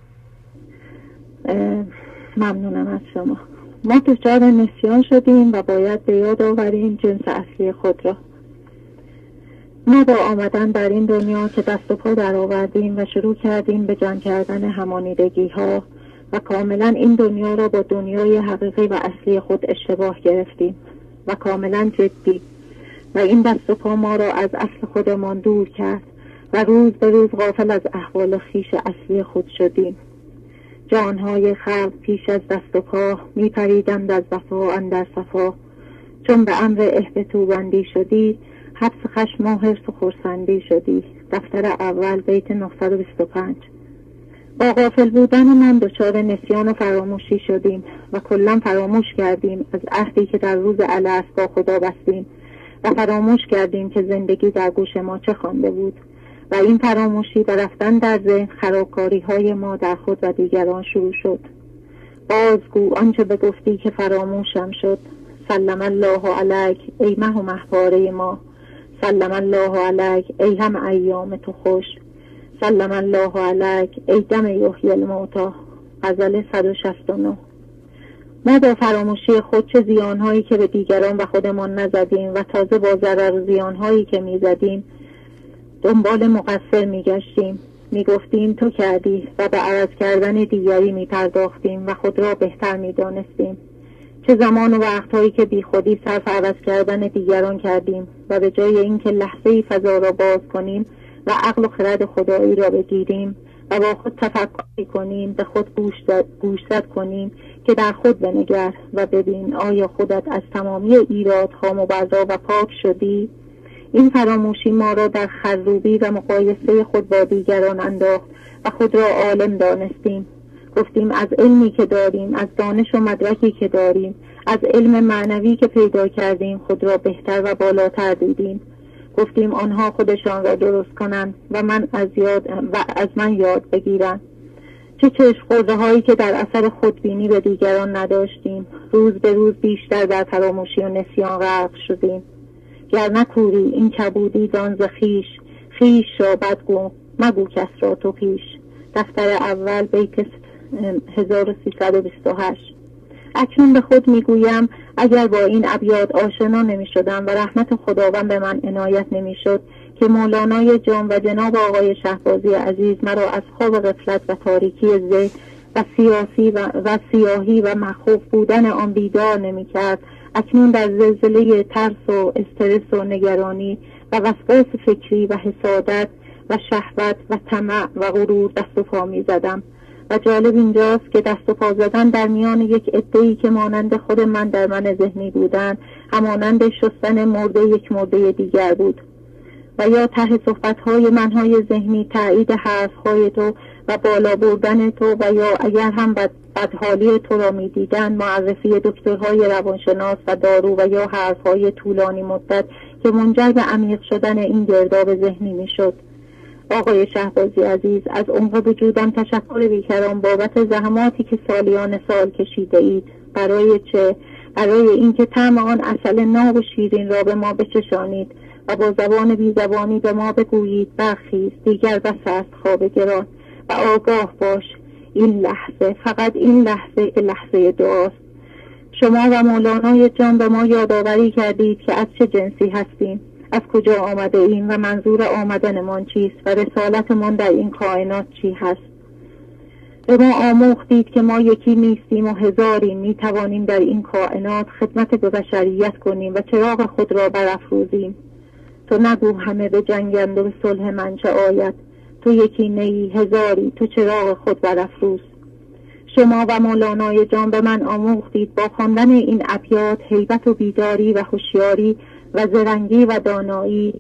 ممنونم از شما. ما دچار نسیان شدیم و باید به یاد آوریم جنس اصلی خود را. ما با آمدن در این دنیا که دست و پا در آوردیم و شروع کردیم به جمع کردن همانیدگی ها و کاملا این دنیا را با دنیای حقیقی و اصلی خود اشتباه گرفتیم و کاملا جدی، و این دست و پا ما را از اصل خودمان دور کرد و روز به روز غافل از احوال خویش اصلی خود شدیم. جانهای خلق پیش از دست و پا می پریدند از وفا اندر صفا، چون به امر اهبطوا بندی شدی، حبس خشم و حرص و خرسندی شدی. دفتر اول بیت 925. با غافل بودن من دچار نسیان و فراموشی شدیم و کلا فراموش کردیم از عهدی که در روز الست با خدا بستیم و فراموش کردیم که زندگی در گوش ما چه خوانده بود و این فراموشی به رفتن در ذهن خرابکاری های ما در خود و دیگران شروع شد. بازگو آنچه به گفتی که فراموشم شد. سلم الله علیک ای مه و مهواره ما، سلم الله علیک ای هم ایام تو خوش، سلم الله علیک ای دم یحیی الموتی. غزل 169. ما با فراموشی خود چه زیانهایی که به دیگران و خودمان نزدیم و تازه با ضرر و زیانهایی که میزدیم دنبال مقصر میگشتیم، میگفتیم تو کردی و به عوض کردن دیگری میپرداختیم و خود را بهتر میدانستیم. چه زمان و وقتهایی که بی خودی صرف عوض کردن دیگران کردیم و به جای اینکه لحظه‌ای فضا را باز کنیم و عقل و خرد خدایی را بگیریم و با خود تفکر کنیم، به خود گوشزد کنیم که در خود بنگر و ببین آیا خودت از تمامی ایرادها مبرا و پاک شدی؟ این فراموشی ما را در خروبی و مقایسه خود با دیگران انداخت و خود را عالم دانستیم. گفتیم از علمی که داریم، از دانش و مدرکی که داریم، از علم معنوی که پیدا کردیم خود را بهتر و بالاتر دیدیم. گفتیم آنها خودشان را درست کنند و از من یاد بگیرند. چه چشم خورده هایی که در اثر خودبینی به دیگران نداشتیم. روز به روز بیشتر در فراموشی و نسیان غرق شدیم. گر نکوری این کبودی دان ز خویش را بدگو مگو کس را تو پیش. دفتر اول بیت 1328. اکنون به خود میگویم اگر با این ابیات آشنا نمی شدم و رحمت خداوند به من عنایت نمی شد که مولانای جام و جناب آقای شهبازی عزیز مرا از خواب غفلت و تاریکی ذهن و سیاهی و مخوف بودن آن بیدار نمی کرد، اکنون در زلزله ترس و استرس و نگرانی و وسواس فکری و حسادت و شهوت و طمع و غرور دست و پا می زدم. و جالب اینجاست که دست و پا زدن در میان یک عده‌ای که مانند خود من در من ذهنی بودن همانند شستن مرده یک مرده دیگر بود. و یا ته صحبت‌های منهای ذهنی تایید حرف‌های تو و بالا بردن تو و یا اگر هم بدحالی تو را می‌دیدن معرفی دکترهای روانشناس و دارو و یا حرف‌های طولانی مدت که منجر به عمیق شدن این گرداب ذهنی می‌شد. آقای شهبازی عزیز، از عمق وجودم تشکر بیکران بابت زحماتی که سالیان سال کشیده اید. برای چه؟ برای اینکه طعم آن عسل ناب و شیرین را به ما بچشانید و با زبان بی زبانی به ما بگویید برخیز دیگر بس است خواب گران و آگاه باش این لحظه، فقط این لحظه دعاست. شما و مولانای جان به ما یادآوری کردید که از چه جنسی هستیم، از کجا آمده ایم و منظور آمدنمان چیست و رسالتمان در این کائنات چی هست. به ما آموختید که ما یکی نیستیم و هزاریم، می توانیم در این کائنات خدمت به بشریت کنیم و چراغ خود را برافروزیم. تو نگو همه به جنگند و به صلح منچه آید، تو یکی نیی هزاری، تو چراغ خود برافروز. شما و مولانای جان به من آموختید با خواندن این ابیات هیبت و بیداری و هوشیاری و زرنگی و دانایی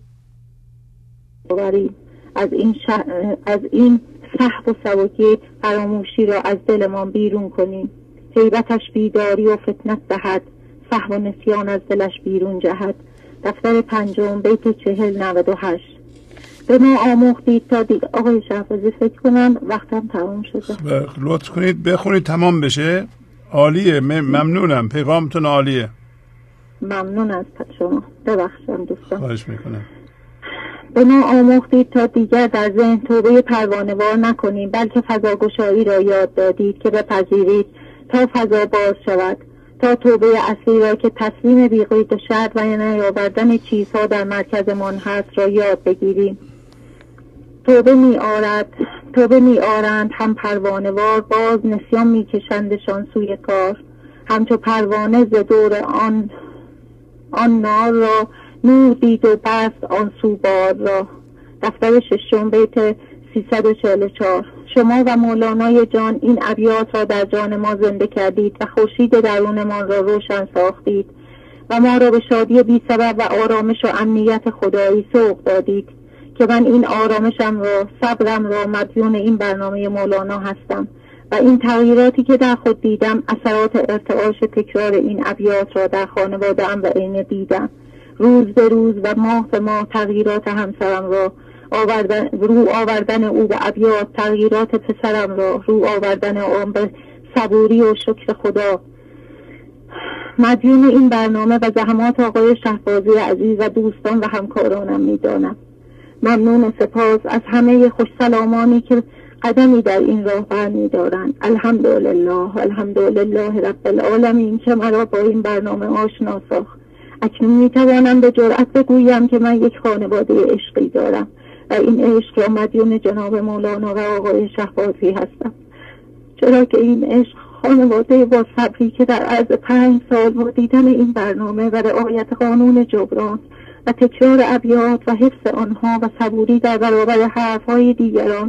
از این سحب و سبکی فراموشی را از دلمان بیرون کنیم. هیبتش بیداری و فتنت دهد، سحب و نسیان از دلش بیرون جهد. دفتر پنجم بیت 4098. به ما آموختید تا دیگه. آقای شهبازی فکر کنم وقتم تمام شده. لطف کنید بخونید تمام بشه. عالیه، ممنونم، پیغامتون عالیه. ممنون از شما، ببخشم دوستان. خواهش میکنم. به ما آموختید تا دیگر در ذهن توبه پروانه‌وار نکنیم، بلکه فضاگشایی را یاد دادید که بپذیرید تا فضا باز شود، تا توبه اصلی را که تسلیم بی‌قید و شرط و نیاوردن چیزها در مرکزمان هست را یاد بگیریم. توبه می آرند هم پروانه‌وار، باز نسیان می کشندشان سوی کار. همچو پروانه ز دور آن نار را، نور دید و بست آن سوبار را. دفتر ششم بیت 344. شما و مولانای جان این ابیات را در جان ما زنده کردید و خورشید درونمان را روشن ساختید و ما را به شادی بی سبب و آرامش و امنیت خدایی سوق دادید که من این آرامشم را، صبرم را مدیون این برنامه مولانا هستم و این تغییراتی که در خود دیدم اثرات ارتعاش تکرار این ابیات را در خانواده‌ام و عین دیدم. روز به روز و ماه به ماه تغییرات همسرم را رو آوردن او به ابیات، تغییرات پسرم را رو آوردن آن به صبوری و شکر خدا. مدیون این برنامه و زحمات آقای شهبازی عزیز و دوستان و همکارانم میدانم. ممنون و سپاس از همه خوش سلامانی که قدمی در این راه برمی‌دارند. الحمدلله الحمدلله رب العالمین که مرا با این برنامه آشنا ساخت. اکنون میتوانم به جرأت بگویم که من یک خانواده عشقی دارم و این عشق را مدیون جناب مولانا و آقای شهبازی هستم، چرا که این عشق خانواده با صبری که در عرض 5 سال با دیدن این برنامه و رعایت قانون جبران و تکرار ابیات و حفظ آنها و صبوری در برابر حرفهای دیگران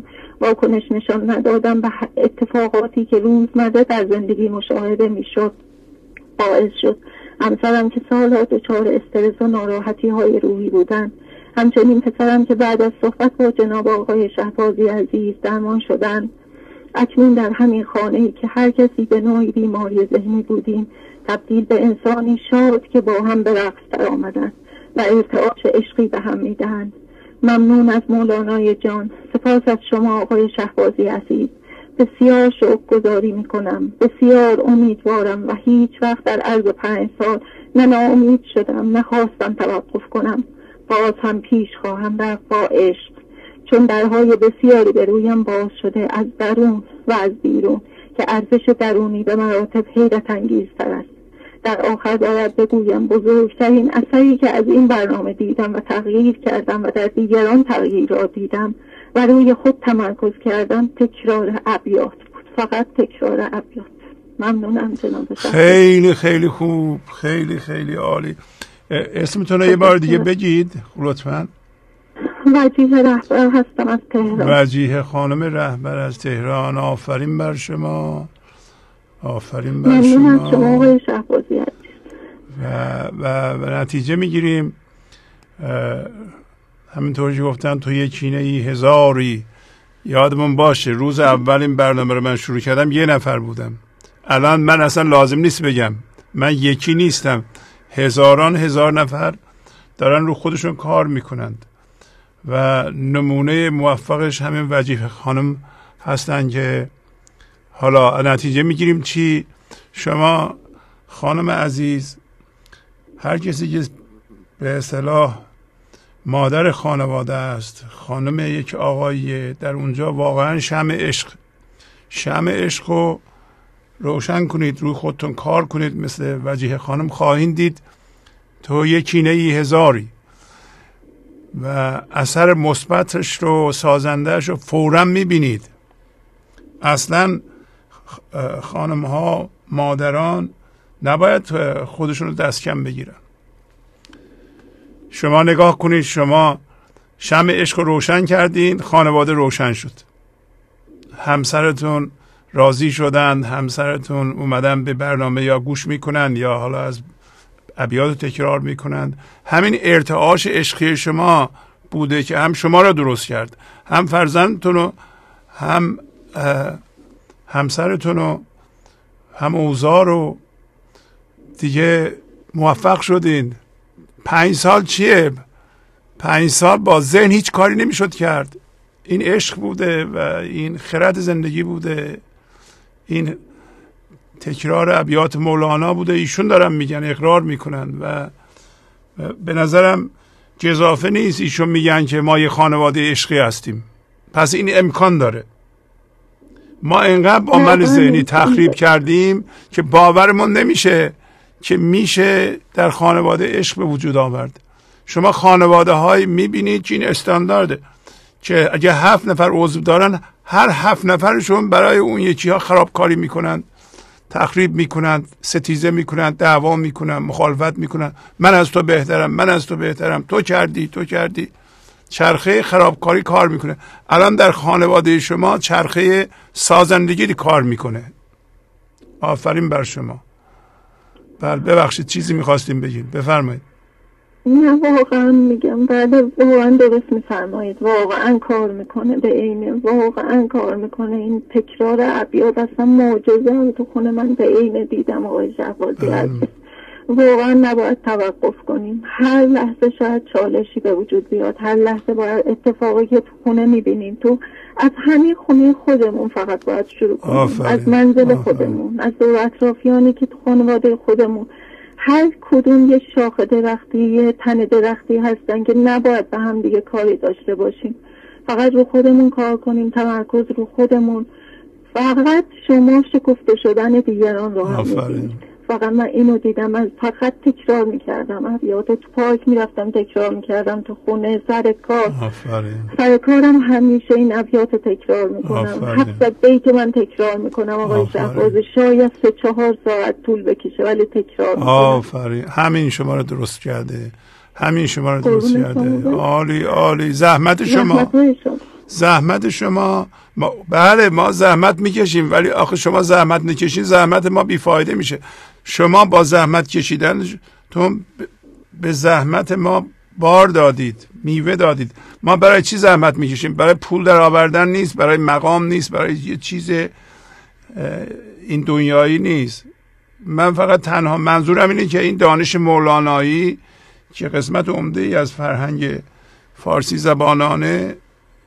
واکنش نشان ندادم به اتفاقاتی که روزمره در زندگی مشاهده میشد باعث شد همسرم که سالها دچار استرس و ناراحتی های روحی بودن، همچنین پسرم که بعد از صحبت با جناب آقای شهبازی عزیز درمان شدن، اکنون در همین خانه‌ای که هر کسی به نوعی بیماری ذهنی بودیم تبدیل به انسانی شاد که با هم به رقص در آمدن و ارتعاش عشقی به هم میدهند. ممنون از مولانای جان. سپاس از شما آقای شهبازی عزیز. بسیار شکرگزاری میکنم. بسیار امیدوارم و هیچ وقت در عرض 5 سال نه ناامید شدم، نخواستم توقف کنم. باز هم پیش خواهم رفت با عشق، چون درهای بسیاری به رویم باز شده از درون و از بیرون که ارزش درونی به مراتب حیرت انگیزتر است. در آخر باید بگویم بزرگترین اثری که از این برنامه دیدم و تغییر کردم و در دیگران تغییر را دیدم و روی خود تمرکز کردم تکرار ابیات بود. فقط تکرار ابیات. ممنونم جناب. خیلی خیلی خوب، خیلی خیلی عالی. اسمتون رو یه بار دیگه بگید لطفاً. وجیه رهبر هستم از تهران. وجیه خانم رهبر از تهران. آفرین بر شما، آفرین بر شما. ممنون از شما آقای شهبازی عزیز. و نتیجه میگیریم همینطوری که گفتن تو یک کینه ای هزاری. یادمون باشه روز اول این برنامه رو من شروع کردم 1 نفر بودم. الان من اصلا لازم نیست بگم من یکی نیستم، هزاران هزار نفر دارن رو خودشون کار میکنند و نمونه موفقش همین وجیه خانم هستن که حالا نتیجه میگیریم چی؟ شما خانم عزیز، هر کسی که به اصطلاح مادر خانواده است، خانم یک آقاییه، در اونجا واقعا شمع عشق رو روشن کنید، روی خودتون کار کنید. مثل وجیه خانم خواهید دید تو یک کینه ای هزاری و اثر مثبتش رو، سازندهش رو فوراً میبینید. اصلا خانم ها، مادران نباید خودشون رو دست کم بگیرن. شما نگاه کنید، شما شمع عشق رو روشن کردین، خانواده روشن شد، همسرتون راضی شدند، همسرتون اومدن به برنامه یا گوش میکنن یا حالا از ابیات تکرار میکنند. همین ارتعاش عشقی شما بوده که هم شما را درست کرد، هم فرزندتون رو، هم همسرتون رو، هم اوضاع رو. دیگه موفق شدین. 5 سال چیه؟ 5 سال با ذهن هیچ کاری نمیشد کرد. این عشق بوده و این خرد زندگی بوده، این تکرار ابیات مولانا بوده. ایشون دارن میگن، اقرار میکنن و به نظرم جزافه نیست ایشون میگن که ما یه خانواده عشقی هستیم. پس این امکان داره. ما اینقدر با من ذهنی تخریب کردیم که باورمون نمیشه که میشه در خانواده عشق به وجود آورد. شما خانواده های میبینید که این استاندارده که اگه 7 نفر عضو دارن، هر 7 نفرشون برای اون یکی ها خرابکاری میکنن، تخریب میکنن، ستیزه میکنن، دعوا میکنن، مخالفت میکنن. من از تو بهترم، من از تو بهترم، تو کردی. چرخه خرابکاری کار میکنه. الان در خانواده شما چرخه سازندگی کار میکنه. آفرین بر شما. بله ببخشید چیزی میخواستیم بگیم، بفرمایید. نه واقعا میگم بله، واقعا درست میفرمایید. واقعا کار میکنه، به عینه واقعا کار میکنه. این تکرار ابیات اصلا معجزه تو خونه من به عینه دیدم آقای شهبازی عزیز. واقعا نباید توقف کنیم. هر لحظه شاید چالشی به وجود بیاد، هر لحظه باید اتفاقی که تو خونه میبینیم تو از همین خونه خودمون فقط باید شروع کنیم. از منزل خودمون، از دور اطرافیانی که تو خانواده خودمون، هر کدوم یه شاخ درختی، یه تن درختی هستن که نباید به هم دیگه کاری داشته باشیم. فقط رو خودمون کار کنیم، تمرکز رو خودمون. فقط شما شکفته شدن دیگران رو هم می‌بینید. فقط من اینو دیدم، از فقط تکرار میکردم ابیات، تو پارک میرفتم تکرار میکردم، تو خونه سر کارم همیشه این ابیات تکرار میکنم. 7 بیت من تکرار میکنم آقای شهبازی، شاید 3-4 ساعت طول بکشه ولی تکرار میکنم. آفرین، همین شما رو درست کرده، همین شما رو درست کرده. عالی عالی، زحمت شما. زحمت شما بله ما زحمت میکشیم، ولی آخه شما زحمت نکشین زحمت ما بیفایده میشه. شما با زحمت کشیدن تو به زحمت ما بار دادید، میوه دادید. ما برای چی زحمت میکشیم؟ برای پول در آوردن نیست، برای مقام نیست، برای یه چیز این دنیایی نیست. من فقط تنها منظورم اینه که این دانش مولانایی که قسمت عمده ای از فرهنگ فارسی زبانانه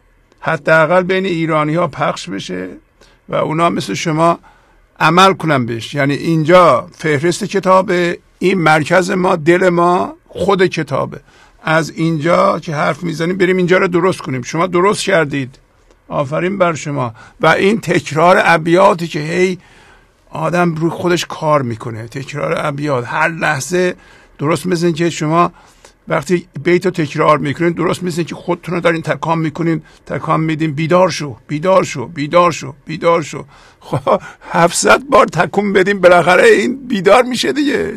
حداقل بین ایرانی ها پخش بشه و اونا مثل شما عمل کنن بهش. یعنی اینجا فهرست کتابه، این مرکز ما، دل ما خود کتابه. از اینجا که حرف میزنیم بریم اینجا رو درست کنیم. شما درست کردید، آفرین بر شما. و این تکرار ابیاتی که هی آدم روی خودش کار میکنه، تکرار ابیات هر لحظه، درست مثل این که شما وقتی بیت رو تکرار میکنین درست مثل این که خودتون رو دارین تکان میکنین، تکان میدین بیدار شو بیدار شو بیدار شو بیدار شو. خب 700 بار تکون بدیم بالاخره این بیدار میشه دیگه.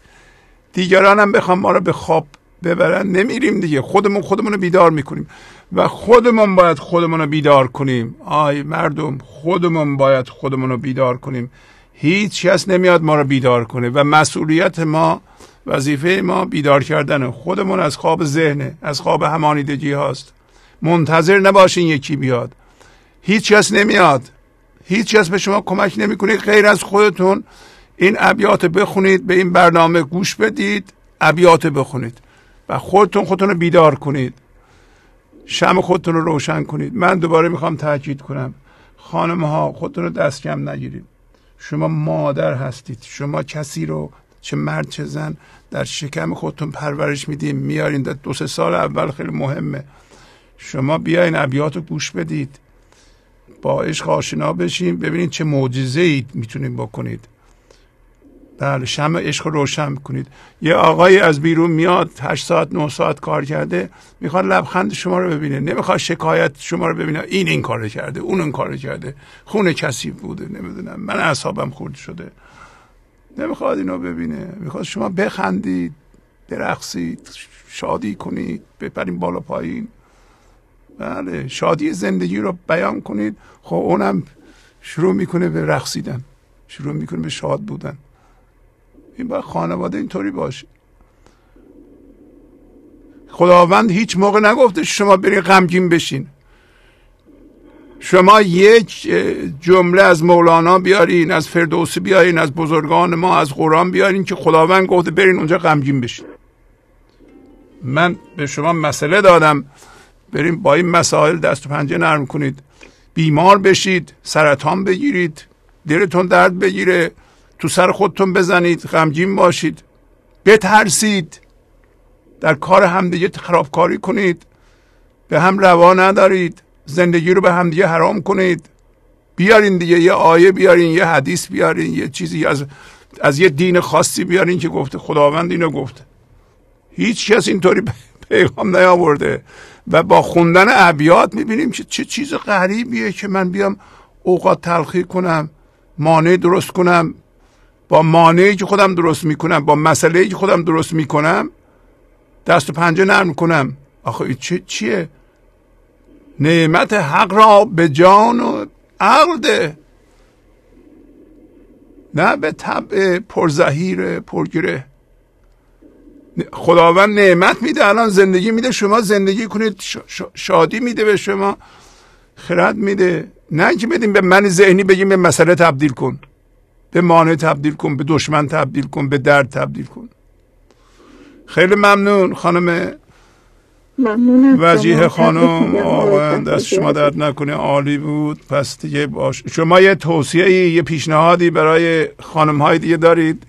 دیگران هم بخوام ما رو به خواب ببرن نمیریم دیگه، خودمون رو بیدار میکنیم و خودمون باید خودمون رو بیدار کنیم. آی مردم، خودمون باید خودمون رو بیدار کنیم. هیچ کس نمیاد ما رو بیدار کنه و مسئولیت ما، وظیفه ما بیدار کردن خودمون از خواب ذهنه، از خواب همانیدگی هاست. منتظر نباشین یکی بیاد. هیچ کس نمیاد، هیچ کس به شما کمک نمیکنه غیر از خودتون. این ابیات بخونید، به این برنامه گوش بدید، ابیات بخونید و خودتون رو بیدار کنید، شمع خودتون رو روشن کنید. من دوباره میخوام تاکید کنم، خانم ها خودتون رو دست کم نگیرید. شما مادر هستید، شما کسی رو چه مرد چه زن در شکم خودتون پرورش میدین، میارین. در 2-3 سال اول خیلی مهمه شما بیاین ابیات رو گوش بدید، با عشق آشنا بشین، ببینید چه معجزه‌ای میتونید بکنید. بله، شمع عشق رو روشن کنید. یه آقایی از بیرون میاد 8 ساعت 9 ساعت کار کرده، میخواد لبخند شما رو ببینه، نمیخواد شکایت شما رو ببینه، این کارو کرده، اون کارو کرده، خون کسی بوده، نمیدونم من اعصابم خورد شده. نمیخواد اینو ببینه، میخواد شما بخندید، برقصید، شادی کنید، بپرین بالا پایین. بله، شادی زندگی رو بیان کنید. خب اونم شروع میکنه به رقصیدن، شروع میکنه به شاد بودن. این باید خانواده اینطوری باشه. خداوند هیچ موقع نگفته شما برین غمگین بشین. شما یک جمله از مولانا بیارین، از فردوسی بیارین، از بزرگان ما، از قرآن بیارین که خداوند گفته برین اونجا غمگین بشین. من به شما مسئله دادم، برین با این مسائل دست و پنجه نرم کنید. بیمار بشید، سرطان بگیرید، دلتون درد بگیره، تو سر خودتون بزنید، غمگین باشید، بترسید، در کار همدیگه خرابکاری کنید، به هم روا ندارید، زندگی رو به همدیگه حرام کنید. بیارین دیگه یه آیه بیارین، یه حدیث بیارین، یه چیزی از یه دین خاصی بیارین که گفته خداوند اینو گفته. هیچ کس اینطوری پیغام نیاورده. و با خوندن ابیات میبینیم که چه چیز غریبیه که من بیام اوقات تلخی کنم، مانع درست کنم، با مانعی که خودم درست میکنم، با مسئله‌ای که خودم درست میکنم دست و پنجه نرم کنم. آخه چیه؟ نعمت حق را به جان و عقل ده، نه به طبع پرزهیر پرگره. خداوند نعمت میده، الان زندگی میده، شما زندگی کنید، شادی میده به شما، خرد میده. نه که بدیم به من ذهنی بگیم به مسئله تبدیل کن، به مانع تبدیل کن، به دشمن تبدیل کن، به درد تبدیل کن. خیلی ممنون خانم وجیه خانم، آقا دست شما درد نکنه، عالی بود. پس دیگه باش. شما یه توصیه، یه پیشنهادی برای خانم های دیگه دارید؟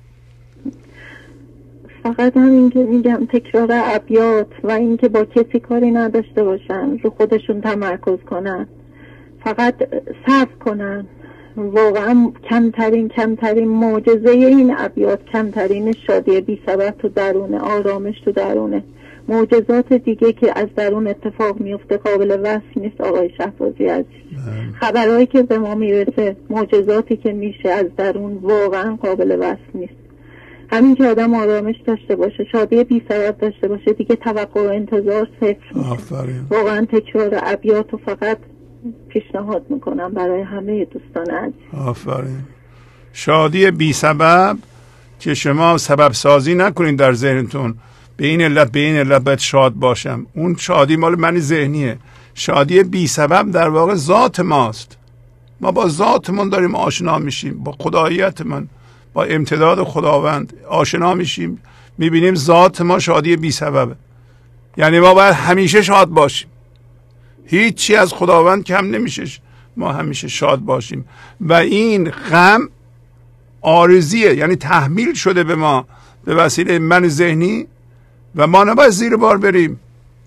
فقط همین که میگم تکرار ابیات و اینکه با کسی کاری نداشته باشن، رو خودشون تمرکز کنن، فقط صبر کنن. واقعا کمترین معجزه این ابیات، کمترین شادی بی سبب تو درونه، آرامش تو درونه. معجزات دیگه که از درون اتفاق میفته قابل وصف نیست. آقای شهبازی عزیز، خبرهایی که به ما میرسه، معجزاتی که میشه از درون، واقعا قابل وصف نیست. همین که آدم آرامش داشته باشه، شادی بی سبب داشته باشه، دیگه توقع و انتظار صفر. آفرین. واقعا تکرار ابیات رو فقط پیشنهاد میکنم برای همه دوستان عزیز. آفرین. شادی بی سبب که شما سبب سازی نکنید در ذهنتون، به این علت باید شاد باشم، اون شادی مال من ذهنیه. شادی بی سبب در واقع ذات ماست. ما با ذاتمون داریم آشنا میشیم، با خداییتمون، با امتداد خداوند آشنا میشیم، میبینیم ذات ما شادی بی سببه. یعنی ما باید همیشه شاد باشیم، هیچی از خداوند کم نمیشه، ما همیشه شاد باشیم. و این غم عارضیه، یعنی تحمیل شده به ما به وسیله من ذهنی و ما نباید زیر بار بریم.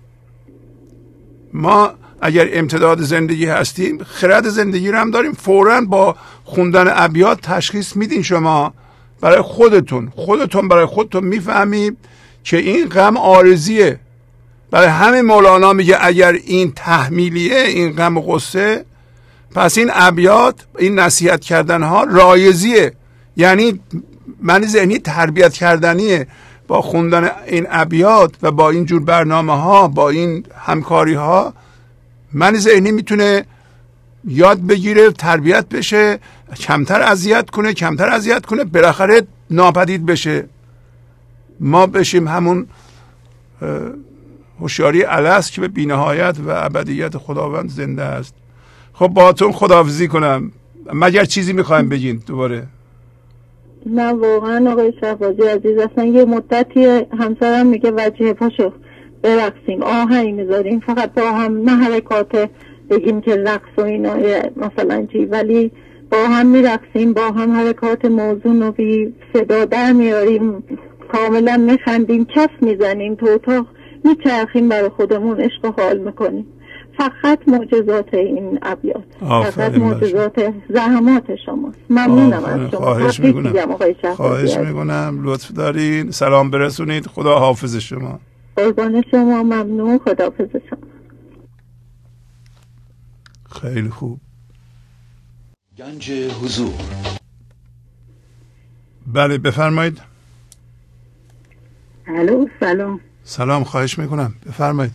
ما اگر امتداد زندگی هستیم، خرد زندگی رو هم داریم. فوراً با خوندن ابیات تشخیص میدین شما برای خودتون برای خودتون میفهمید که این غم عارضیه. برای همه مولانا میگه اگر این تحمیلیه، این غم و غصه، پس این ابیات، این نصیحت کردن ها رایضیه، یعنی من ذهنی تربیت کردنیه. با خوندن این ابیات و با این جور برنامه ها، با این همکاری ها، من ذهنی میتونه یاد بگیره، تربیت بشه، کمتر اذیت کنه، بالاخره ناپدید بشه. ما بشیم همون هوشیاری الست که به بی‌نهایت و ابدیت خداوند زنده است. خب باهاتون خداحافظی کنم، مگر چیزی میخوایم بگین دوباره؟ نه واقعا آقای شهبازی عزیز، اصلا یه مدتی همسرم میگه وجه پاشو برقصیم، آهنگ میذاریم، فقط با هم، نه حرکات بگیم که رقص و اینا مثلا چی، ولی با هم میرقصیم، با هم حرکات موزون و بی صدا در میاریم، کاملا میخندیم، کف میزنیم، تو اتاق میچرخیم، برای خودمون عشق و حال میکنیم. فقط معجزات این ابیات، فقط معجزات زحمات شماست. ممنونم از شما. خواهش میکنم لطف دارین، سلام برسونید، خدا حافظ شما. قربان شما، ممنون، خدا حافظ شما. خیلی خوب. گنج حضور. بله بفرمایید. الو سلام. سلام، خواهش میکنم بفرمایید.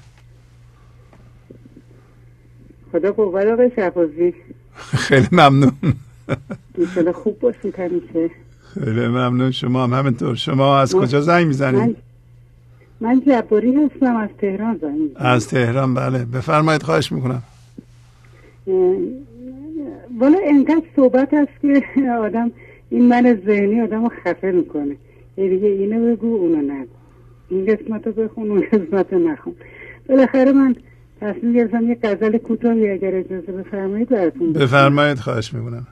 خدا قوت آقای شهبازی. خیلی ممنون. ایشالا خوب باشید همیشه. خیلی ممنون، شما هم همینطور. شما از کجا زنگ میزنید؟ من جباری هستم، از تهران زنگ میزنم. از تهران، بله بفرمایید، خواهش میکنم. والا انقدر صحبت هست که آدم این من ذهنی آدم رو خفه میکنه. دیگه اینو بگو اونو نگو، این قسمت رو بخون اون قسمت رو نخون. بالاخره من تصمیم گرفتم یه غزل کوتاهی اگر اجازه بفرمایید براتون بفرمایید، خواهش میکنم.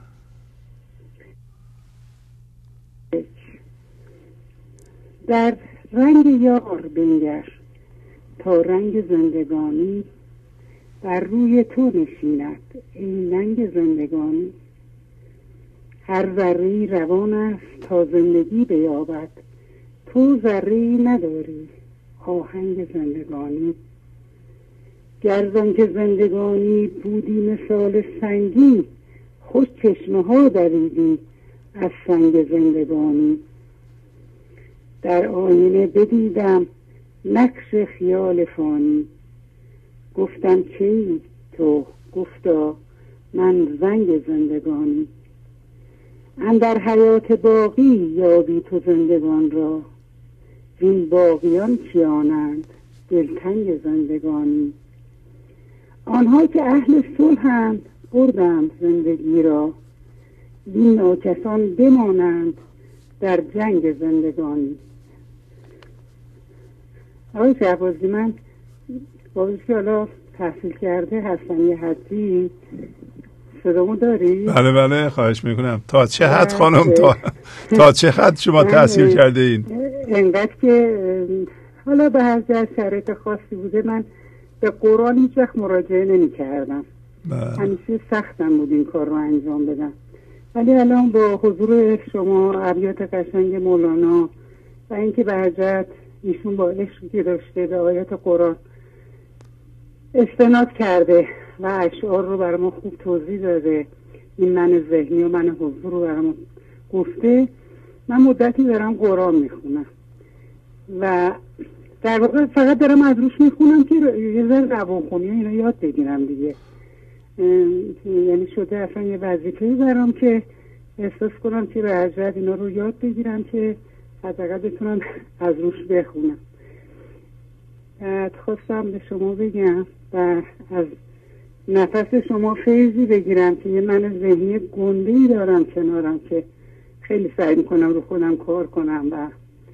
در رنگ یار بنگر تا رنگ زندگانی، بر روی تو نشیند این ننگ زندگانی. هر ذره‌ای روان است تا زندگی بیابد، تو ذره‌ای نداری آهنگ زندگانی. گرزان که زندگانی بودی مثال سنگی، خوش چشمه ها دریدی از سنگ زندگانی. در آینه بدیدم نقش خیال فانی، گفتم چی تو؟ گفتا من زنگ زندگانی. اندر حیات باقی یابی تو زندگان را، این باقیان کیانند دلتنگ زندگانی. آنها که اهل صلحند بردند زندگی را، این ناکسان بمانند در جنگ زندگانی. آقای شهبازی، من باید که حالا تحصیل کرده هستم یه حدی، صدامو داری؟ بله بله، خواهش میکنم. تا چه حد خانم؟ تا چه حد شما تحصیل کرده این؟ انقدر که حالا به هر جای شرایط خاصی بوده من به قرآن هیچ وقت مراجعه نمی کردم. همیشه سختم بود این کار رو انجام بدم، ولی الان با حضور شما، ابیات قشنگ مولانا و اینکه به هر جهت ایشون با عشقی که داشته به آیات قرآن استناد کرده و اشعار رو برای ما خوب توضیح داده، این من ذهنی و من حضور رو برای ما گفته، من مدتی دارم قرآن میخونم و در واقع فقط دارم از روش میخونم که یه ذره روانخونی و اینا یاد بگیرم دیگه. یعنی شده اصلا یه وظیفه‌ای برام که احساس کنم که به حضرت اینا رو یاد بگیرم که حداقل بتونم از روش بخونم. خواستم به شما بگم و از نفس شما فیضی بگیرم که یه من ذهنی گنده‌ای دارم کنارم که خیلی سعی میکنم رو خودم کار کنم و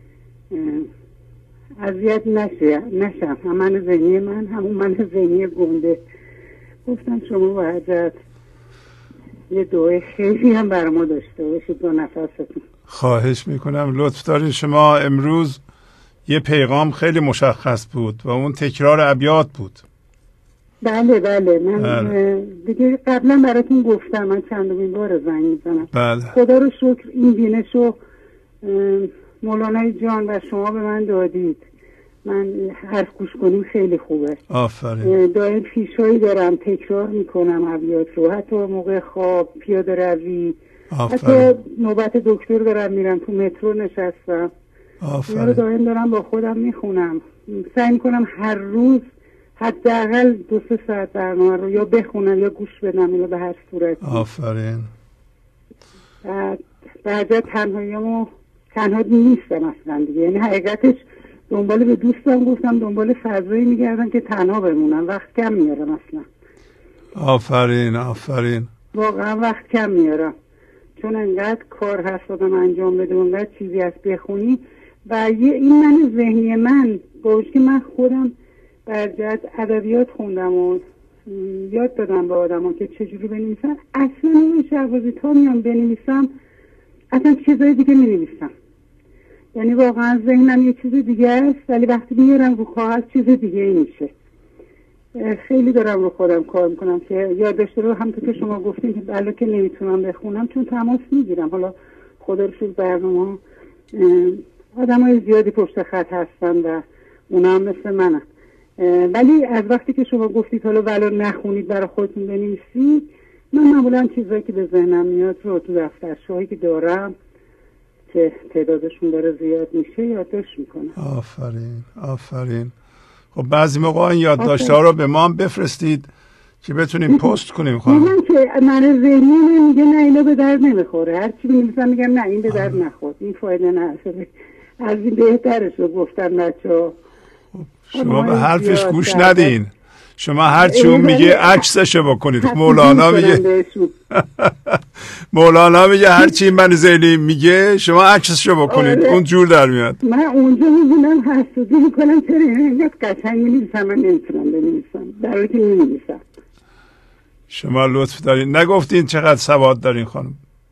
اذیت نشم. هم من ذهنی من همون من ذهنی گنده. گفتم شما با حضرت یه دعای خیلی هم بر ما داشته باشید با نفستون. خواهش میکنم. لطف دارین. شما امروز یه پیغام خیلی مشخص بود و اون تکرار ابیات بود. بله من دیگه قبلا براتون گفتم، من چندمین بار زنگ میزنم. بله. خدا رو شکر این بینشو مولانا جان و شما به من دادید. من حرف گوش کنیم خیلی خوبه. آفرین. دائم پیشایی دارم تکرار میکنم ابیات رو، حتی موقع خواب، پیاده روی، حتی نوبت دکتر دارم میرم، تو مترو نشستم. آفرین. اینا رو دائم دارم با خودم میخونم. سعی میکنم هر روز حداقل 2-3 ساعت برنامه رو یا بخونم یا گوش بدم، یا به هر صورت. آفرین. بعد تنهاییمو تنها نیستم اصلا دیگه. یعنی حقیقتش دنبال به دوستم گفتم دنبال فضایی میگردم که تنها بمونم، وقت کم میارم اصلا. آفرین. واقعا وقت کم میارم چون انقدر کار هست آدم انجام بده، انقدر چیزی هست بخونی و این من ذهنی من باوش که من خودم برجت ادبیات خوندم و یاد دادم به آدم ها که چجوری بنویسن. اصلا اون شعبازی تا میام بنویسم اصلا چیزای دیگه می-نویسم. یعنی واقعا ذهنم یه چیز دیگه است ولی وقتی میارم رو کاغذ چیز دیگه ای میشه. خیلی دارم رو خودم کار میکنم که یادداشت رو همونطور که شما گفتین که بله که نمیتونم بخونم چون تماس میگیرم. حالا خدا رو شکر برنامه آدمای زیادی پشت خط هستن و اونا هم مثل منن، ولی از وقتی که شما گفتید حالا ولو نخونید برای خودتون بنویسید، من معمولا چیزایی که به ذهنم میاد رو تو دفترچه‌هایی که دارم که تعدادشون داره زیاد میشه یادداشت میکنم. آفرین. خب بعضی موقع این یادداشت‌ها رو به ما هم بفرستید که بتونیم پست کنیم. من که من ذهنی میگه نه اینا به درد نمیخوره، هر چی می‌نویسم میگم نه این به درد نخورد، این فایده نداره، از این بهترش رو گفتن بچه‌ها. شما به حرفش گوش ندین. شما هر چی اون میگه عکسشو بکنید. مولانا میگه هر چی من ذهنی میگه شما عکسشو بکنید. اون جور در میاد. من اونجا میبینم حسودی میکنم چرا اینقدر قشنگ می‌نویسم من نمیتونم بنویسم، در حالی که می‌نویسم. شما لطف دارین. نگفتین چقدر سواد دارین خانم؟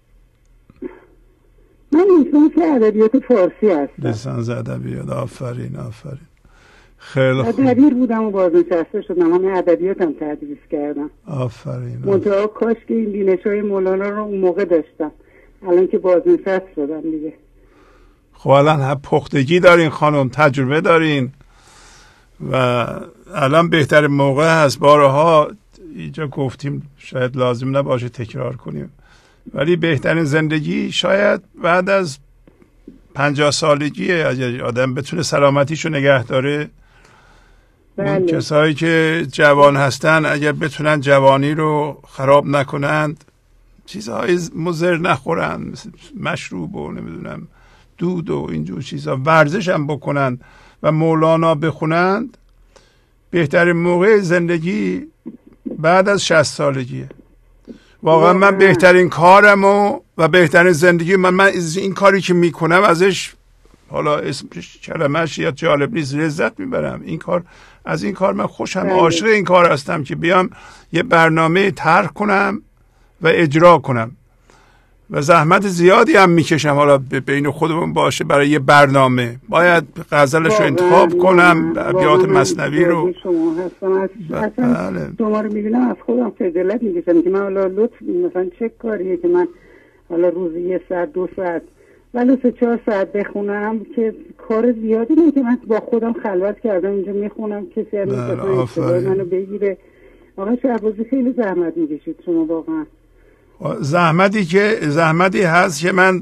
من لیسانس ادبیات فارسی هستم. لیسانس ادبیات. آفرین. خیلی خوب. دبیر بودم و بازنشسته شدم، همه ادبیاتم تدریس کردم. آفرین. منتها کاش که این بینش‌های مولانا رو اون موقع داشتم، الان که بازنشسته شدم دیگه. خب الان پختگی دارین خانم، تجربه دارین و الان بهترین موقع هست. بارها اینجا گفتیم شاید لازم نباشه تکرار کنیم، ولی بهترین زندگی شاید بعد از 50 سالگیه. اگر آدم بتونه سلامتیشو نگه داره. اون کسایی که جوان هستن اگر بتونن جوانی رو خراب نکنند، چیزهای مضر نخورن مثل مشروب و نمیدونم دود و اینجور چیزها، ورزش هم بکنند و مولانا بخونند، بهترین موقع زندگی بعد از 60 سالگیه. واقعا من بهترین کارمو و بهترین زندگی من این کاری که میکنم ازش، حالا اسمش کلمش یا جالب نیست، لذت میبرم. از این کار من خوشم، عاشق این کار هستم که بیام یه برنامه طرح کنم و اجرا کنم و زحمت زیادی هم میکشم. حالا بین خودمون باشه برای یه برنامه باید غزلش رو انتخاب کنم، ابیات مثنوی رو. بله. شما رو میبینم از خودم خجالت میکشم که من حالا لطف مثلا چه کاریه که من حالا روزی 1 ساعت 2 ساعت ولی 3-4 ساعت بخونم که کار زیادی نه که من با خودم خلوت کردم اینجا میخونم، کسی هم میتونه منو بگیره. آقا شعبازی خیلی زحمت میکشید شما واقعا. زحمتی هست که من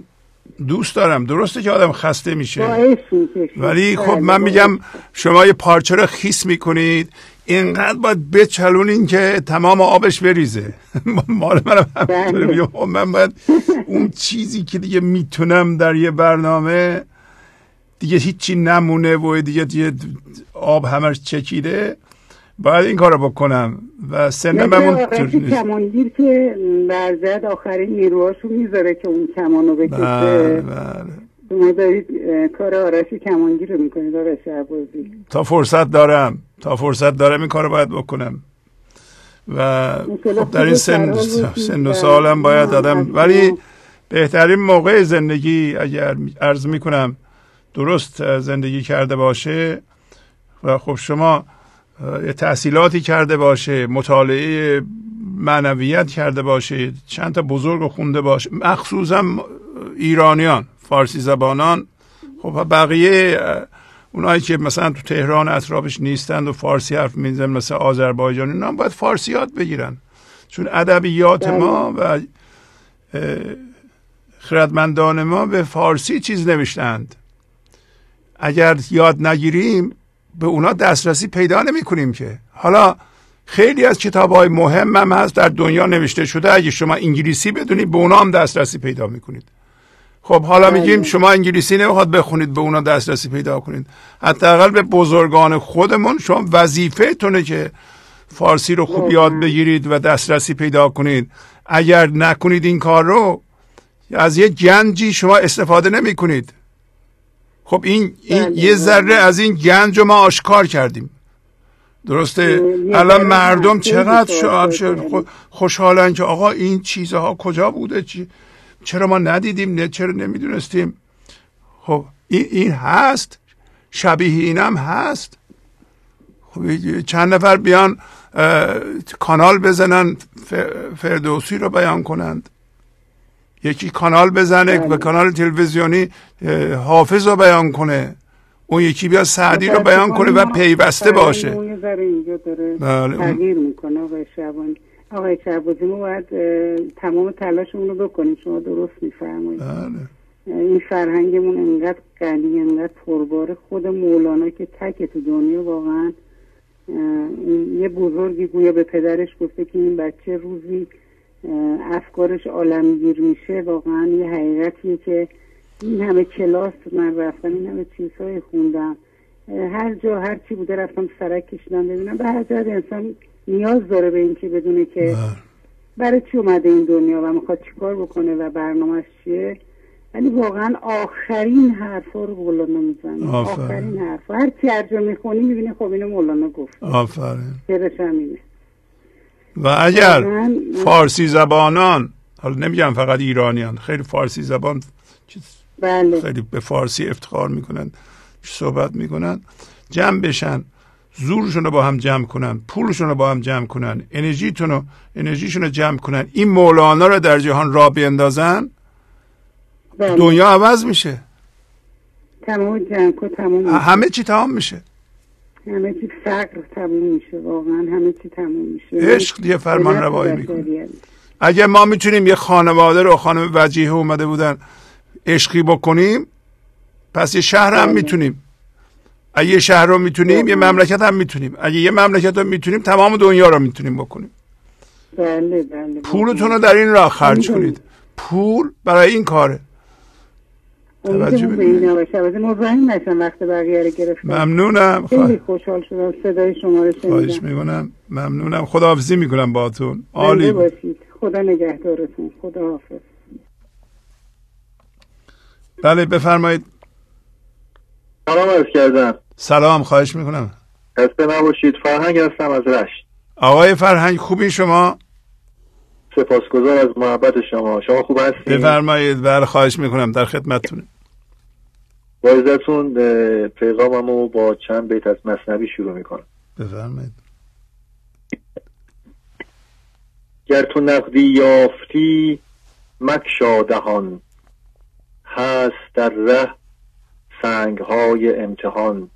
دوست دارم. درسته که آدم خسته میشه، ولی خب من میگم شما یه پارچه رو خیس میکنید، اینقدر باید بچلونین که تمام آبش بریزه. مال من باید اون چیزی که دیگه میتونم در یه برنامه دیگه هیچی نمونه و دیگه آب همش چکیده، باید این کارو بکنم و سنم همون کمانگیر که برزد آخرین نیروهاشو میذاره که اون کمانو بکشه. بله. شما دارید کار آرش کمانگیر رو میکنید آرش عبازی. تا فرصت دارم این کارو باید بکنم و خب در این سن و سالم باید آدم، ولی بهترین موقع زندگی اگر عرض میکنم درست زندگی کرده باشه و خب شما تحصیلاتی کرده باشه، مطالعه معنویت کرده باشه، چند تا بزرگ خونده باشه، مخصوصا ایرانیان فارسی زبانان، خب بقیه اونایی که مثلا تو تهران اطرافش نیستند و فارسی حرف میزنن مثل آذربایجانی، اونا باید فارسی یاد بگیرن، چون ادبیات ما و خردمندان ما به فارسی چیز نوشتند. اگر یاد نگیریم به اونا دسترسی پیدا نمی کنیم که. حالا خیلی از کتاب‌های مهم هم هست در دنیا نوشته شده، اگه شما انگلیسی بدونید به اونا هم دسترسی پیدا میکنید. خب حالا میگیم شما انگلیسی نمیخواد بخونید به اونا دسترسی پیدا کنید، حداقل به بزرگان خودمون شما وظیفه تونه که فارسی رو خوب یاد بگیرید و دسترسی پیدا کنید. اگر نکنید این کار رو، از یه گنجی شما استفاده نمی کنید. خب این یه ذره از این گنج رو ما آشکار کردیم. درسته؟ الان مردم چقدر خوشحالن که آقا این چیزها کجا بوده، چرا ما ندیدیم، چرا نمیدونستیم. خب این هست، شبیه اینم هست. خب چند نفر بیان کانال بزنن فردوسی رو بیان کنند، یکی کانال بزنه به کانال تلویزیونی حافظ رو بیان کنه، اون یکی بیا سعدی رو بیان کنه و پیوسته باشه. اینجا داره تغییر میکنه آقای شعبازی. ما باید تمام تلاشمون رو بکنیم. شما درست میفرمایید. این فرهنگمون انقدر غنی، انقدر پرباره. خود مولانا که تک تو دنیا واقعا، یه بزرگی گویا به پدرش گفته که این بچه روزی افکارش عالمگیر میشه. واقعا یه حقیقتیه که این همه کلاس من رفتم، این همه چیزهای خوندم، هر جا هر چی بوده رفتم سرک کشیدم ببینم. به هر جهت انسان نیاز داره به این که بدونه که برای چی اومده این دنیا و میخواد چی کار بکنه و برنامه‌اش چیه. ولی واقعا آخرین حرفا رو مولانا میزنه. آخرین حرفا هر چی هر جا میخونی میبینی خب اینو مولانا گفت. آفرین. اینه. و اگر فارسی زبانان، حالا نمیگم فقط ایرانیان، خیلی فارسی زبان خیلی به فارسی افتخار میکنن، صحبت میکنن، جمع بشن، زورشون رو با هم جمع کنن، پولشون رو با هم جمع کنن، انرژیشون رو جمع کنن، این مولانا رو در جهان راه بیندازن، دنیا عوض میشه. تمام جمع کن، تمام میشه. همه چی تمام میشه. همه چی فقر تمام میشه. واقعا همه چی تمام میشه. عشق دیگه فرمان روایی میکنه. اگه ما میتونیم یه خانواده رو، خانم وجیه اومده بودن، عشقی بکنیم، پس یه شهر هم میتونیم. اگه یه شهر رو میتونیم، یه مملکت هم میتونیم. اگه یه مملکت رو میتونیم، تمام دنیا رو میتونیم بکنیم. بله. پولتون رو در این راه خرج کنید. پول برای این کاره. توجه بدید. مزاحم نشم وقت بقیه رو گرفتم. ممنونم. خیلی خوشحال شدم صدای شما رو شنیدم. خواهش میکنم. ممنونم. خداحافظی میکنم باهاتون. عالی باشید. خدا نگهدارتون. خدا حافظ. بله بفرمایید. سلام عرض کردم. سلام، خواهش میکنم. خسته نباشید. فرهنگ هستم از رشت. آقای فرهنگ خوبی شما؟ سپاسگزار از محبت شما. شما خوب هستید؟ بفرمایید. بله خواهش میکنم، در خدمتتونم. با عزتون پیغاممو با چند بیت از مثنوی شروع میکنم. بفرمایید. گر تو نقدی یافتی مکشا دهان، هست در ره سنگ‌های امتحان.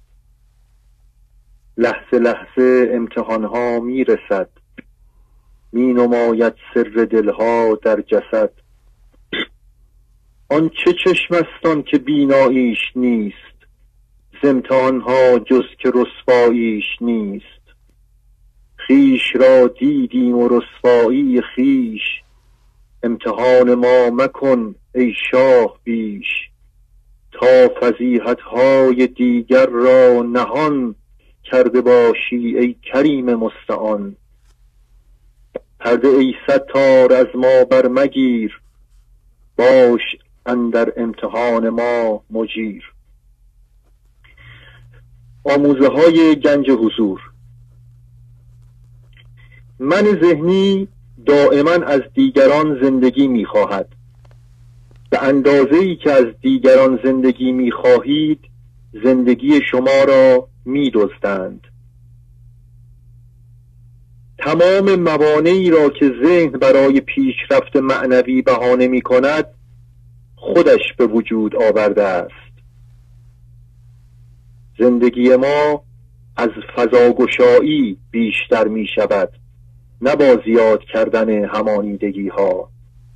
لحظه لحظه امتحان‌ها میرسد، می نماید سر دلها در جسد. آن چه چشم استان که بیناییش نیست، ز امتحانها جز که رسواییش نیست. خویش را دیدیم و رسوایی خویش، امتحان ما مکن ای شاه بیش. تا فضیحت‌های دیگر را نهان، کرده باشی ای کریم مستعان. پرده ای ستار از ما برمگیر، باش اندر امتحان ما مجیر. آموزه های گنج حضور. من ذهنی دائما از دیگران زندگی می‌خواهد. به اندازه‌ای که از دیگران زندگی می‌خواهید، زندگی شما را می‌دزدند. تمام موانعی را که ذهن برای پیشرفت معنوی بهانه می‌کند، خودش به وجود آورده است. زندگی ما از فضاگشایی بیشتر می‌شود، نه با زیاد کردن همانیدگی ها.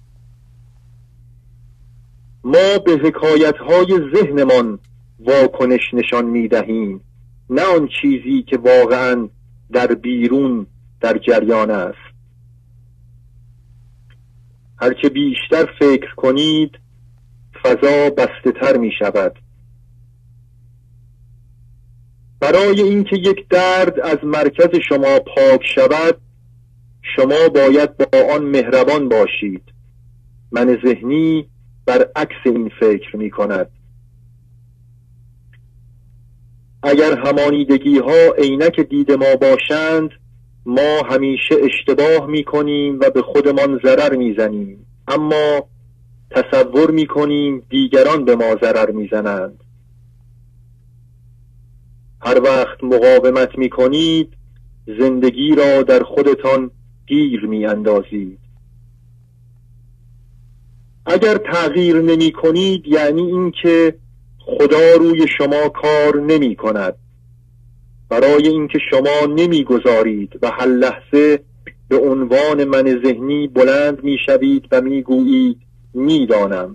ما به حکایت‌های ذهنمان واکنش نشان می‌دهیم، نه آن چیزی که واقعاً در بیرون در جریان است. هر که بیشتر فکر کنید، فضا بسته تر می شود. برای اینکه یک درد از مرکز شما پاک شود، شما باید با آن مهربان باشید. من ذهنی برعکس این فکر می کند. اگر همانیدگی ها عینک دید ما باشند، ما همیشه اشتباه می کنیم و به خودمان ضرر می زنیم، اما تصور می کنیم دیگران به ما ضرر می زنند. هر وقت مقاومت می کنید، زندگی را در خودتان گیر می اندازید. اگر تغییر نمی کنید، یعنی اینکه خدا روی شما کار نمی کند. برای اینکه شما نمی گذارید و هر لحظه به عنوان من ذهنی بلند می شوید و می گویید می دانم.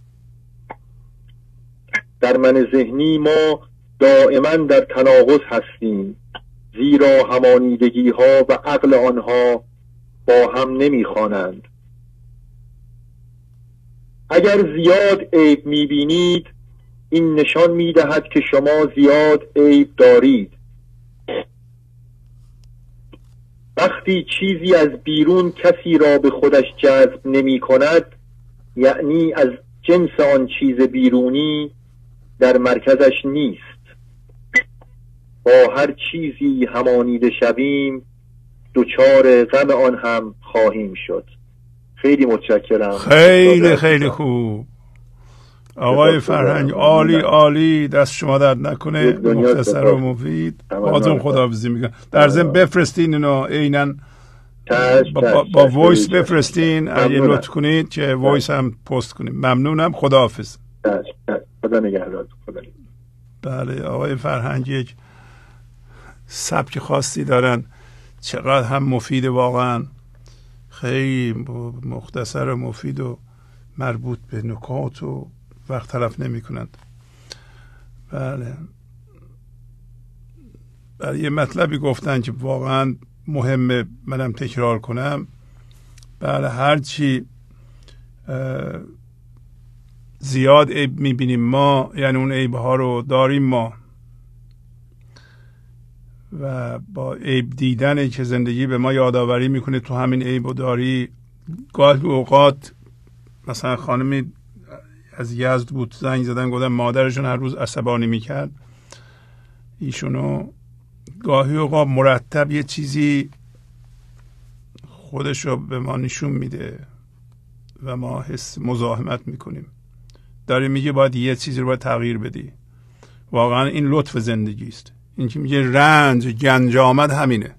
در من ذهنی ما دائما در تناقض هستیم، زیرا همانیدگی ها و عقل آنها با هم نمی خوانند. اگر زیاد عیب می بینید، این نشان می دهد که شما زیاد عیب دارید. وقتی چیزی از بیرون کسی را به خودش جذب نمی کند، یعنی از جنس آن چیز بیرونی در مرکزش نیست. با هر چیزی همانیده شویم، دچار غم آن هم خواهیم شد. خیلی متشکرم. خیلی خیلی خوب آقای فرهنگ، عالی عالی، دست شما درد نکنه، مختصر و مفید. بازم خداحافظی میگم. در ضمن بفرستین اینو عیناً با وایس بفرستین اگه لطف کنید که وایس هم پست کنیم. ممنونم. خداحافظ. خدا نگهدار. بله، آقای فرهنگ یک سبک خاصی دارن، چقدر هم مفید، واقعا خیلی مختصر و مفید و مربوط به نکات و وقت تلف نمی کنند. بله، یه مطلبی گفتن که واقعا مهمه منم تکرار کنم. بله، هرچی زیاد عیب میبینیم ما، یعنی اون عیب ها رو داریم ما، و با عیب دیدن که زندگی به ما یادآوری میکنه تو همین عیب و داری. گاهی اوقات مثلا خانمی از یزد بود، زنگ زدن گفتن مادرشون هر روز عصبانی میکرد ایشونو. گاهی اوقات مرتب یه چیزی خودشو به ما نشون میده و ما حس مزاحمت میکنیم، داره میگه باید یه چیزی رو باید تغییر بدی. واقعا این لطف زندگی است. این که میگه رنج گنج آمد همینه.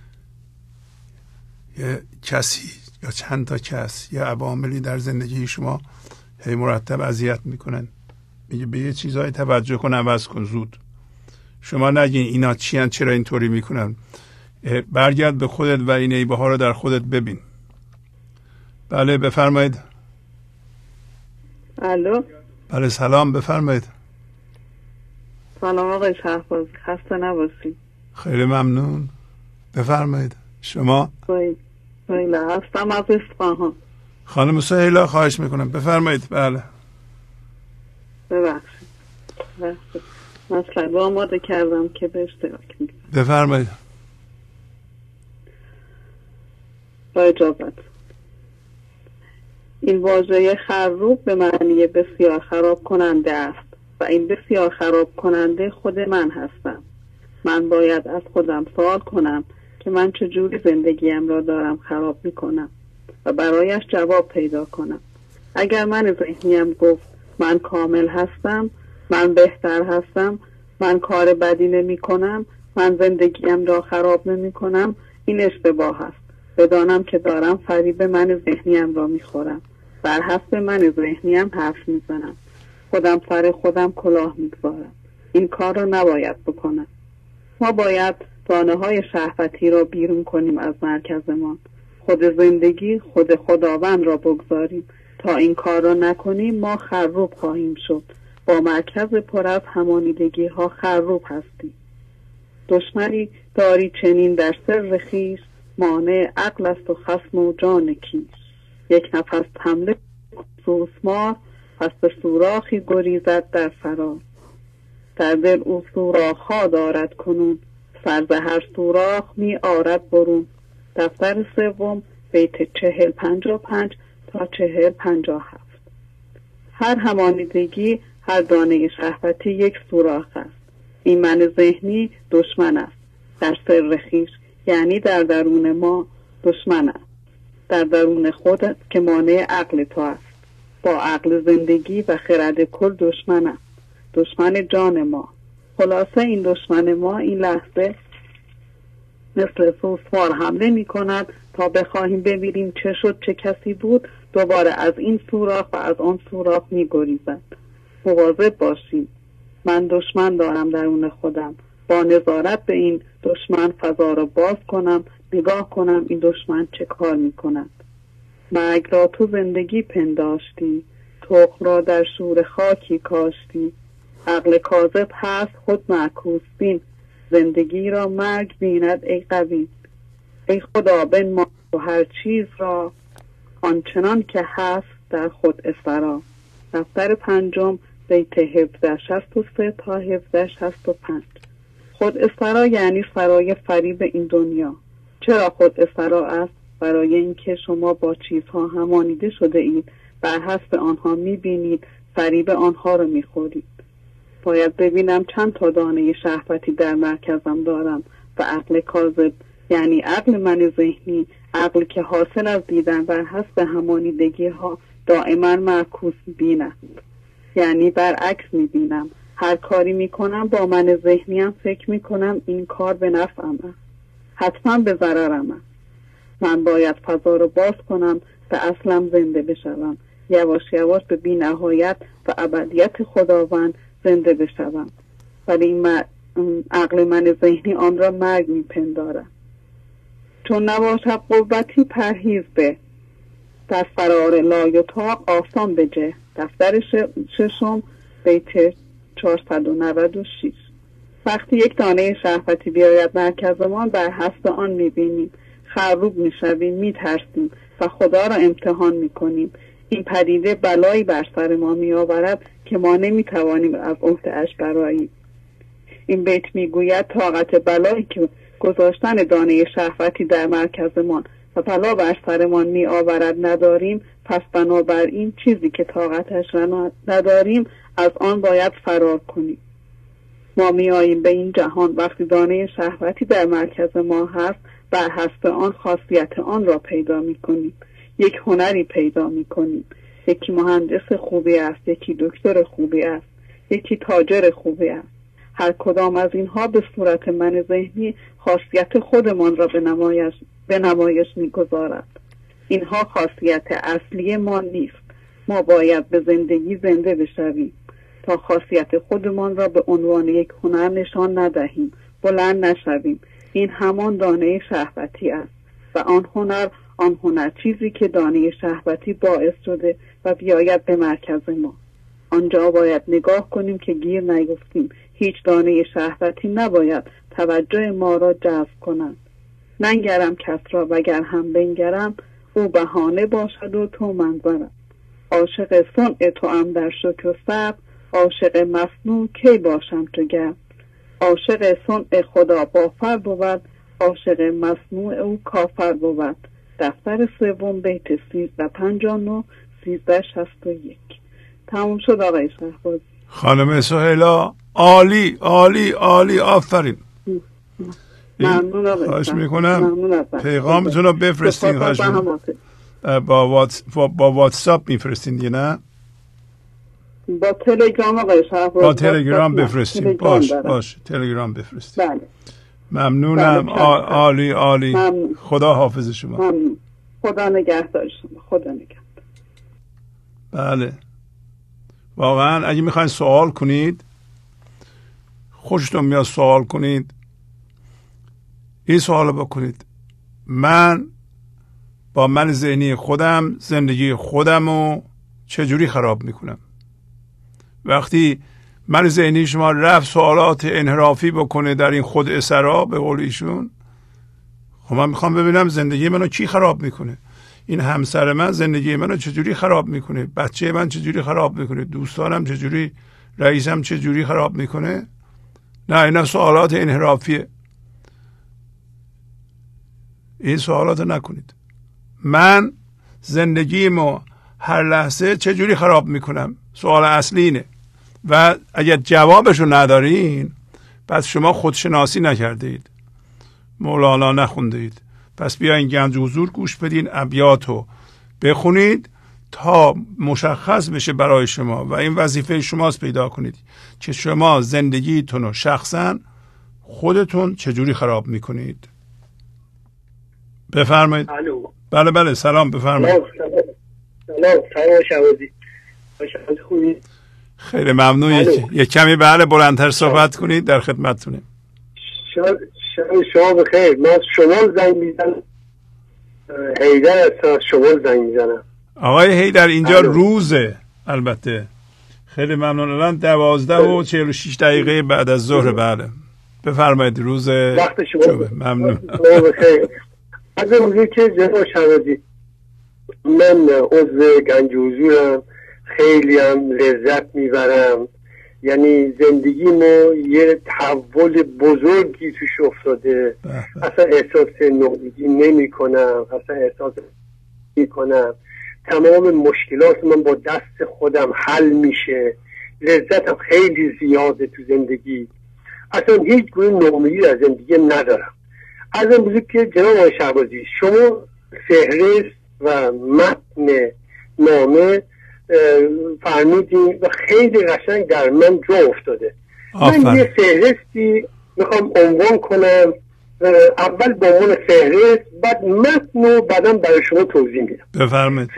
یه کسی یا چند تا کس یا عواملی در زندگی شما هی مرتب اذیت میکنن، میگه به یه چیزهای توجه کن، عوض کن زود. شما نگین اینا چی ان، چرا اینطوری میکنن. برگرد به خودت و این عیبه ها رو در خودت ببین. بله بفرمایید. الو. بله سلام، بفرمایید. سلام آقای شهباز، خسته نباشید. خیلی ممنون، بفرمایید. شما؟ سهیلا هستم از اصفهان. خانم سهیلا خواهش میکنم بفرمایید. بله ببخشید مسئله آماده کردم که به اشتراک میگذارم. بفرمایید. با اجازت. این واژه خروب به معنی بسیار خراب کننده است و این بسیار خراب کننده خود من هستم. من باید از خودم سوال کنم که من چجوری زندگیم را دارم خراب میکنم و برایش جواب پیدا کنم. اگر من ذهنیم گفت من کامل هستم، من بهتر هستم، من کار بدی نمی کنم، من زندگیم را خراب نمی کنم، این اشتباه است. بدانم که دارم فریب من ذهنیم را می خورم. بر حسب من ذهنیم حرف می زنم. خودم سر خودم کلاه می گذارم. این کار را نباید بکنم. ما باید دانه های شهوتی را بیرون کنیم از مرکزمان. خود زندگی، خود خداوند را بگذاریم. تا این کار را نکنیم ما خروب خواهیم شد. با مرکز پر از همانیدگی ها خروب هستیم. دشمنی داری چنین در سر خویش، مانع عقل است و خصم و جان کیش. یک نفس حمله سوسمار، پس به سوراخی گریزد در فرار. در دل او سوراخ‌ها دارد کنون، سر به هر سوراخ می آرد برون. دفتر سوم بیت 4055 تا 4057. هر همانیدگی، هر دانه شهوتی یک سوراخ است. این من ذهنی دشمن است. در سر خویش یعنی در درون ما دشمن است. در درون خودت که مانع عقل تو است. با عقل زندگی و خرد کل دشمن است. دشمن جان ما. خلاصه این دشمن ما این لحظه مثل سوسمار حمله می کند تا بخواهیم ببینیم چه شد، چه کسی بود. دوباره از این سوراخ و از آن سوراخ می گریزد. مواظب باشیم. من دشمن دارم درون خودم. با نظارت به این دشمن فضا را باز کنم، نگاه کنم این دشمن چه کار می کند. مرگ را تو زندگی پنداشتی، تخم را در شور خاکی کاشتی. عقل کاذب هست خود معکوس بین، زندگی را مرگ بیند ای قوی. ای خدا بنما و هر چیز را، آنچنان که هست در خود اسرا. دفتر پنجم بیت 1763 تا 1765. خود اسرا یعنی سرای فریب این دنیا. چرا خود اسرا است؟ برای اینکه شما با چیزها همانیده شده اید، بر حسب آنها میبینید، فریب آنها رو میخورید. باید ببینم چند تا دانه شهوتی در مرکزم دارم و عقل کاذب یعنی عقل من ذهنی، عقل که حاصل از دیدن بر حسب همانیدگی ها دائما معکوس بینم، یعنی برعکس میبینم. هر کاری میکنم با من ذهنیم فکر میکنم این کار به نفعم است، حتما به ضررم است. من باید فضا رو باز کنم به اصلم زنده بشوم، یواش یواش به بی نهایت و ابدیت خداوند زنده بشوم. ولی این عقل من ذهنی آن را مرگ میپندارم. چون نباشد قوتی پرهیز به، در فرار لایطاق آسان بجه. دفتر ششم بیت 496. وقتی یک دانه شهوتی بیاید مرکزمان بر حسب آن میبینیم، خروب میشویم، میترسیم و خدا را امتحان میکنیم. این پدیده بلایی بر سر ما میآورد که ما نمیتوانیم از عهده‌اش برآییم. این بیت میگوید طاقت بلایی که گذاشتن دانه شهوتی در مرکزمان و بلا بر سرمان میآورد نداریم، پس بنابراین چیزی که طاقتش را نداریم از آن باید فرار کنیم. ما میاییم به این جهان وقتی دانه شهوتی در مرکز ما هست، بر حسب آن خاصیت آن را پیدا میکنیم. یک هنری پیدا میکنیم. یکی مهندس خوبی است، یکی دکتر خوبی است، یکی تاجر خوبی است. هر کدام از اینها به صورت من ذهنی خاصیت خودمان را به نمایش میگذارد. اینها خاصیت اصلی ما نیست. ما باید به زندگی زنده بشویم تا خاصیت خودمان را به عنوان یک هنر نشان ندهیم، بلند نشویم. این همان دانه شهوتی است و و آن هنر چیزی که دانه شهوتی باعث شده و بیاید به مرکز ما. آنجا باید نگاه کنیم که گیر نیفتیم. هیچ دانه شهوتی نباید توجه ما را جذب کنند. ننگرم کس را وگر هم بنگرم، او بهانه باشد و تو منظرم. عاشق صنع تو ام در شکر و صبر، عاشق مصنوع کی باشم تو گرم. عاشق صنع خدا بافر بود، عاشق مصنوع او کافر بود. دفتر سوم بیت 1359 1361. تموم شد آقای شهبازی. خانم سهیلا عالی عالی عالی، آفرین. ممنون آقای. خواهش میکنم پیغامتون رو بفرستین. خواهش با واتساپ میفرستین دیگه نه؟ با تلگرام آقای شهبازی. با تلگرام بفرستین. باش تلگرام بفرستین. بله. ممنونم. عالی عالی. خدا حافظ شما. ممنون. خدا نگهدار شما. خدا نگهدار. بله واقعا اگه میخواین سوال کنید، خوشتون میاد سوال کنید، این سوال بکنید: من با من ذهنی خودم زندگی خودم رو چجوری خراب میکنم؟ وقتی من ذهنی شما رفت سوالات انحرافی بکنه در این خود اسرا به قول ایشون، خب من میخوام ببینم زندگی منو کی خراب میکنه. این همسر من زندگی منو چجوری خراب میکنه، بچه من چجوری خراب میکنه، دوستانم چجوری، رئیسم چجوری خراب میکنه. نه اینا سوالات انحرافیه. این سوالات نکنید. من زندگیمو هر لحظه چجوری خراب میکنم، سوال اصلی اینه. و اگر جوابشو ندارین پس شما خودشناسی نکردید، مولانا نخوندید. پس بیاین گنج حضور گوش بدین، ابیاتو بخونید تا مشخص بشه برای شما و این وظیفه شماست پیدا کنید که شما زندگیتون رو شخصا خودتون چجوری خراب میکنید. بفرمایید. بله بله سلام بفرمایید. سلام شهبازی. خوبی؟ خیلی ممنون. یک کمی بله بلندتر صحبت کنید، در خدمتتونیم. شما بخیر. من از شمال زنگ میزنم. حیدر از شمال زنگ میزنم. آقای حیدر اینجا روزه. البته خیلی ممنون. الان 12:46 بعد از ظهر. بله بفرمایید. روز وقت شما ممنون. بخیر. از امروزی که جناب شهبازی من عضو گنج حضورم، خیلی هم لذت میبرم. یعنی زندگیمو یه تحول بزرگی توش افتاده. اصلا احساس نومیدی نمی کنم، اصلا احساس میکنم تمام مشکلات من با دست خودم حل میشه. لذتم خیلی زیاده تو زندگی. اصلا هیچ گونه نومیدی از زندگی ندارم. از امروز که جناب آقای شهبازی شما فهرست و متن نامه فرمودین و خیلی قشنگ در من جا افتاده. من یه فهرستی میخوام عنوان کنم، اول با عنوان فهرست، بعد متن و بعدم برای شما توضیح میدم. بفرمایید.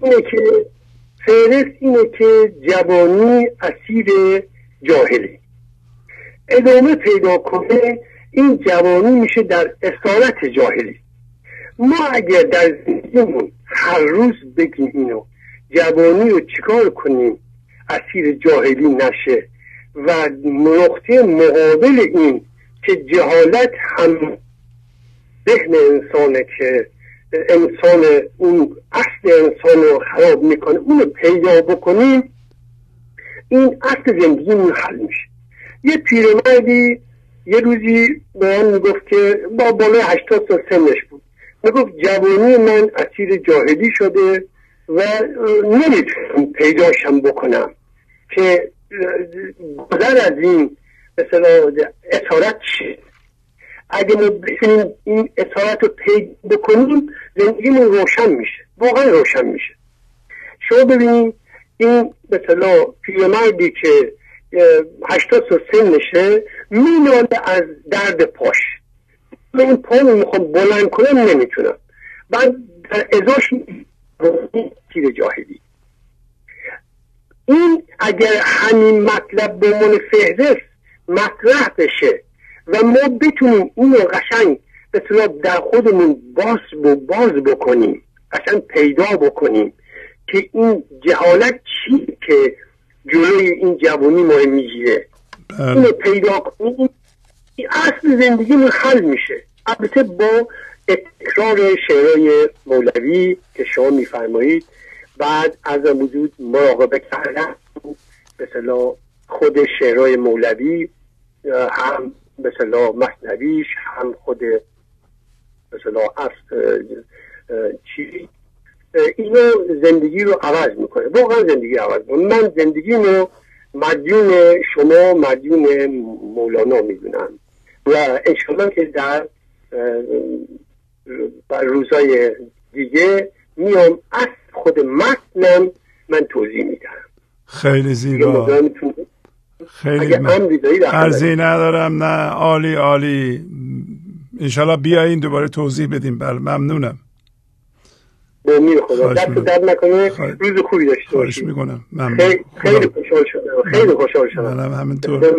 فهرست اینه که جوانی اسیر جاهلی. ادامه پیدا کنه این جوانی میشه در اسارت جاهلی. ما اگر در زندگیمون هر روز بگیم اینو، جوانی رو چیکار کنیم اسیر جاهلی نشه، و نقطه مقابل این که جهالت هم ذهن انسانه که انسان اون اصل انسان رو خراب میکنه، اون رو پیدا بکنیم، این اصل زندگیمون حل میشه. یه پیرمردی یه روزی به من میگفت که با بالای 80 سال سنش بود، میگفت جوانی من اسیر جاهلی شده و نمیتونم پیداشم بکنم که گذر از این مثلا اسارت چیه. اگه ما بتونیم این اسارت رو پیدا بکنیم زندگیمون روشن میشه، واقعا روشن میشه. شما ببینید این مثلا پیرمردی که 80 سال سنشه میناله از درد پاش، من این پا رو میخوام بلند کنم نمیتونم، بعد در ازاش تیر جاهلی. این اگر همین مطلب به عنوان فهرست مطرح بشه و ما بتونیم اینو قشنگ به اصطلاح در خودمون باز بکنیم، اصلا پیدا بکنیم که این جهالت چی که جلوی این جوانی ما میگیره، اینو پیدا کنیم، این اصل زندگیمون حل میشه. البته با تکرار شعرهای مولوی که شما میفرمایید، بعد از وجود مراقبه کردن مثلا خود شعرهای مولوی، هم مثلا مثنویش، هم خود مثلا چیزی، اینو زندگی رو عوض میکنه، واقعا زندگی عوض میکنه. من زندگیمو مدیون شما، مدیون مولانا میدونم و انشاءالله که در روزای دیگه میام از خود متنم من توضیح میدم. خیلی زیبا، خیلی عرضی ندارم. نه عالی عالی، انشالله بیایین دوباره توضیح بدیم. بله ممنونم. امید خدا دست درد نکنه. روز خوبی داشته باشید. میکنم. خیلی خوشحال شدم. خیلی خوشحال شدم. منم همینطور.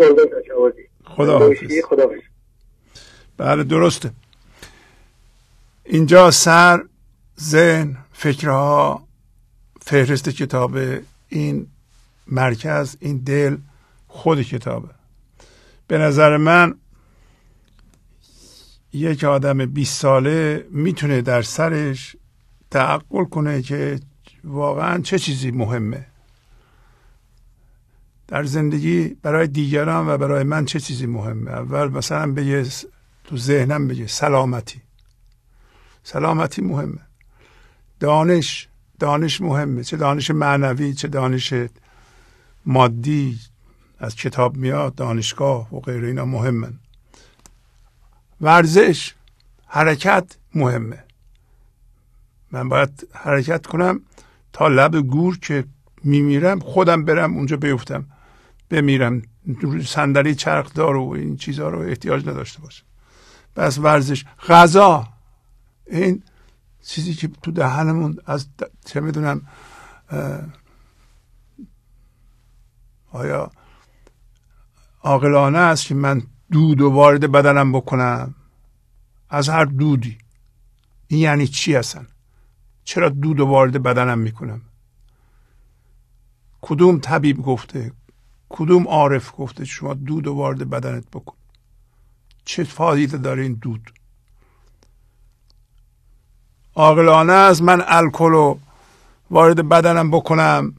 خدا. بله درسته. اینجا سر، ذهن، فکرها، فهرست کتاب، این مرکز، این دل خود کتابه. به نظر من یک آدم 20 ساله میتونه در سرش تعقل کنه که واقعا چه چیزی مهمه در زندگی، برای دیگران و برای من چه چیزی مهمه. اول مثلا بگه تو ذهنم بگه سلامتی مهمه، دانش مهمه، چه دانش معنوی چه دانش مادی از کتاب میاد، دانشگاه و غیره، اینا مهمن. ورزش، حرکت مهمه. من باید حرکت کنم تا لب گور که میمیرم خودم برم اونجا بیفتم بمیرم، صندلی چرخدار و این چیزها رو احتیاج نداشته باشم. بس ورزش. غذا، این چیزی که تو دهنمون از چه میدونم آیا عاقلانه است که من دود و وارد بدنم بکنم؟ از هر دودی. این یعنی چی اصلا؟ چرا دود و وارد بدنم میکنم؟ کدوم طبیب گفته، کدوم عارف گفته شما دود و وارد بدنت بکن؟ چه فایده داره این دود؟ عاقلانه است من الکل رو وارد بدنم بکنم؟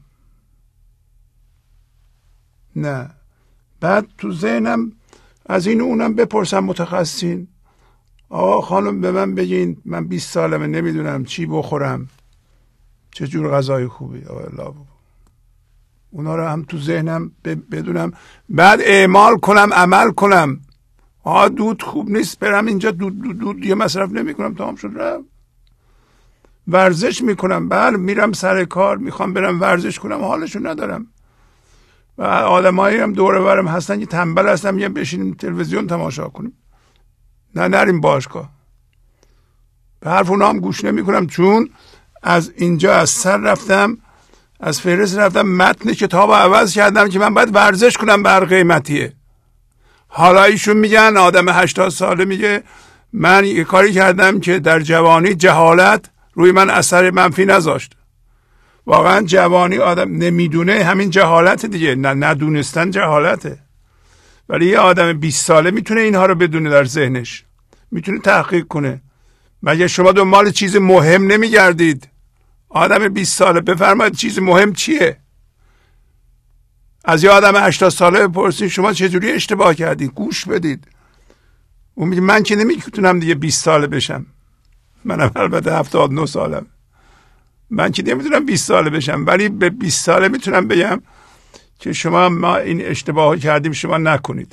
نه. بعد تو ذهنم از این اونم بپرسم متخصصین، آقا خانم به من بگین، من 20 سالمه نمیدونم چی بخورم، چه جور غذای خوبی. اونا رو هم تو ذهنم بدونم، بعد اعمال کنم، عمل کنم. دود خوب نیست، برم اینجا دود یه مصرف نمی کنم، تمام شد رفت. ورزش میکنم، بله میرم سر کار، میخوام برم ورزش کنم، حالشو ندارم. و آدمایی هم دور برم هستن که تنبل هستن، میگم بشینیم تلویزیون تماشا کنیم، نه نریم باشگاه. به حرف اونا هم گوش نمی کنم، چون از اینجا از سر رفتم، از فهرست رفتم، متن کتاب عوض کردم که من باید ورزش کنم به هر قیمتیه. حالا ایشون میگن، آدم 80 ساله میگه من یه کاری کردم که در جوانی جهالت روی من اثر منفی نذاشت. واقعا جوانی آدم نمیدونه همین جهالت دیگه، ندونستن جهالته. ولی یه آدم 20 ساله میتونه اینها رو بدونه، در ذهنش میتونه تحقیق کنه. مگه شما دنبال چیز مهم نمیگردید؟ آدم 20 ساله بفرمایید چیز مهم چیه؟ از یه آدم 80 ساله بپرسید شما چجوری اشتباه کردید، گوش بدید. اون میگه من که نمیتونم دیگه 20 ساله بشم، منم البته 79 سالم، من که نمیتونم 20 ساله بشم، ولی به 20 ساله میتونم بگم که شما ما این اشتباه کردیم، شما نکنید.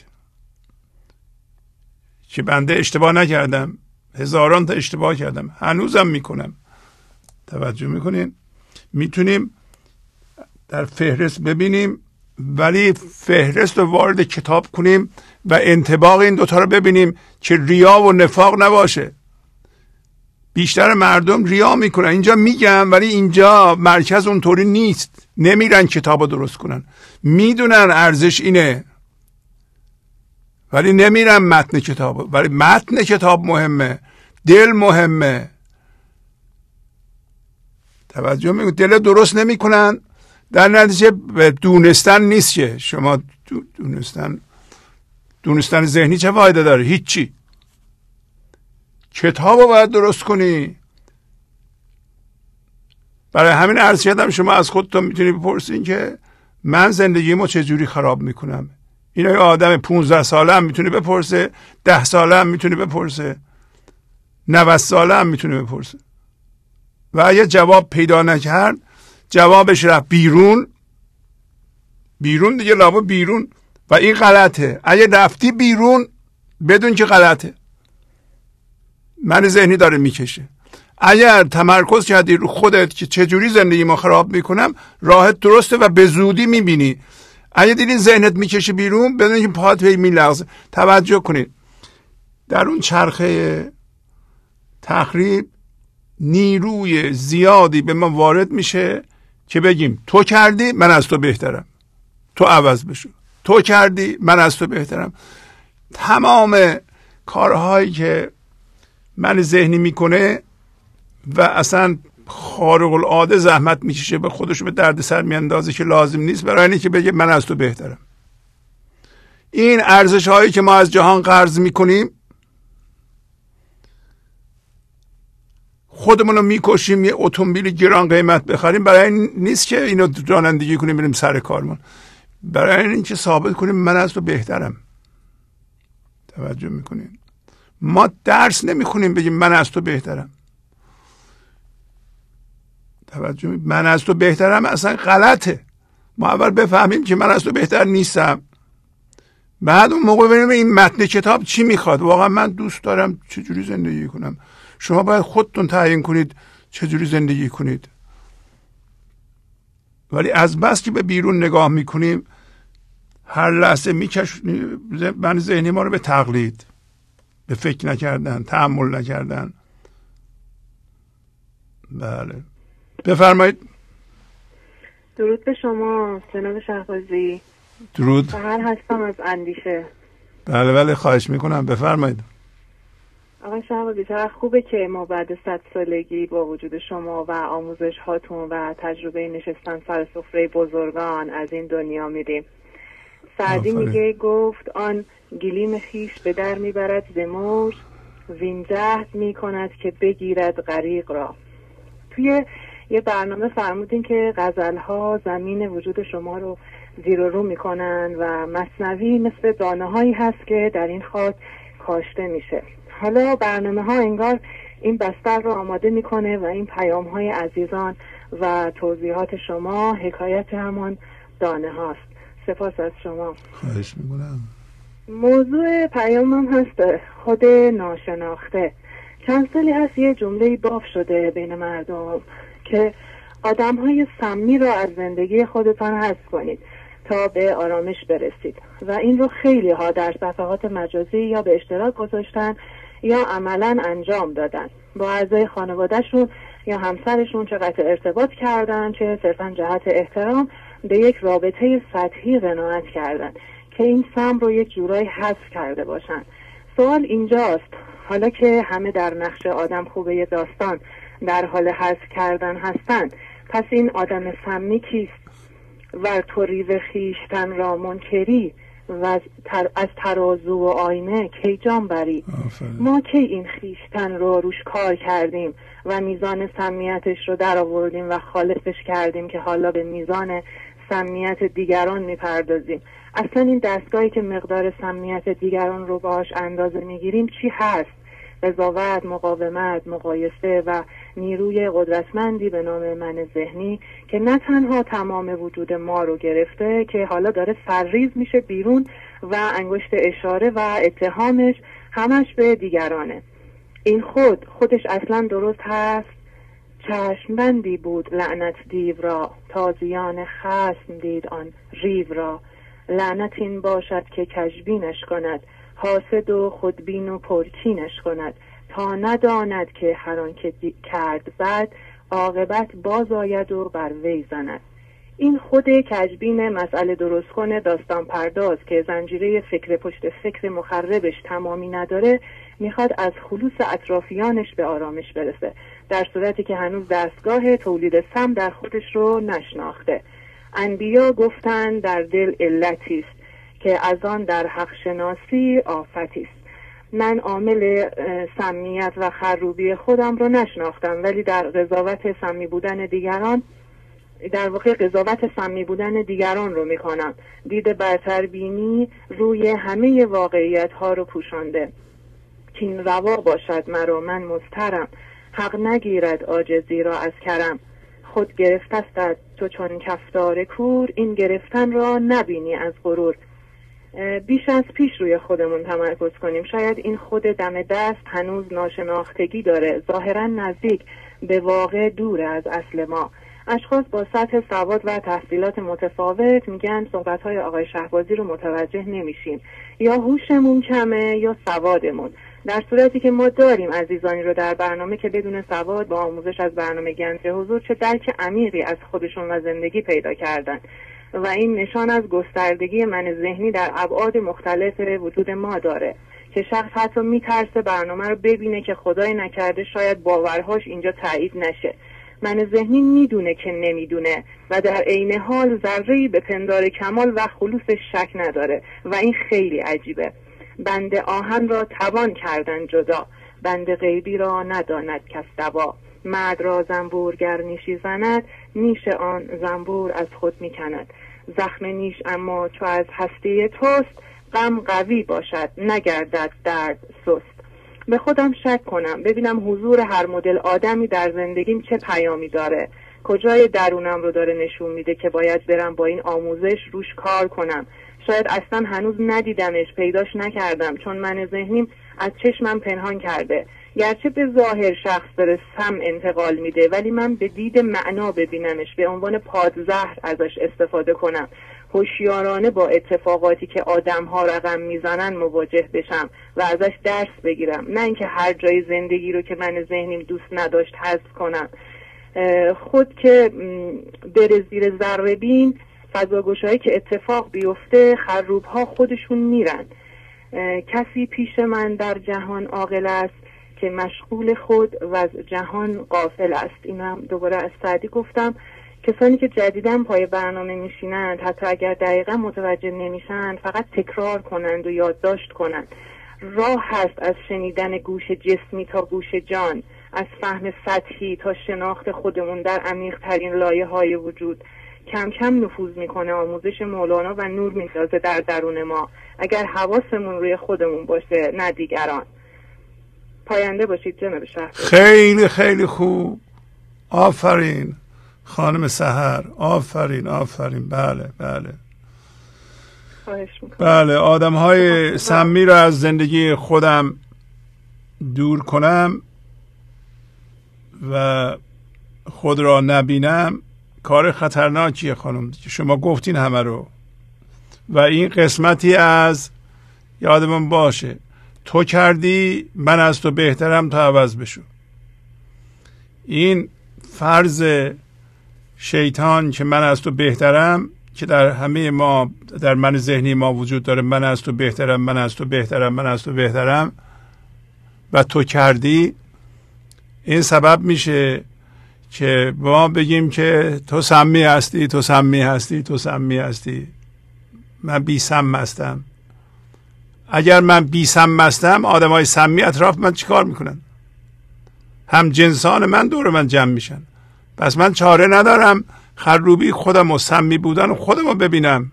که بنده اشتباه نکردم، هزاران تا اشتباه کردم، هنوزم میکنم. توجه میکنین؟ میتونیم در فهرست ببینیم، ولی فهرست رو وارد کتاب کنیم و انطباق این دوتا رو ببینیم که ریا و نفاق نباشه. بیشتر مردم ریا میکنن، اینجا میگم ولی اینجا مرکز اونطوری نیست. نمیرن کتاب رو درست کنن، میدونن ارزش اینه ولی نمیرم متن کتاب، ولی متن کتاب مهمه، دل مهمه. توجه میکنید؟ دل درست نمیکنن، در نتیجه دونستن نیست که شما دونستن ذهنی چه فایده داره؟ هیچی. کتاب رو باید درست کنی. برای همین عرض کردم شما از خودتون میتونی بپرسین که من زندگیمو چجوری خراب میکنم. اینا یه آدم 15 ساله هم میتونه بپرسه، 10 ساله هم میتونه بپرسه، 90 ساله هم میتونه بپرسه. و اگه جواب پیدا نکرد، جوابش رفت بیرون دیگه، لابا بیرون. و این غلطه. اگه رفتی بیرون بدون که غلطه، من ذهنی داره میکشه. اگر تمرکز کردی رو خودت که چجوری زندگی ما خراب میکنم، راحت درسته و به زودی میبینی. اگه دیدین ذهنت میکشه بیرون، بدون که پاهات میلغزه. توجه کنید، در اون چرخه تخریب نیروی زیادی به ما وارد میشه که بگیم تو کردی من از تو بهترم، تو عوض بشو، تو کردی من از تو بهترم. تمام کارهایی که من ذهنی میکنه و اصلا خارق العاده زحمت میکشه، به خودش به درد سر میاندازه که لازم نیست، برای اینکه که بگه من از تو بهترم. این ارزش هایی که ما از جهان قرض میکنیم، خودمون رو میکشیم یه اتومبیل گران قیمت بخریم، برای این نیست که اینو رانندگی کنیم بریم سر کارمون، برای اینکه ثابت کنیم من از تو بهترم. توجه میکنیم؟ ما درس نمیخونیم بگیم من از تو بهترم. توجه میکنیم؟ من از تو بهترم اصلا غلطه. ما اول بفهمیم که من از تو بهتر نیستم، بعد اون موقع ببینیم این متن کتاب چی میخواد. واقعا من دوست دارم چجوری زندگی کنم. شما باید خودتون تعیین کنید چجوری زندگی کنید. ولی از بس که به بیرون نگاه میکنیم، هر لحظه من ذهنی ما رو به تقلید، به فکر نکردن، تأمل نکردن. بله بفرمایید. درود به شما جناب شهبازی. درود. بهر هستم از اندیشه. بله خواهش میکنم بفرمایید. آقای شهبازی چقدر خوبه که ما بعد 100 سالگی با وجود شما و آموزش هاتون و تجربه نشستن سر سفره بزرگان از این دنیا میریم. سعدی میگه گفت آن گلیم خیش به در میبرد زمور، وین جهد میکند که بگیرد غریق را. توی یه برنامه فرمودین که غزلها زمین وجود شما رو زیر و رو میکنن و مثنوی مثل دانه هایی هست که در این خاک کاشته میشه. حالا برنامه ها انگار این بستر رو آماده میکنه و این پیام های عزیزان و توضیحات شما حکایت همان دانه هاست. سپاس از شما. خواهش میکنم. موضوع پیامم هست خود ناشناخته. چند سالی هست یه جمله باف شده بین مردم که آدم های سمی را از زندگی خودتان حذف کنید تا به آرامش برسید و این رو خیلی ها در صفحات مجازی یا به اشتراک گذاشتن یا عملا انجام دادن. با اعضای خانوادهشون یا همسرشون چه قطع ارتباط کردن، چه صرفا جهت احترام به یک رابطه سطحی قناعت کردن که این سم رو یک جورایی حذف کرده باشن. سوال اینجاست، حالا که همه در نقش آدم خوبه داستان در حال حذف کردن هستن، پس این آدم سمی کیست؟ و تو ریو خیشتن را منکری و از ترازو و آینه کی جام بری. ما کی این خیشتن رو روش کار کردیم و میزان سمیتش رو در آوردیم و خالصش کردیم که حالا به میزان سمیت دیگران میپردازیم. اصلا این دستگاهی که مقدار سمیت دیگران رو باهاش اندازه میگیریم چی هست؟ قضاوت، مقاومت، مقایسه و نیروی قدرتمندی به نام من ذهنی که نه تنها تمام وجود ما رو گرفته که حالا داره سرریز میشه بیرون و انگشت اشاره و اتهامش همش به دیگرانه. این خودش اصلا درست هست؟ چشمبندی بود لعنت دیو را، تازیان خصم دید آن ریو را. لعنت این باشد که کژبینش کند، حاسد و خودبین و پرچینش کند. تا نداند که هر آن که کرد بد، عاقبت باز آید و بر وی زند. این خود کجبین مسئله درست کنه داستان پرداز که زنجیره فکر پشت فکر مخربش تمامی نداره، میخواد از خلوص اطرافیانش به آرامش برسه، در صورتی که هنوز دستگاه تولید سم در خودش رو نشناخته. انبیا گفتن در دل علتی است که از آن در حق شناسی آفتی است. من عامل سمیت و خروبی خودم رو نشناختم، ولی در قضاوت سمی بودن دیگران، در واقع قضاوت سمی بودن دیگران رو میکنم. دید برتربینی روی همه واقعیت ها رو پوشانده. کین روا باشد مرا من مضطرم، حق نگیرد عاجزی را از کرم. خود گرفته است تو چون کفتار کور، این گرفتن را نبینی از غرور. بیش از پیش روی خودمون تمرکز کنیم. شاید این خود دم دست هنوز ناشناختگی داره، ظاهرا نزدیک، به واقع دور از اصل ما. اشخاص با سطح سواد و تحصیلات متفاوت میگن صحبت‌های آقای شهبازی رو متوجه نمیشیم، یا هوشمون کمه یا سوادمون، در صورتی که ما داریم عزیزانی رو در برنامه که بدون سواد با آموزش از برنامه گنج حضور چه درک عمیقی از خودشون و زندگی پیدا کردن و این نشان از گستردگی من ذهنی در ابعاد مختلف وجود ما داره که شخص حتی میترسه برنامه رو ببینه که خدای نکرده شاید باورهاش اینجا تایید نشه. من ذهنی میدونه که نمیدونه و در عین حال ذره‌ای به پندار کمال و خلوص شک نداره و این خیلی عجیبه. بند آهن را توان کردن جدا، بند غیبی را نداند کس دوا. مرد را زنبور گر نیشی زند، نیش آن زنبور از خود میکند. زخم نیش اما چو از هستی توست، غم قوی باشد نگردد درد سست. به خودم شک کنم ببینم حضور هر مدل آدمی در زندگیم چه پیامی داره، کجای درونم رو داره نشون میده که باید برم با این آموزش روش کار کنم. شاید اصلا هنوز ندیدمش، پیداش نکردم، چون من ذهنیم از چشمم پنهان کرده. گرچه به ظاهر شخص داره سم انتقال میده، ولی من به دید معنا ببینمش، به عنوان پادزهر ازش استفاده کنم، هوشیارانه با اتفاقاتی که آدم‌ها رقم میزنن مواجه بشم و ازش درس بگیرم، نه اینکه هر جای زندگی رو که من ذهنیم دوست نداشت حذف کنم. خود که بره زیر ذره بین، فضاگوشایی که اتفاق بیفته، خروب‌ها خودشون میرن. کسی پیش من در جهان عاقل است که مشغول خود و از جهان غافل است. این هم دوباره از سعدی گفتم. کسانی که جدیداً پای برنامه میشینند، حتی اگر دقیقا متوجه نمیشن، فقط تکرار کنند و یادداشت کنند. راه هست از شنیدن گوش جسمی تا گوش جان، از فهم سطحی تا شناخت خودمون در عمیق ترین لایه های وجود. کم کم نفوذ میکنه آموزش مولانا و نور میندازه در درون ما، اگر حواسمون روی خودمون باشه نه دیگران. پاینده باشید جناب شهر. خیلی خیلی خوب، آفرین خانم سحر، آفرین آفرین. بله بله بله. آدم های سمی را از زندگی خودم دور کنم و خود را نبینم کار خطرناکیه خانم، شما گفتین همه رو. و این قسمتی از یادمون باشه، تو کردی من از تو بهترم، تو عوض بشو. این فرض شیطان که من از تو بهترم، که در همه ما، در من ذهنی ما وجود داره، من از تو بهترم، من از تو بهترم، من از تو بهترم، و تو کردی، این سبب میشه که ما بگیم که تو سمی هستی، تو سمی هستی، تو سمی هستی، من بی سم هستم. اگر من بی سم هستم، آدم های سمی اطراف من چیکار میکنن؟ هم جنسان من دور من جمع میشن. پس من چاره ندارم خروبی خودم و سمی بودن خودم رو ببینم.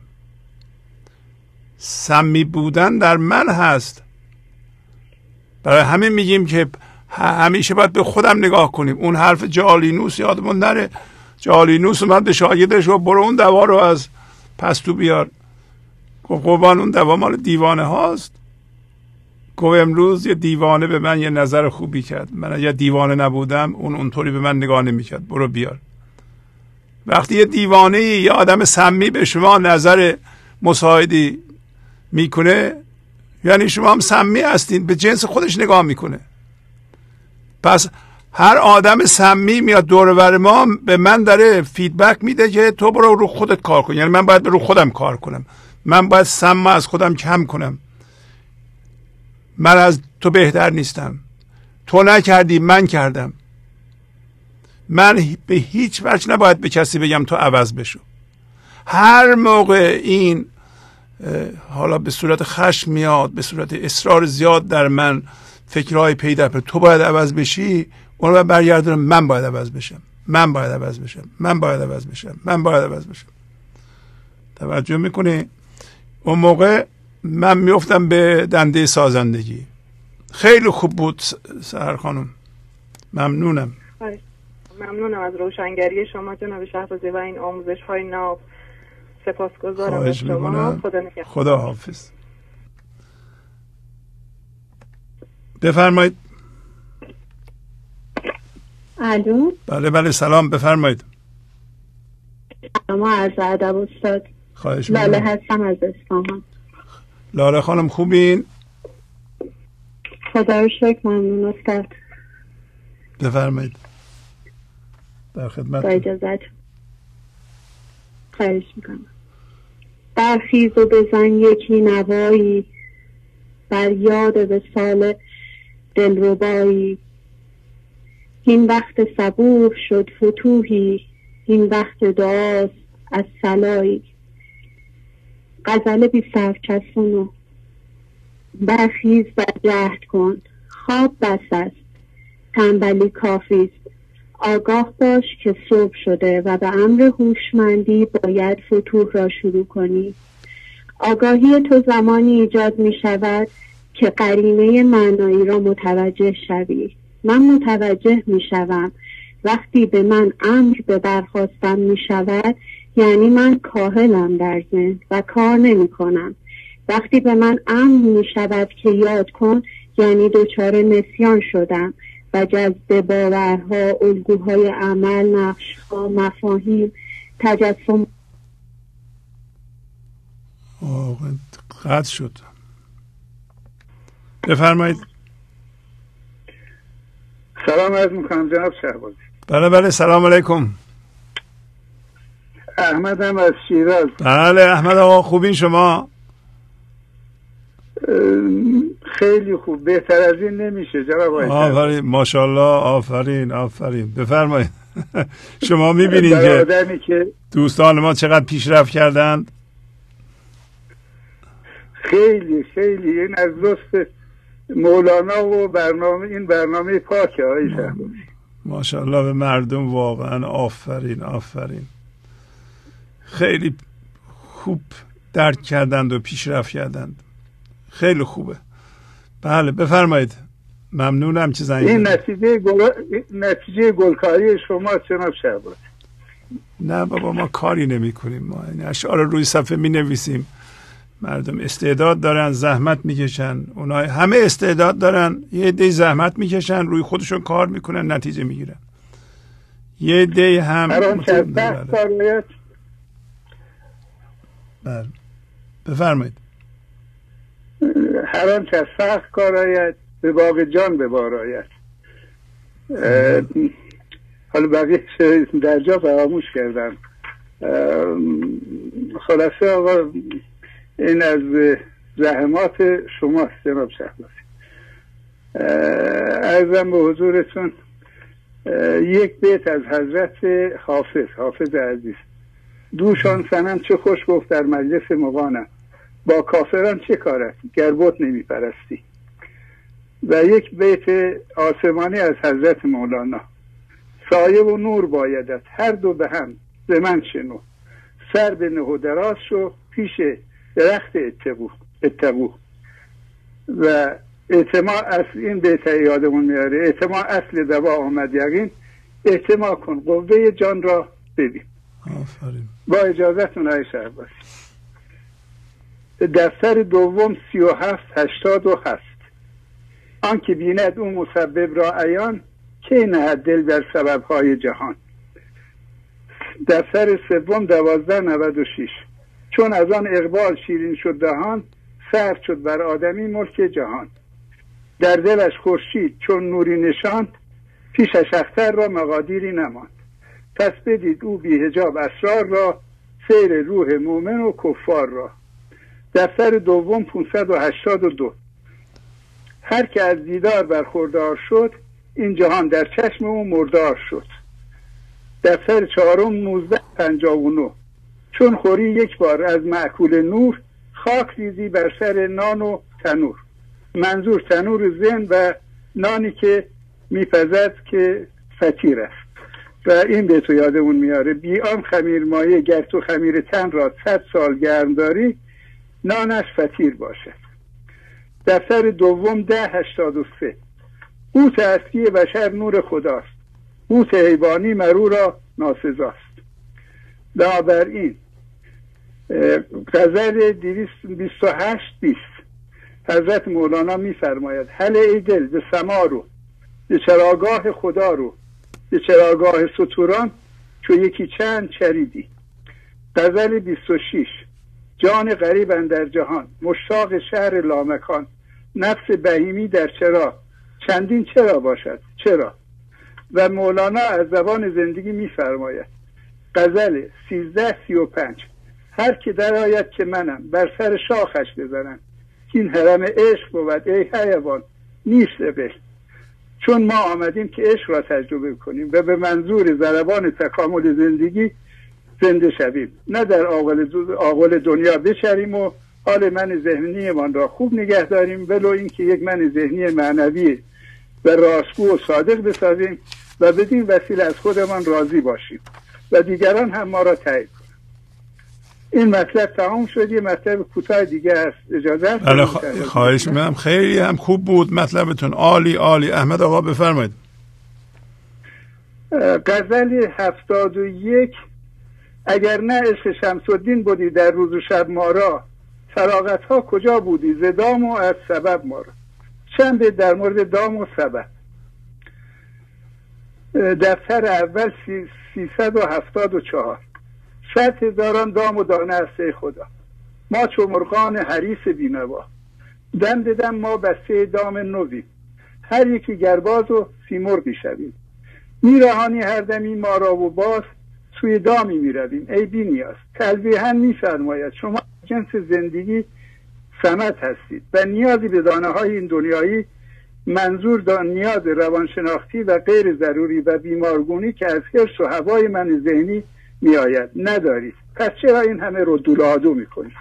سمی بودن در من هست. برای همین میگیم که همیشه باید به خودم نگاه کنیم. اون حرف جالینوس یادمون نره. جالینوس اومد به شاگردش و برو اون دوا رو از پستو بیار. گفت قربان اون دوا مال دیوانه هاست. گفت امروز یه دیوانه به من یه نظر خوبی کرد، من یه دیوانه نبودم اونطوری به من نگاه نمی‌کرد، برو بیار. وقتی یه دیوانه یه آدم سمی به شما نظر مساعدی میکنه، یعنی شما هم سمی هستین، به جنس خودش نگاه میکنه. پس هر آدم سمی میاد دور و بر ما به من داره فیدبک میده که تو برو رو خودت کار کن. یعنی من باید رو خودم کار کنم، من باید سم از خودم کم کنم، من از تو بهتر نیستم، تو نکردی من کردم. من به هیچ وجه نباید به کسی بگم تو عوض بشو. هر موقع این حالا به صورت خشم میاد، به صورت اصرار زیاد در من فکرهای پیدا کنه تو باید عوض بشی، اون رو برگردونم من باید عوض بشم، من باید عوض بشم، من باید عوض بشم، من باید عوض بشم. توجه میکنی؟ اون موقع من میافتم به دنده سازندگی. خیلی خوب بود سحر خانم، ممنونم. ممنونم از روشنگری شما جناب شهبازی و این آموزش های ناب. سپاسگزارم از شما. خدا حافظ. بفرمایید. الو. بله بله سلام، بفرمایید. سلام عرض ادب استاد. خواهش می‌کنم. لاله هستم از اصفهان. لاله خانم خوبین؟ خدا رو شکر، ممنون استاد. بفرمایید. در خدمت. با اجازت. خواهش میکنم. برخیز و بزن یکی نوایی، بر یاد وصال دلربایی. این وقت صبوح شد فتوحی، این وقت دعاست از صلایی. غزل 2769. برخیز و جهد کن، خواب بس است، تنبلی کافی است. آگاه باش که صبح شده و به امر هوشمندی باید فتوح را شروع کنی. آگاهی تو زمانی ایجاد می شود که قرینه معنایی را متوجه شوی. من متوجه می شوم وقتی به من امر به برخاستن می شود، یعنی من کاهلم در ذهن و کار نمی کنم. وقتی به من امر می شود که یاد کن، یعنی دچار نسیان شدم و جذب باورها، الگوهای عمل، نقشها، مفاهیم، تجسم. قطع شد. بفرمایید. سلام عرض میکنم جناب شهبازی. بله بله سلام علیکم. احمدم از شیراز. بله احمد آقا خوبین شما؟ خیلی خوب، بهتر از این نمیشه جناب آقای. آفرین ماشاءالله، آفرین آفرین. بفرمایید. شما میبینید که دوستان ما چقدر پیشرفت کردند. خیلی خیلی این از لطف مولانا و این برنامه پاکه آقای شهبازی. ماشاءالله به مردم واقعا آفرین آفرین. خیلی خوب درک کردند و پیشرفت کردند. خیلی خوبه. بله بفرمایید. ممنونم که زنگ این نتیجه گلکاری شما جناب شهبازی. نه بابا ما کاری نمی کنیم، ما این اشعار روی صفحه می نویسیم. مردم استعداد دارن، زحمت میکشن، اونا همه استعداد دارن، یه عده زحمت میکشن، روی خودشون کار میکنن، نتیجه میگیرن. یه عده هم بله بفرمایید. هر آنچه از سخت کار آید به باغ جان ببار آید. حالا بقیه در جا فراموش کردم. خلاصه آقا این از زحمات شماست جناب شهبازی. عرضم به حضورتون یک بیت از حضرت حافظ عزیز. دوشان سنم چه خوش گفت در مجلس مغانم، با کافران چه کارت گر بت نمی پرستی. و یک بیت آسمانی از حضرت مولانا. سایه و نور بایدت هر دو به هم ز من شنو، سر به نه و دراز شو پیش درخت اتقو. و اعتماع اصل این بیت یادمون میاره. اعتماع اصل دوا آمد یقین، اعتماع کن قوه جان را ببین. آفرین. با اجازتون های شهبازی. دفتر دوم 3787. آن که بیند اون مسبب را عیان، که نهد دل بر سببهای جهان. دفتر سوم 1296. چون از آن اقبال شیرین شد دهان، سرد شد بر آدمی ملک جهان. در دلش خورشید چون نوری نشان، پیشش اختر را مقادیری نماند. پس بدید او بی حجاب اسرار را، سیر روح مومن و کفار را. دفتر دوم 582. هر که از دیدار برخوردار شد، این جهان در چشم او مردار شد. دفتر چهارم 1959. چون خوری یک بار از مأکول نور، خاک ریزی بر سر نان و تنور. منظور تنور ذهن و نانی که میپزد که فطیر است. و این به تو یادمون میاره بی آن خمیر مایه گر تو خمیر تن را 100 سال گرم داری، نانش فطیر باشد. دفتر دوم 1083. قوت اصلی بشر نور خداست، قوت حیوانی مرو را ناسزاست. بنابراین غزل 228-20 حضرت مولانا میفرماید: هله ای دل به سما رو، به چراگاه خدا رو، به چراگاه ستوران چو یکی چند چریدی. غزل 26. جان غریب اندر جهان، مشتاق شهر لامکان، نفس بهیمی در چرا، چندین چرا باشد چرا. و مولانا از زبان زندگی میفرماید. غزل 1335. هر که در آید که منم، بر سر شاخش بزنم، این حرم عشق بود ای حیوان نیست بل. چون ما آمدیم که عشق را تجربه کنیم و به منظور ضربان تکامل زندگی زنده شویم، نه در آغل دنیا بچریم و حال من ذهنی من را خوب نگه داریم، ولو اینکه یک من ذهنی معنوی و راستگو و صادق بسازیم و بدین وسیله از خودمان راضی باشیم و دیگران هم ما را تایید کنند. این مطلب تمام شد. یه مطلب کوتاه دیگه است، اجازه است؟ بله خواهش می‌کنم. خیلی هم خوب بود مطلبتون، عالی عالی. احمد آقا بفرمایید. غزل 71. اگر نه عشق شمس الدین بودی در روز و شب ما را، فراغت ها کجا بودی ز دام و از سبب ما را. چند در مورد دام و سبب. دفتر اول 374. 100,000 دام و دانه است ای خدا، ما چو مرغان حریص بینوا. دم به دم ما بسته دام نویم، هر یکی گرباز و سیمرغی شویم. میرهانی هر دمی ما را و باز، سوی دامی میرویم ای بی نیاز. تلویحاً میفرماید شما جنس زندگی صمد هستید و نیازی به دانه های این دنیایی، منظور نیاز روانشناختی و غیر ضروری و بیمارگونی که از حرص و هوای من ذهنی می آید ندارید. پس چرا این همه رو دولادو می کنید؟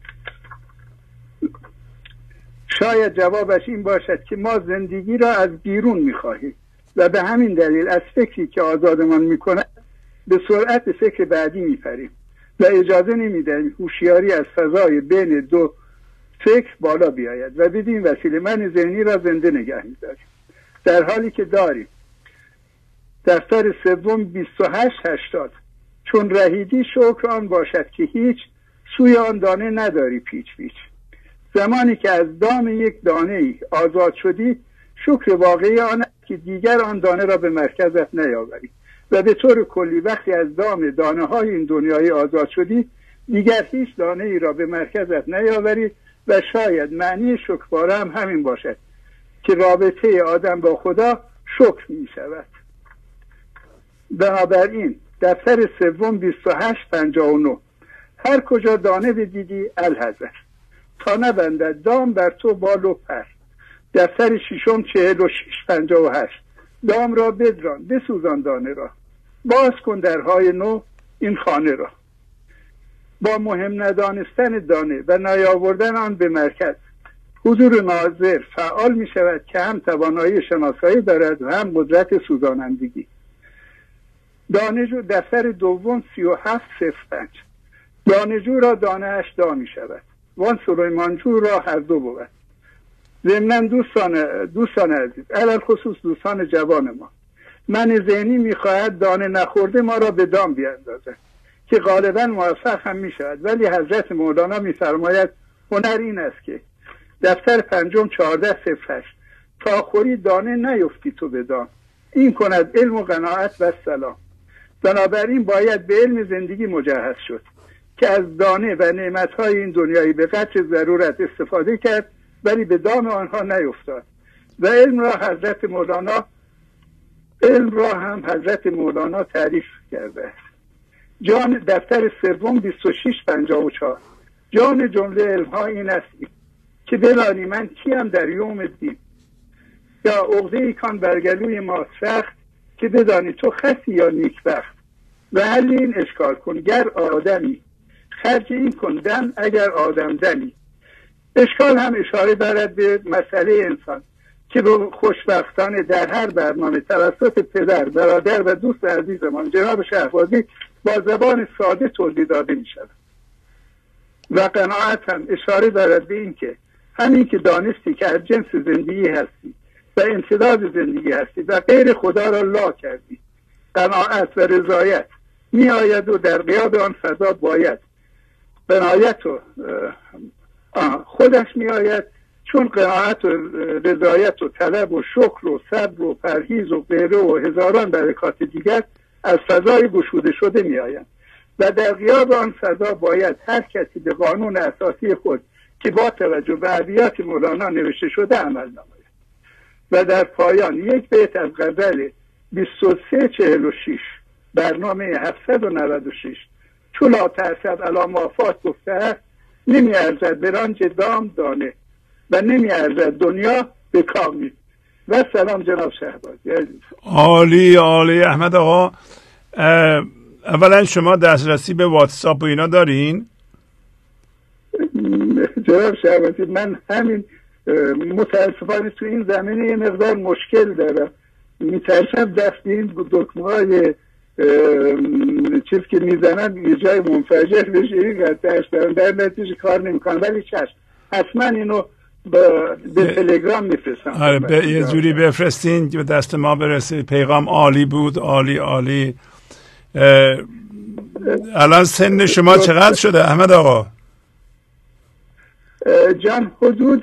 شاید جوابش این باشد که ما زندگی را از بیرون می خواهیم و به همین دلیل از فکری که آزادمان می کند به سرعت فکر بعدی می پریم و اجازه نمی دهیم هوشیاری از فضای بین دو فکر بالا بیاید و بدین وسیله من ذهنی را زنده نگه می داریم، در حالی که داریم. دفتر سوم 2880. چون رهیدی شکر آن باشد که هیچ، سوی آن دانه نداری پیچ پیچ. زمانی که از دام یک دانه ای آزاد شدی، شکر واقعی آن است که دیگر آن دانه را به مرکزت نیاوری و به طور کلی وقتی از دام دانه های این دنیایی آزاد شدی، دیگر هیچ دانه ای را به مرکزت نیاوری و شاید معنی شکرباره هم همین باشد که رابطه آدم با خدا شکر می شود. بنابراین دفتر سوم 2859. هر کجا دانه بدیدی الحذر، تا نبندد دام بر تو بال و پر. دفتر ششم 4658. دام را بدران بسوزان دانه را، باز کن درهای نو این خانه را. با مهم ندانستن دانه و نیاوردن آن به مرکز، حضور ناظر فعال می شود که هم توانایی شناسایی دارد و هم قدرت سوزانندگی. دانه‌جو دفتر دوم 3705. دانه‌جو را دانه‌اش دا می شود، وان سلیمانجو را هر دو بود. ضمناً دوستان عزیز، علل خصوص دوستان جوان ما، من ذهنی می خواهد دانه نخورده ما را به دام بیاندازد که غالبا موفق هم می شود، ولی حضرت مولانا می فرماید هنر این است که دفتر پنجم 1408 تا خوری دانه نیفتی تو به دام، این کند علم و قناعت و سلام. بنابراین باید به علم زندگی مجهز شد که از دانه و نعمتهای این دنیایی به قدر ضرورت استفاده کرد ولی به دام آنها نیفتاد. و علم را حضرت مولانا علم را هم حضرت مولانا تعریف کرده است. جان دفتر سوم 2654 جان جمله علم ها این است که بدانی من کیم در یوم الدین، یا عقده ای کان برگلوی ما سخت که بدانی تو خسی یا نیکبخت، و حل این اشکال کن گر آدمی، خرج این کن دم اگر آدم دمی. اشکال هم اشاره دارد به مسئله انسان که به خوشبختانه در هر برنامه توسط پدر، برادر و دوست عزیزمان جناب شهبازی با زبان ساده توضیح داده می شود. و قناعت هم اشاره دارد به این که همین که دانستی که از جنس زندگی هستی و امتداد زندگی هستی و غیر خدا را لا کردی، قناعت و رضایت می آید و در غیاب آن فضا باید قناعت و خودش می آید، چون قناعت و رضایت و طلب و شکر و صبر و پرهیز و غیره و هزاران برکات دیگر از فضای گشوده شده می آیند و در غیاب آن فضا باید هر کسی به قانون اساسی خود که با توجه به ابیات مولانا نوشته شده عمل نماید. و در پایان یک بیت از غزل 2346 برنامه 796 چون لا ترسد علی مافات گفته است: نمی ارزد به رنج دام دانه و نمی ارزد دنیا به کامی. و سلام جناب شهبازی. عالی عالی احمد آقا. اولا شما دسترسی به واتساپ و اینا دارین؟ جناب شهبازی من همین متاسفانه تو این زمینه یه مقدار مشکل دارم، میترسم دست این دکمه‌های چیز که میزنن یه جای منفجر بشه، این قطعش دارم در نتیجه کار نمیکنم، ولی چشم حتما اینو به تلگرام میفرستم. آره یه جوری بفرستین که به دست ما برسه. پیغام عالی بود، عالی عالی. الان سن شما چقدر شده احمد آقا؟ جان حدود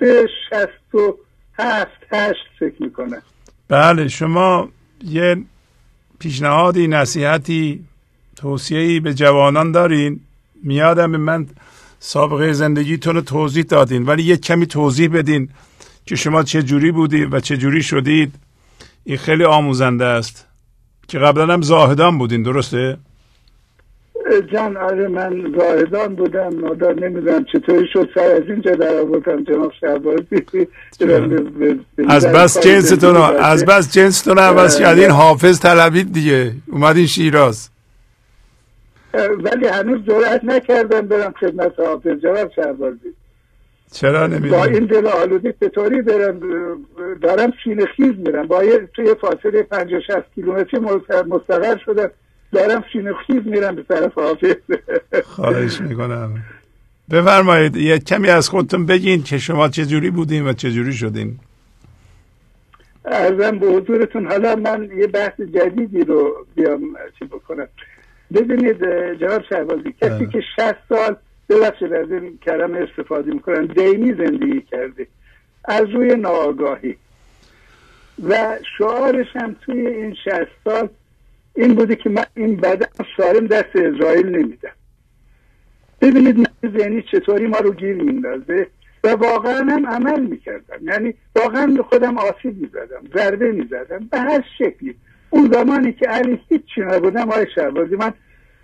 67-8 فکر میکنه. بله شما یه پیشنهادی، نصیحتی، توصیه‌ای به جوانان دارین؟ میادم به من سابقه زندگیتون رو توضیح دادین، ولی یه کمی توضیح بدین که شما چه جوری بودید و چه جوری شدید. این خیلی آموزنده است. که قبلا هم زاهدان بودین، درسته؟ جان آره من زاهدان بودم، مادر نمیدونم چطوری شد سر از اینجا در آوردم جناب شهبازی. از بس جنستون عوض کردین، حافظ طلبید دیگه، اومدین شیراز. ولی هنوز جرأت نکردم برم خدمت حافظ جناب شهبازی. چرا نمیدونم؟ با این دل آلودی چطوری برم؟ دارم سینه خیز میرم، با توی فاصله 50-60 کیلومتری مستقر شدم، دارم سینه خیز میرم به طرف حافظ. خواهش میکنم بفرمایید یه کمی از خودتون بگین که شما چجوری بودین و چجوری شدین. عرضم به حضورتون حالا من یه بحث جدیدی رو بیام چی بکنم. ببینید جناب شهبازی، کسی که 60 سال ببخشید از این کلمه استفاده میکنن دینی زندگی کرده از روی ناآگاهی و شعارش هم توی این 60 سال این بوده که من این بدن سالم دست اسرائیل نمیدم. ببینید من ذهنی چطوری ما رو گیر میندازه و واقعا هم عمل میکردم، یعنی واقعا به خودم آسیب میزدم، ضربه میزدم به هر شکلی. اون زمانی که علی هیچی نبودم آقای شهبازی، من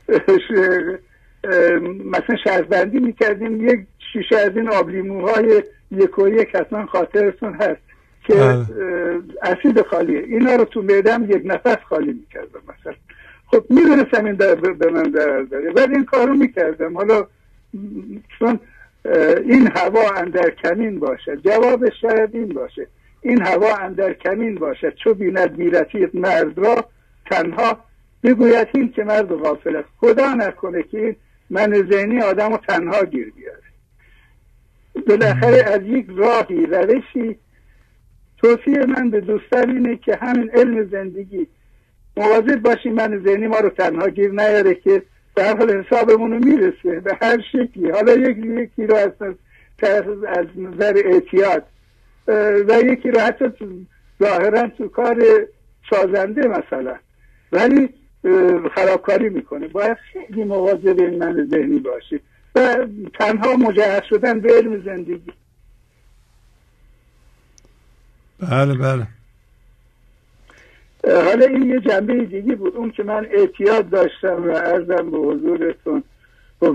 مثلا شرطبندی میکردیم یک شیشه از این آبلیموهای 1 حتما خاطرتون هست که اسید خالیه، اینا رو تو معده‌ام یک نفس خالی میکردم مثلا. خب میدونستم این به من ضرر داره ولی این کارو میکردم. حالا چون این هوا اندر کمین باشد، جوابش شاید این باشه این هوا اندر کمین باشد، چو بیند بیرفیق مرد را تنها بگوید این که مرد غافل است. خدا نکنه که این من ذهنی آدم رو تنها گیر بیاره. بالاخره از یک راهی روشی توصیه من به دوستان اینه که همین علم زندگی مواظب باشیم من ذهنی ما رو تنها گیر نیاره که در حال حسابمون رو میرسه به هر شکلی. حالا یکی رو از نظر اعتیاد و یکی رو حتی ظاهرا تو کار سازنده مثلا، ولی خرابکاری میکنه. باید خیلی مواظب این من ذهنی باشی و تنها مجهز شدن به علم زندگی. بله بله. حالا این یه جنبه دیگه بود، اون که من اعتیاد داشتم و عرضم به حضورتون. خب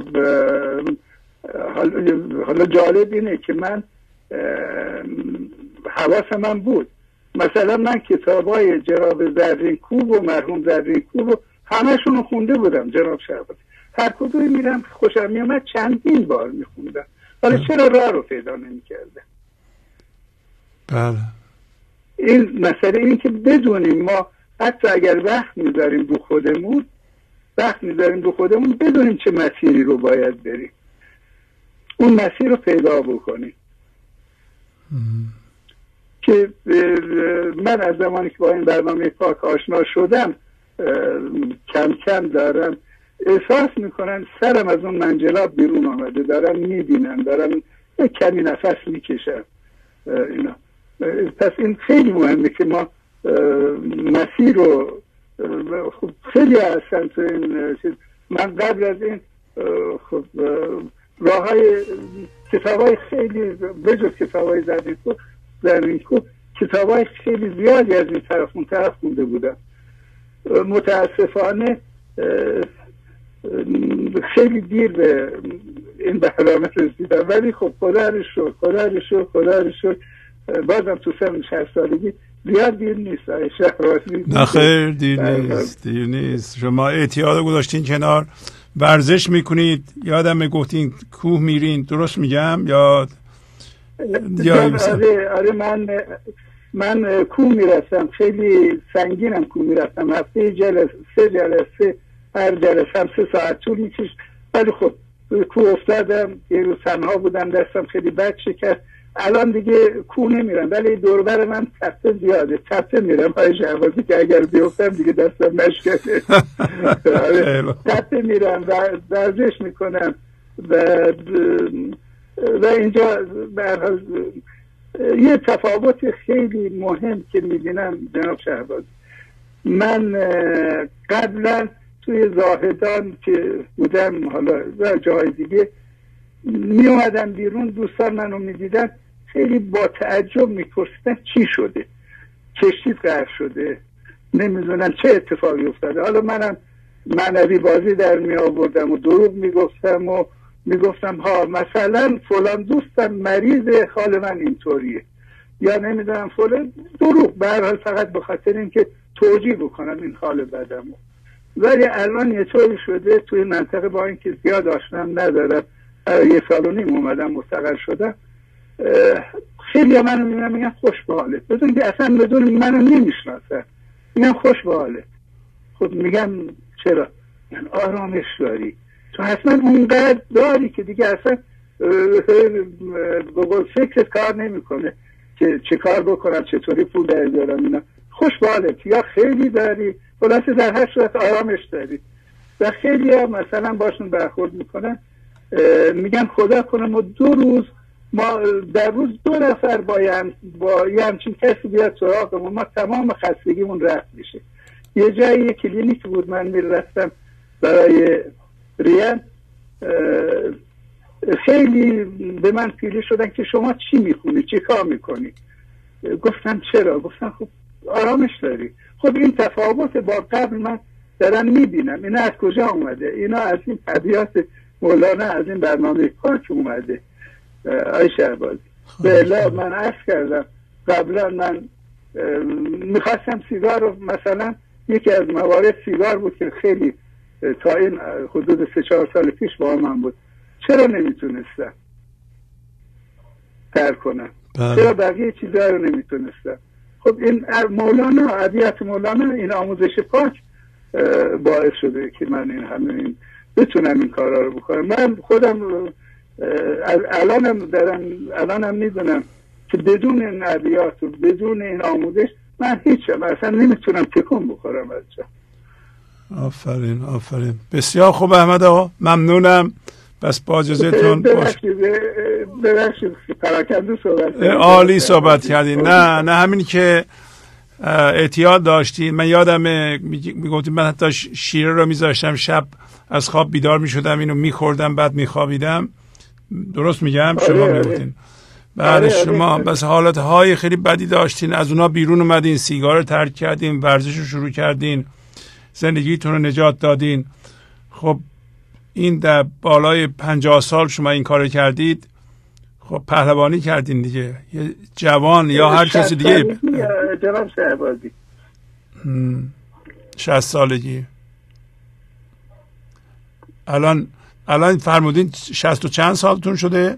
حالا جالب اینه که من حواس من بود، مثلا من کتابای جناب زرینکوب و مرحوم زرینکوب و همشون رو خونده بودم جناب شهبازی، هر کدومی میرم خوشم میامد چندین بار میخوندم. حالا چرا راه رو پیدا نمیکردم؟ بله این مسئله این که بدونیم ما حتی اگر وقت میذاریم دو خودمون بدونیم چه مسیری رو باید بریم، اون مسیر رو پیدا بکنیم. که من از زمانی که با این برنامه پاک آشنا شدم کم کم دارم احساس میکنم سرم از اون منجلاب بیرون آمده، دارم میبینم، دارم کمی نفس میکشم اینا. پس این خیلی مهمه که ما مسیر رو خب خیلی هستن تو این چیز. من قبل از این خب راه های کتاب های خیلی بجز کتاب های زرینکوب کتاب های خیلی زیادی از این طرف اون طرف خونده بودم. متاسفانه خیلی دیر به این برنامه رسیدم، ولی خب خدا رو شکر بازم تو سن 60 سالگی زیاد دیر نیست. نه خیر دیر نیست. شما اعتیاد گذاشتین کنار، ورزش میکنید، یادم گفتین کوه میرین، درست میگم؟ آره من کوه میرسم، خیلی سنگینم کوه میرسم، هفته سه جلسه هر جلسه هم 3 ساعت طول میکشید. ولی خب کوه افتادم، یه روز تنها بودم، دستم خیلی بد شکست، الان دیگه کوه نمیرم، ولی دوربر من تپه زیاده، تپه میرم های شهبازی که اگر بیفتم دیگه دستم نشکنه. تپه میرم و ورزش میکنم و اینجا برحال یه تفاوت خیلی مهم که میبینم جناب شهبازی، من قبلا توی زاهدان که بودم حالا و جای دیگه می اومدم بیرون، دوستان منو میدیدن خیلی با تعجب میپرسیدن چی شده، کشتیت غرق شده، نمیدونم چه اتفاقی افتاده. حالا منم معنوی بازی در می آوردم و دروغ میگفتم ها مثلا فلان دوستم مریض، حال من اینطوریه، یا نمیدونم فلان، دروغ به هر حال فقط به خاطر اینکه توجیه بکنم این حال بدمو. ولی الان یه طوری شده توی منطقه، با اینکه زیاد آشنام ندارم، 1 سال و نیم اومدم مستقر شدم، خیلی منو میبینم میگن خوش به حالت، بدون که اصلا بدون منو نمیشناسن میگن خوش به حالت. خب میگم چرا؟ یعنی آرامش داری، تو حتما اونقدر داری که دیگه اصلا بقول فکرت کار نمیکنه که چه کار بکنم، چطوری پول در بیارم اینا. خوش به حالت یا خیلی داری، خلاصه در هر صورت آرامش داری. و خیلی ها مثلا باشون برخورد میکنن، میگن خدا کنه ما در روز 2 نفر با یه همچین کسی بیاد سراغمون، ما تمام خستگیمون رفت میشه. یه جایی یه کلینیک بود من میرفتم برای ریان، خیلی به من پیله شدن که شما چی میخونی، چی کار میکنی؟ گفتم چرا؟ گفتم خب آرامش داری. خب این تفاوت با قبل من دارم میبینم. اینا از کجا اومده؟ اینا از این ابیات مولانا، از این برنامه پاک اومده. آی شهبازی بله من عرض کردم قبلا من میخواستم سیگار رو، مثلا یکی از موارد سیگار بود که خیلی تا این حدود 3-4 سال پیش با من بود، چرا نمیتونستم ترک کنم؟ چرا بقیه چیزها رو نمیتونستم؟ خب این مولانا، ابیات مولانا، این آموزش پاک باعث شده که من این بتونم این کارا رو بکنم. من خودم الانم میدونم که بدون این ابیات و بدون این آموزش من هیچم اصلا نمیتونم تکون بخورم از جا. آفرین بسیار خوب احمد آقا، ممنونم. بس با اجازهتون ببخشید پراکنده صحبت عالی صحبت کردین. نه همین که اعتیاد داشتین، من یادم میگفتیم من حتی شیره رو میذاشتم شب از خواب بیدار میشدم، اینو میخوردم بعد میخوابیدم. درست میگم؟ شما میگفتین بله شما بس حالتهای خیلی بدی داشتین، از اونا بیرون اومدین، سیگار رو ترک کردین، ورزش رو شروع کردین، زندگیتون رو نجات دادین. خب این در بالای 50 سال شما این کار کردید، خب پهلوانی کردین دیگه. یه جوان یا هر کسی دیگه جناب شهبازی 60 سالگی الان فرمودین 60 و چند سالتون شده؟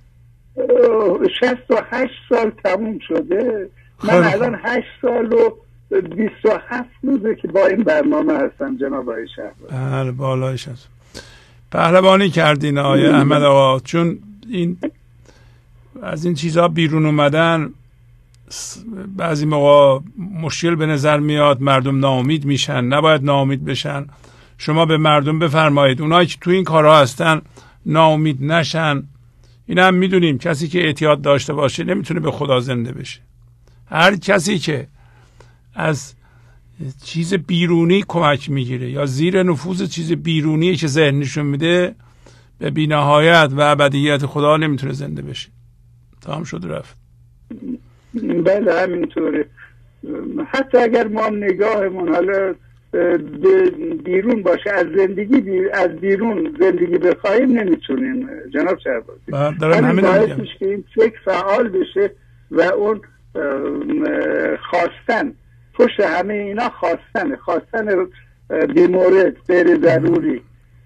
68 سال تموم شده. من الان 8 سال و 27 روزه که با این برنامه هستم جناب آقای شهبازی. بله بالایش هست. پهلوانی کردین آقای احمد آقا، چون این از این چیزها بیرون اومدن بعضی موقع مشکل به نظر میاد، مردم ناامید میشن. نباید ناامید بشن. شما به مردم بفرمایید اونایی که تو این کارها هستن ناامید نشن. این هم میدونیم کسی که اعتیاد داشته باشه نمیتونه به خدا زنده بشه. هر کسی که از چیز بیرونی کمک میگیره یا زیر نفوذ چیز بیرونی که ذهنشون میده، به بی‌نهایت و ابدیت خدا نمیتونه زنده بشه. تمام شد رفت. بله همینطوره. حتی اگر ما نگاهمون حالا بیرون باشه، از بیرون زندگی بخواهیم نمیتونیم جناب شهبازی. همین باعث میشه که این فکر فعال بشه و اون خواستن پشت همه اینا خواستن بیمورد غیر ضروری.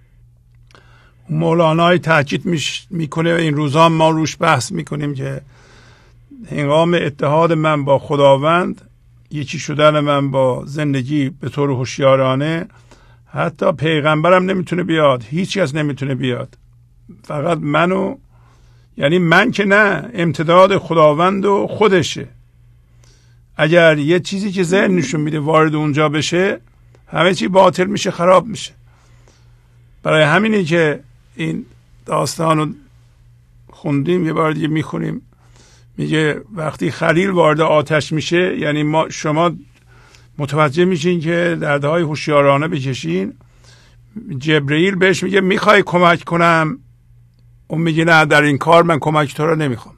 مولانای تاکید میکنه و این روزا ما روش بحث میکنیم که هنگام اتحاد من با خداوند، یکی شدن من با زندگی به طور هوشیارانه، حتی پیغمبرم نمیتونه بیاد، هیچ کس نمیتونه بیاد، فقط منو، یعنی من که نه، امتداد خداوند و خودشه. اگر یه چیزی که ذهن نشون میده وارد اونجا بشه، همه چی باطل میشه، خراب میشه. برای همینی که این داستان رو خوندیم، یه بار دیگه میخونیم. میگه وقتی خلیل وارد آتش میشه، یعنی شما متوجه میشین که دردهای هوشیارانه بکشین. جبرئیل بهش میگه میخوای کمک کنم؟ اون میگه نه، در این کار من کمک تو رو نمیخوام.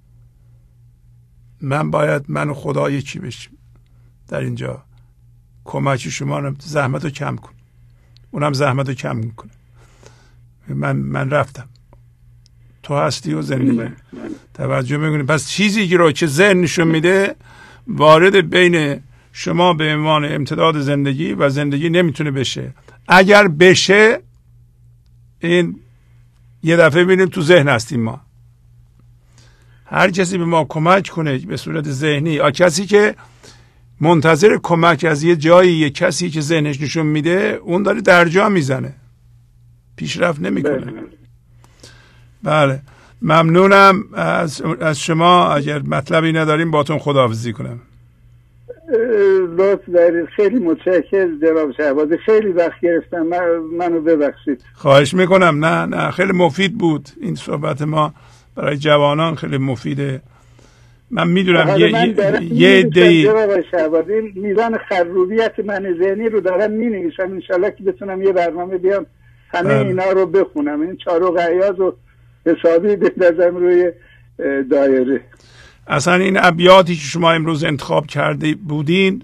من باید من و خدا یکی بشیم در اینجا. کمک شما رو، زحمت رو کم کن. اونم زحمت رو کم میکنه. من رفتم، تو هستی و زندگی. توجه میکنی؟ پس چیزی که رو که ذهن نشون میده وارد بین شما به عنوان امتداد زندگی و زندگی نمیتونه بشه. اگر بشه، این یه دفعه ببینیم تو ذهن هستیم ما. هر کسی به ما کمک کنه به صورت ذهنی، یا کسی که منتظر کمک از یه جایی، یه کسی که ذهنش نشون میده، اون داره درجا میزنه، پیشرفت نمیکنه. بله ممنونم از شما. اگر مطلبی نداریم باتون خداحافظی کنم. لطف دارید. خیلی متشکرم جناب شهبازی. خیلی وقت گرفتم، منو ببخشید. خواهش میکنم. نه خیلی مفید بود این صحبت ما، برای جوانان خیلی مفیده. من میدونم یه عده‌ای جناب شهبازی میزان خروریت من ذهنی رو دارم مینویسم، انشالله که بتونم یه برنامه بیام همه اینا رو بخونم. این چارق عیاض و حسابی بندازم روی دایره. اصلا این ابیاتی که شما امروز انتخاب کرده بودین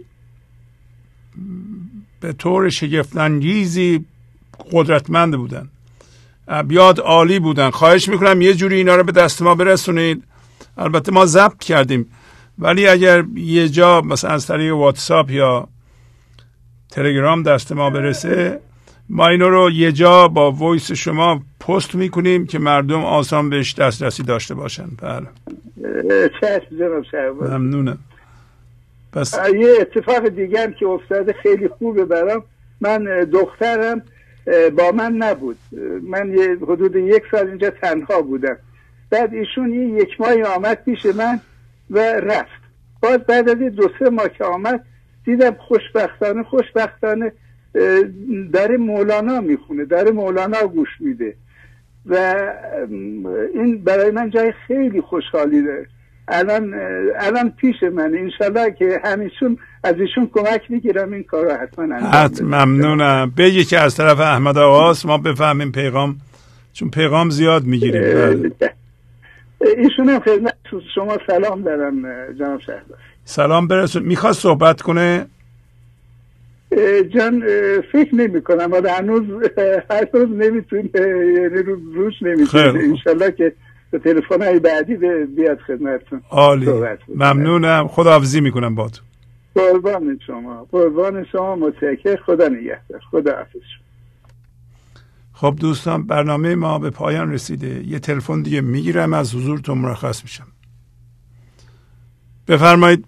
به طور شگفت‌انگیزی قدرتمند بودن. ابیات عالی بودن. خواهش میکنم یه جوری اینا رو به دست ما برسونید. البته ما ضبط کردیم، ولی اگر یه جا مثلا از طریق واتساپ یا تلگرام دست ما برسه، ما اینو رو یه جا با وایس شما پست میکنیم که مردم آسان بهش دسترسی داشته باشن. بله چشم جناب شهبازی. ممنونم. بس یه اتفاق دیگه هم که افتاده خیلی خوبه برام. من دخترم با من نبود، من حدود 1 سال اینجا تنها بودم. بعد ایشون یک ماهی آمد پیش من و رفت. بعد از 2-3 ماه که آمد دیدم خوشبختانه داره مولانا میخونه، داره مولانا گوش میده و این برای من جای خیلی خوشحالی داره. الان پیش من، انشالله که همیشون از ایشون کمک میگیرم این کار رو حتما انجام. ممنونم. بگی که از طرف احمد آقاست، ما بفهمیم پیغام، چون پیغام زیاد میگیریم. ایشون هم خدمت شما سلام دارم جناب شهباز. سلام برسون. میخواد صحبت کنه؟ جان فکر نمی کنم ولی هنوز نمیتونه، یعنی روش نمیتونه. انشالله که به تلفن های بعدی بیاد خدمتتون. عالی، ممنونم. خداحافظی میکنم با تو. قربان شما متشکرم. خدا نگهدار. خدا حافظ. خب دوستان، برنامه ما به پایان رسیده. یه تلفن دیگه میگیرم، از حضورتون مرخص میشم. بفرمایید.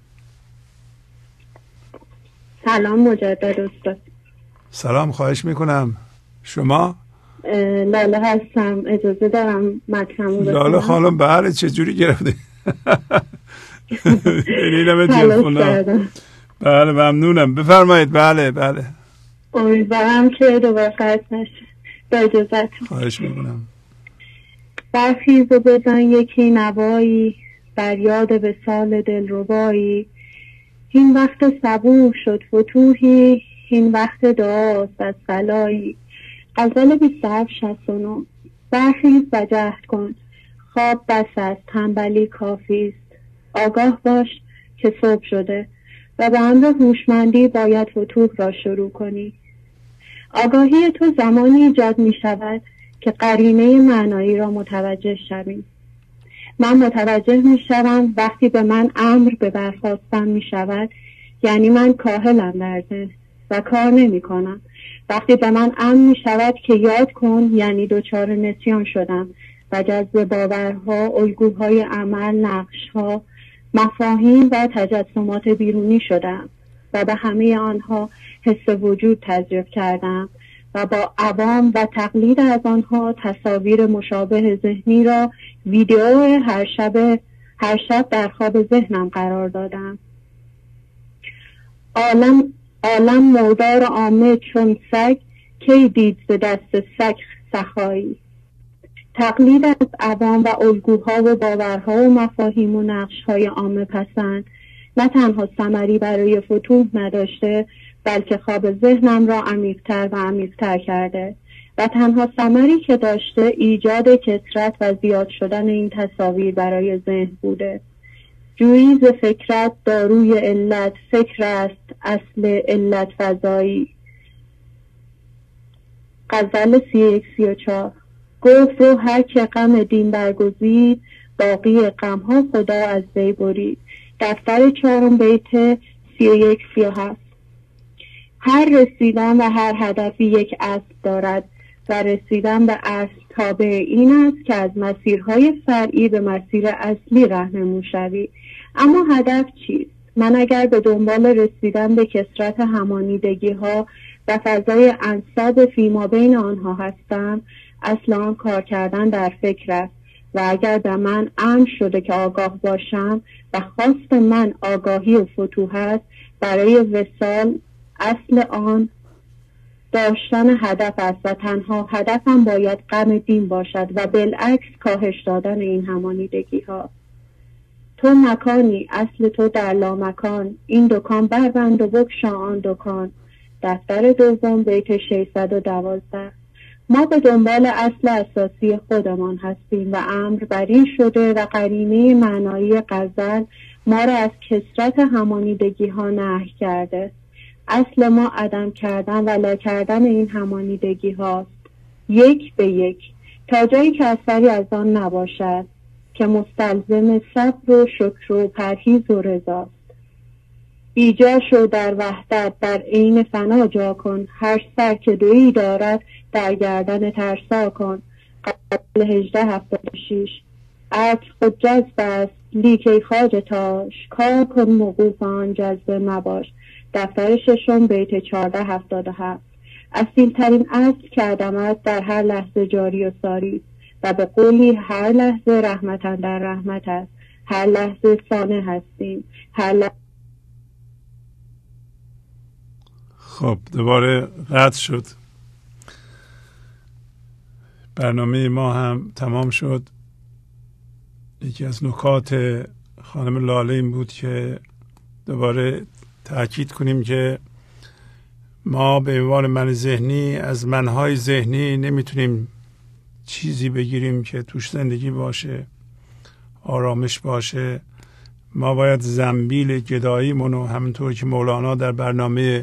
سلام مجدد استاد. سلام، خواهش میکنم. شما؟ لاله هستم، اجازه دارم مطلبو بکنم؟ لاله خانم بله، چجوری گرفته؟ اینم تلفن. بله ممنونم، بفرمایید. بله امیدوارم که دوباره قطع نشه. با اجازت. خواهش میکنم. برخیز و بزن یکی نوایی، بر یاد وصال دلربایی. این وقت صبور شد فتوحی، این وقت دعاست از بلایی. غزل 2769. برخیز و جهد کن، خواب بس است، تنبلی کافی است. آگاه باش که صبح شده و به امر هوشمندی باید فتوح را شروع کنی. آگاهی تو زمانی ایجاد می شود که قرینه معنایی را متوجه شوی. من متوجه می شوم وقتی به من امر به برخاستن می شود، یعنی من کاهلم در ذهن و کار نمی کنم. وقتی به من امر می شود که یاد کن، یعنی دچار نسیان شدم و جذب باورها، الگوهای عمل، نقشها، مفاهیم و تجسمات بیرونی شدم و به همه آنها حس وجود تزریق کردم و با عوام و تقلید از آنها تصاویر مشابه ذهنی را ویدیو هر شب در خواب ذهنم قرار دادم. عالم مردار عامه چون سگ، کی دید به دست سگ سخایی. تقلید از عوام و الگوها و باورها و مفاهیم و نقشهای عامه پسند نه تنها ثمری برای فتوح نداشته، بلکه خواب ذهنم را عمیق‌تر و عمیق‌تر کرده و تنها ثمری که داشته ایجاد کثرت و زیاد شدن این تصاویر برای ذهن بوده. جویی ز فکرت داروی علت، فکر است اصل علت فزایی. غزل 31-34. گفت رو هر که غم دین برگزید، باقی غمها خدا از وی برید. دفتر 4 بیت 31-37. هر رسیدن و هر هدفی یک اصل دارد و رسیدن به اصل تابع این است که از مسیرهای فرعی به مسیر اصلی راهنمون شوی. اما هدف چیست؟ من اگر به دنبال رسیدن به کثرت همانیدگی ها و فضای انساب فیما بین آنها هستم، اصلا کار کردن در فکر است. و اگر به من امر شده که آگاه باشم و خواست من آگاهی و فتوح است، برای وصال اصل آن داشتن هدف است و تنها هدفم باید غم دین باشد و بالعکس کاهش دادن این همانیدگی ها. تو مکانی، اصل تو در لامکان، این دکان بربند و بگشا آن دکان. دفتر 2 بیت 612. ما به دنبال اصل اساسی خودمان هستیم و امر بر این شده و قرینه معنایی غزل ما را از کثرت همانیدگی ها نهی کرده. اصل ما عدم کردن و لا کردن این همانیدگی هاست، یک به یک، تا جایی که اثری از آن نباشد، که مستلزم صبر و شکر و پرهیز و رضاست. بیجا شو در وحدت، در عین فنا جا کن، هر سر که دویی دارد در گردن ترسا کن. غزل 1876. عطر خود جذب است لیک ای خواجه تاش، کار کن موقوف آن جذبه مباش. دفتر 6 بیت 1477. اصیل ترین اصل که عدمت در هر لحظه جاری و ساری و به قولی هر لحظه رحمتن در رحمت است. هر لحظه صانع هستیم، هر لحظه. خب دوباره قطع شد. برنامه ما هم تمام شد. یکی از نکات خانم لاله این بود که دوباره تأکید کنیم که ما به عنوان من ذهنی از منهای ذهنی نمیتونیم چیزی بگیریم که توش زندگی باشه. آرامش باشه، ما باید زنبیل گداییمون رو همونطور که مولانا در برنامه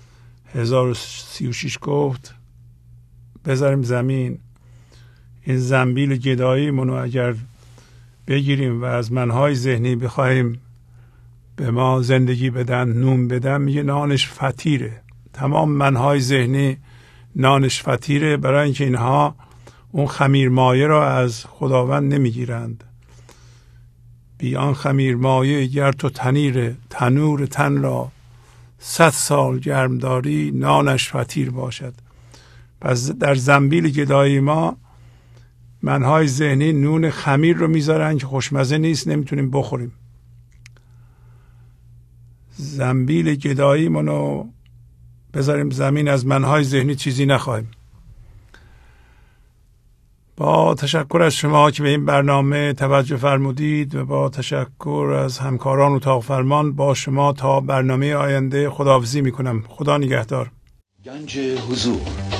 1036 گفت بذاریم زمین. این زنبیل گداییمون رو اگر بگیریم و از منهای ذهنی بخوایم به ما زندگی بدن، نون بدن، میگه نانش فطیره. تمام منهای ذهنی نانش فطیره، برای اینکه اینها اون خمیر مایه را از خداوند نمیگیرند. بی آن خمیر مایه گر تو تنور تن را 100 سال گرم داری، نانش فطیر باشد. پس در زنبیل گدایی ما منهای ذهنی نون خمیر رو میذارن که خوشمزه نیست، نمیتونیم بخوریم. زنبیل گدایی منو بذاریم زمین، از منهای ذهنی چیزی نخواهیم. با تشکر از شما که به این برنامه توجه فرمودید و با تشکر از همکاران اتاق فرمان با شما تا برنامه آینده خداحافظی میکنم. خدا نگهدار. گنج حضور.